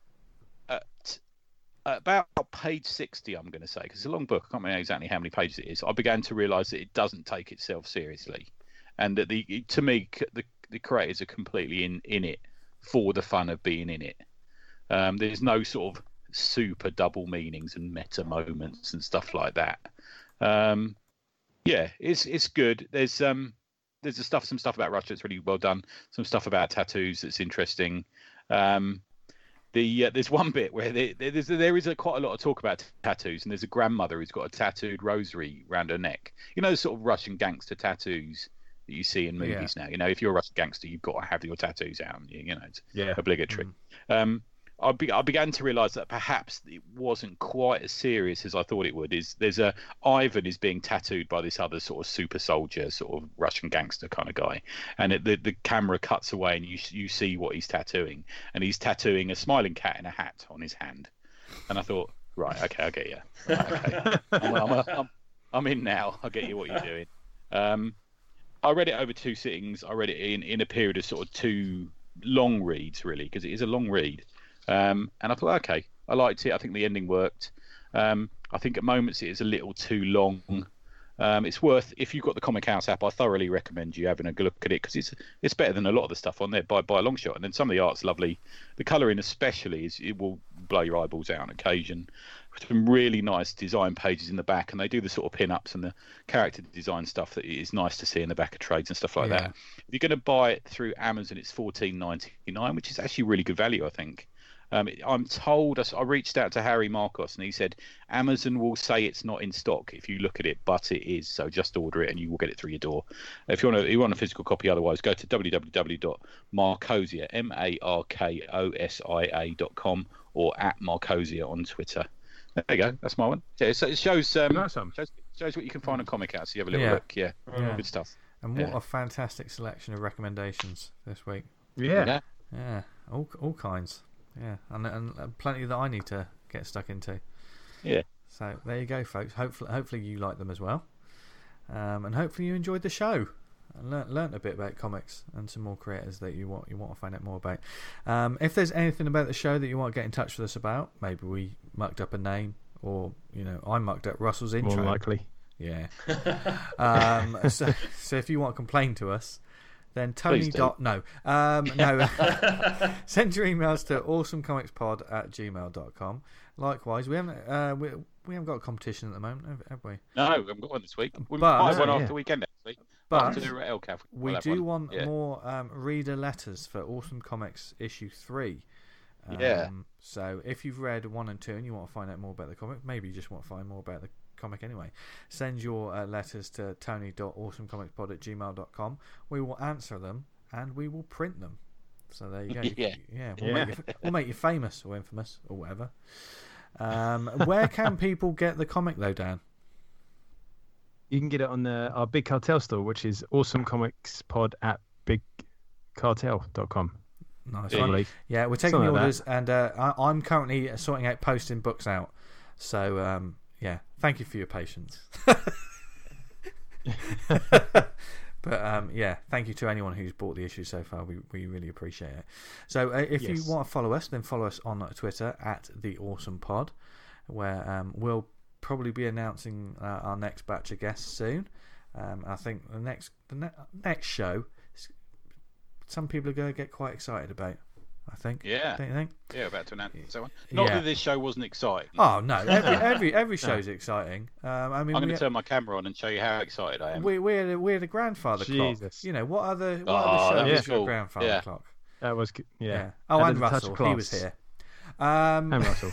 at, at about page sixty, I'm going to say, because it's a long book. I can't remember exactly how many pages it is. I began to realise that it doesn't take itself seriously, and that the to me the the creators are completely in in it for the fun of being in it. Um, there's no sort of super double meanings and meta moments and stuff like that. Um, yeah, it's it's good. There's um. There's a stuff, some stuff about Russia that's really well done. Some stuff about tattoos that's interesting. Um, the uh, there's one bit where there, there's there is a, quite a lot of talk about t- tattoos, and there's a grandmother who's got a tattooed rosary around her neck. You know, the sort of Russian gangster tattoos that you see in movies yeah. now. You know, if you're a Russian gangster, you've got to have your tattoos out. You, you know, it's yeah. obligatory. Mm. Um, I, be, I began to realise that perhaps it wasn't quite as serious as I thought it would. Is there's a Ivan is being tattooed by this other sort of super soldier, sort of Russian gangster kind of guy, and it, the the camera cuts away and you you see what he's tattooing, and he's tattooing a smiling cat in a hat on his hand, and I thought, right, okay, I get you. Right, okay, I'm, I'm, a, I'm, I'm in now. I get you what you're doing. Um, I read it over two sittings. I read it in in a period of sort of two long reads, really, because it is a long read. Um, and I thought, okay, I liked it. I think the ending worked. Um, I think at moments it is a little too long. Um, it's worth, if you've got the Comic House app, I thoroughly recommend you having a good look at it, because it's it's better than a lot of the stuff on there by, by a long shot. And then some of the art's lovely. The colouring especially, is it will blow your eyeballs out on occasion. Some really nice design pages in the back, and they do the sort of pin-ups and the character design stuff that is nice to see in the back of trades and stuff like Yeah. that. If you're going to buy it through Amazon, it's fourteen ninety-nine, which is actually really good value, I think. Um, I'm told, I reached out to Harry Marcos, and he said Amazon will say it's not in stock if you look at it, but it is. So just order it, and you will get it through your door. If you want a, you want a physical copy, otherwise go to w w w dot marcosia, M A R K O S I A dot com, or at Marcosia on Twitter. There you go. That's my one. Yeah, so it shows, um, Nice one. shows shows what you can find on Comic House. So you have a little Yeah. look. Yeah. Yeah. Good stuff. And what Yeah. a fantastic selection of recommendations this week. Yeah. Yeah. Yeah, all all kinds. Yeah, and and plenty that I need to get stuck into. Yeah. So there you go, folks. Hopefully, hopefully you like them as well, um, and hopefully you enjoyed the show and learnt learnt a bit about comics and some more creators that you want you want to find out more about. Um, if there's anything about the show that you want to get in touch with us about, maybe we mucked up a name, or you know, I mucked up Russell's intro. More likely. Yeah. um, so so if you want to complain to us, then Tony Please do. dot no um, no send your emails to awesomecomicspod at gmail dot com. Likewise, we haven't uh, we, we haven't got a competition at the moment, have, have we? No, we haven't got one this week. We But- might have one Yeah. after the weekend, actually. But after L C A F, we we'll have do one. want Yeah. more um, reader letters for Awesome Comics issue three. Um, Yeah. So if you've read one and two and you want to find out more about the comic, maybe you just want to find more about the comic anyway, send your uh, letters to tony dot awesomecomicspod at gmail dot com. We will answer them and we will print them. So there you go. Yeah. yeah. We'll, Yeah. Make you, we'll make you famous or infamous or whatever. Um, where can people get the comic though, Dan? You can get it on the, our Big Cartel store, which is Awesome Comics Pod at big cartel dot com. Nice I one. believe. Yeah, we're taking Something the like orders, and uh, I, I'm currently sorting out posting books out. So um, yeah, thank you for your patience. But um, yeah, thank you to anyone who's bought the issue so far. We we really appreciate it. So uh, if Yes. you want to follow us, then follow us on Twitter at the Awesome Pod, where um, we'll probably be announcing uh, our next batch of guests soon. Um, I think the next the ne- next show, some people are going to get quite excited about. I think. Yeah. Don't you think? Yeah, about to announce so on. Not Yeah. that this show wasn't exciting. Oh no! Every every, every show's exciting. Um, I mean, I'm going we, to turn my camera on and show you how excited I am. we, we're the, we're the grandfather clock. Jesus. You know what other what Oh, other that show was is your cool. grandfather Yeah. clock? That was good. Yeah. Yeah. Oh, Added and a touch of Russell, he was class. here. Um, And Russell.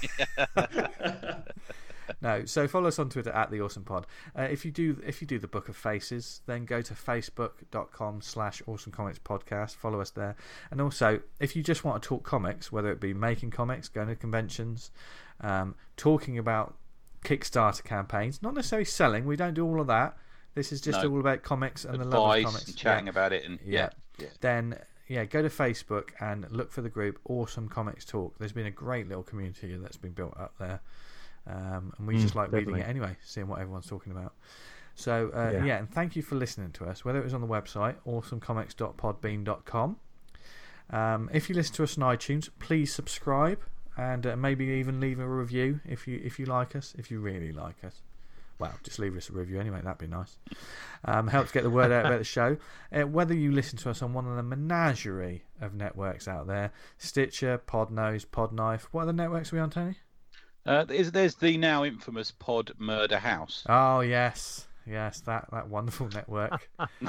No, so follow us on Twitter at the Awesome Pod. Uh, if you do, if you do the Book of Faces, then go to facebook dot com slash Awesome Comics Podcast. Follow us there, and also if you just want to talk comics, whether it be making comics, going to conventions, um, talking about Kickstarter campaigns, not necessarily selling. We don't do all of that. This is just No. all about comics and the love of Advice comics. and chatting Yeah. about it, and Yeah. yeah, yeah. Then yeah, go to Facebook and look for the group Awesome Comics Talk. There's been a great little community that's been built up there. Um, and we Mm, just like reading definitely. it anyway, seeing what everyone's talking about. So uh, yeah. Yeah. and thank you for listening to us, whether it was on the website awesome comics dot podbean dot com. Um, if you listen to us on iTunes, please subscribe and uh, maybe even leave a review if you if you like us, if you really like us. Well, just leave us a review anyway, that'd be nice. Um, helps get the word out about the show. Uh, whether you listen to us on one of the menagerie of networks out there, Stitcher, Podnose, Podknife, what other networks are we on, Tony? Uh, there's, there's the now infamous Pod Murder House. Oh yes, yes, that, that wonderful network.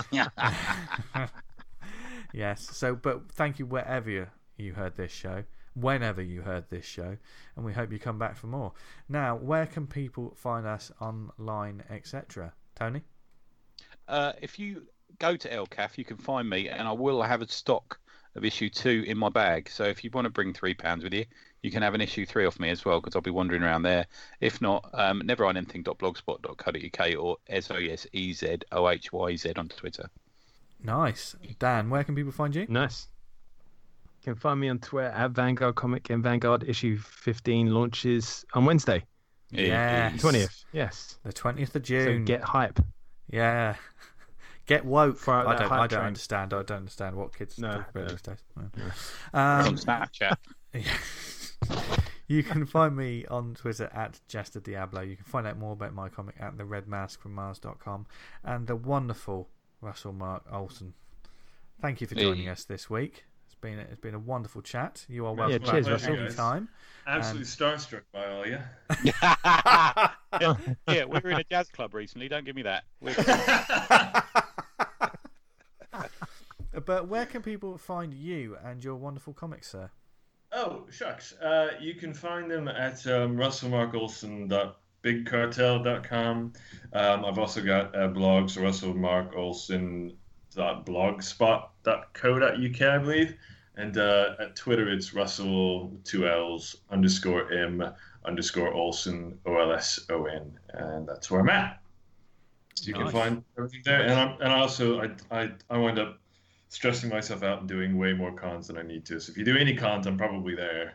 Yes. So, but thank you wherever you, you heard this show, whenever you heard this show, and we hope you come back for more. Now, where can people find us online, et cetera? Tony? Uh, if you go to L C A F, you can find me, and I will have a stock of issue two in my bag. So if you want to bring three pounds with you, you can have an issue three off me as well, because I'll be wandering around there. If not, um, never on anything dot blogspot dot co dot uk or S O S E Z O H Y Z on Twitter. Nice. Dan, where can people find you? Nice. You can find me on Twitter at Vanguard Comic, and Vanguard issue fifteen launches on Wednesday, Yes. twentieth. Yes. The twentieth of So June. get hype. Yeah. Get woke. Fire up I that don't, hype I don't train. understand. I don't understand what kids No, talk about no. these days. No. on Um, Snapchat. You can find me on Twitter at Jester Diablo. You can find out more about my comic at the red mask from mars dot com and the wonderful Russell Mark Olsen. Thank you for joining Hey. us this week. It's been a, it's been a wonderful chat. You are welcome Yeah, back cheers, at Russell. any time. Absolutely starstruck by all you. Yeah, we were in a jazz club recently. Don't give me that. We're... But where can people find you and your wonderful comics, sir? Oh, shucks. Uh, you can find them at um, russell mark olsen dot big cartel dot com. Um, I've also got uh, blogs, russell mark olsen dot blogspot dot co dot uk, I believe. And uh, at Twitter, it's Russell, two L's, underscore M, underscore Olsen, O L S O N. And that's where I'm at. So you Nice. can find everything there. And, I'm, and also, I, I, I wind up stressing myself out and doing way more cons than I need to. So if you do any cons, I'm probably there.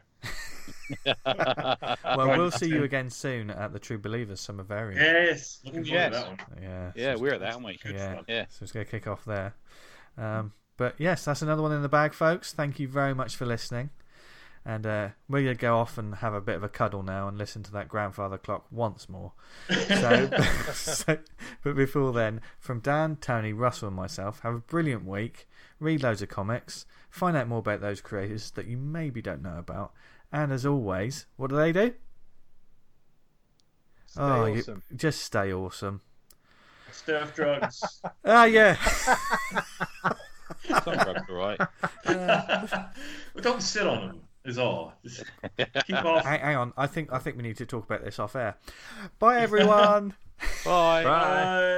Well, Right. we'll see you again soon at the True Believers Summer Variant. Yes, looking forward Yes. to that one. Yeah. yeah, so we're at that, aren't we? Good Yeah. fun. Yeah. So it's going to kick off there. Um, but yes, that's another one in the bag, folks. Thank you very much for listening. And uh, we're going to go off and have a bit of a cuddle now and listen to that grandfather clock once more. So, so, but before then, from Dan, Tony, Russell, and myself, have a brilliant week. Read loads of comics. Find out more about those creators that you maybe don't know about. And as always, what do they do? Stay oh, you- awesome. just stay awesome. Stay off drugs. Ah, yeah. Some drugs, all right. But don't sit on them, is all. Just keep off. hang, hang on. I think I think we need to talk about this off air. Bye, everyone. Bye. Bye. Bye.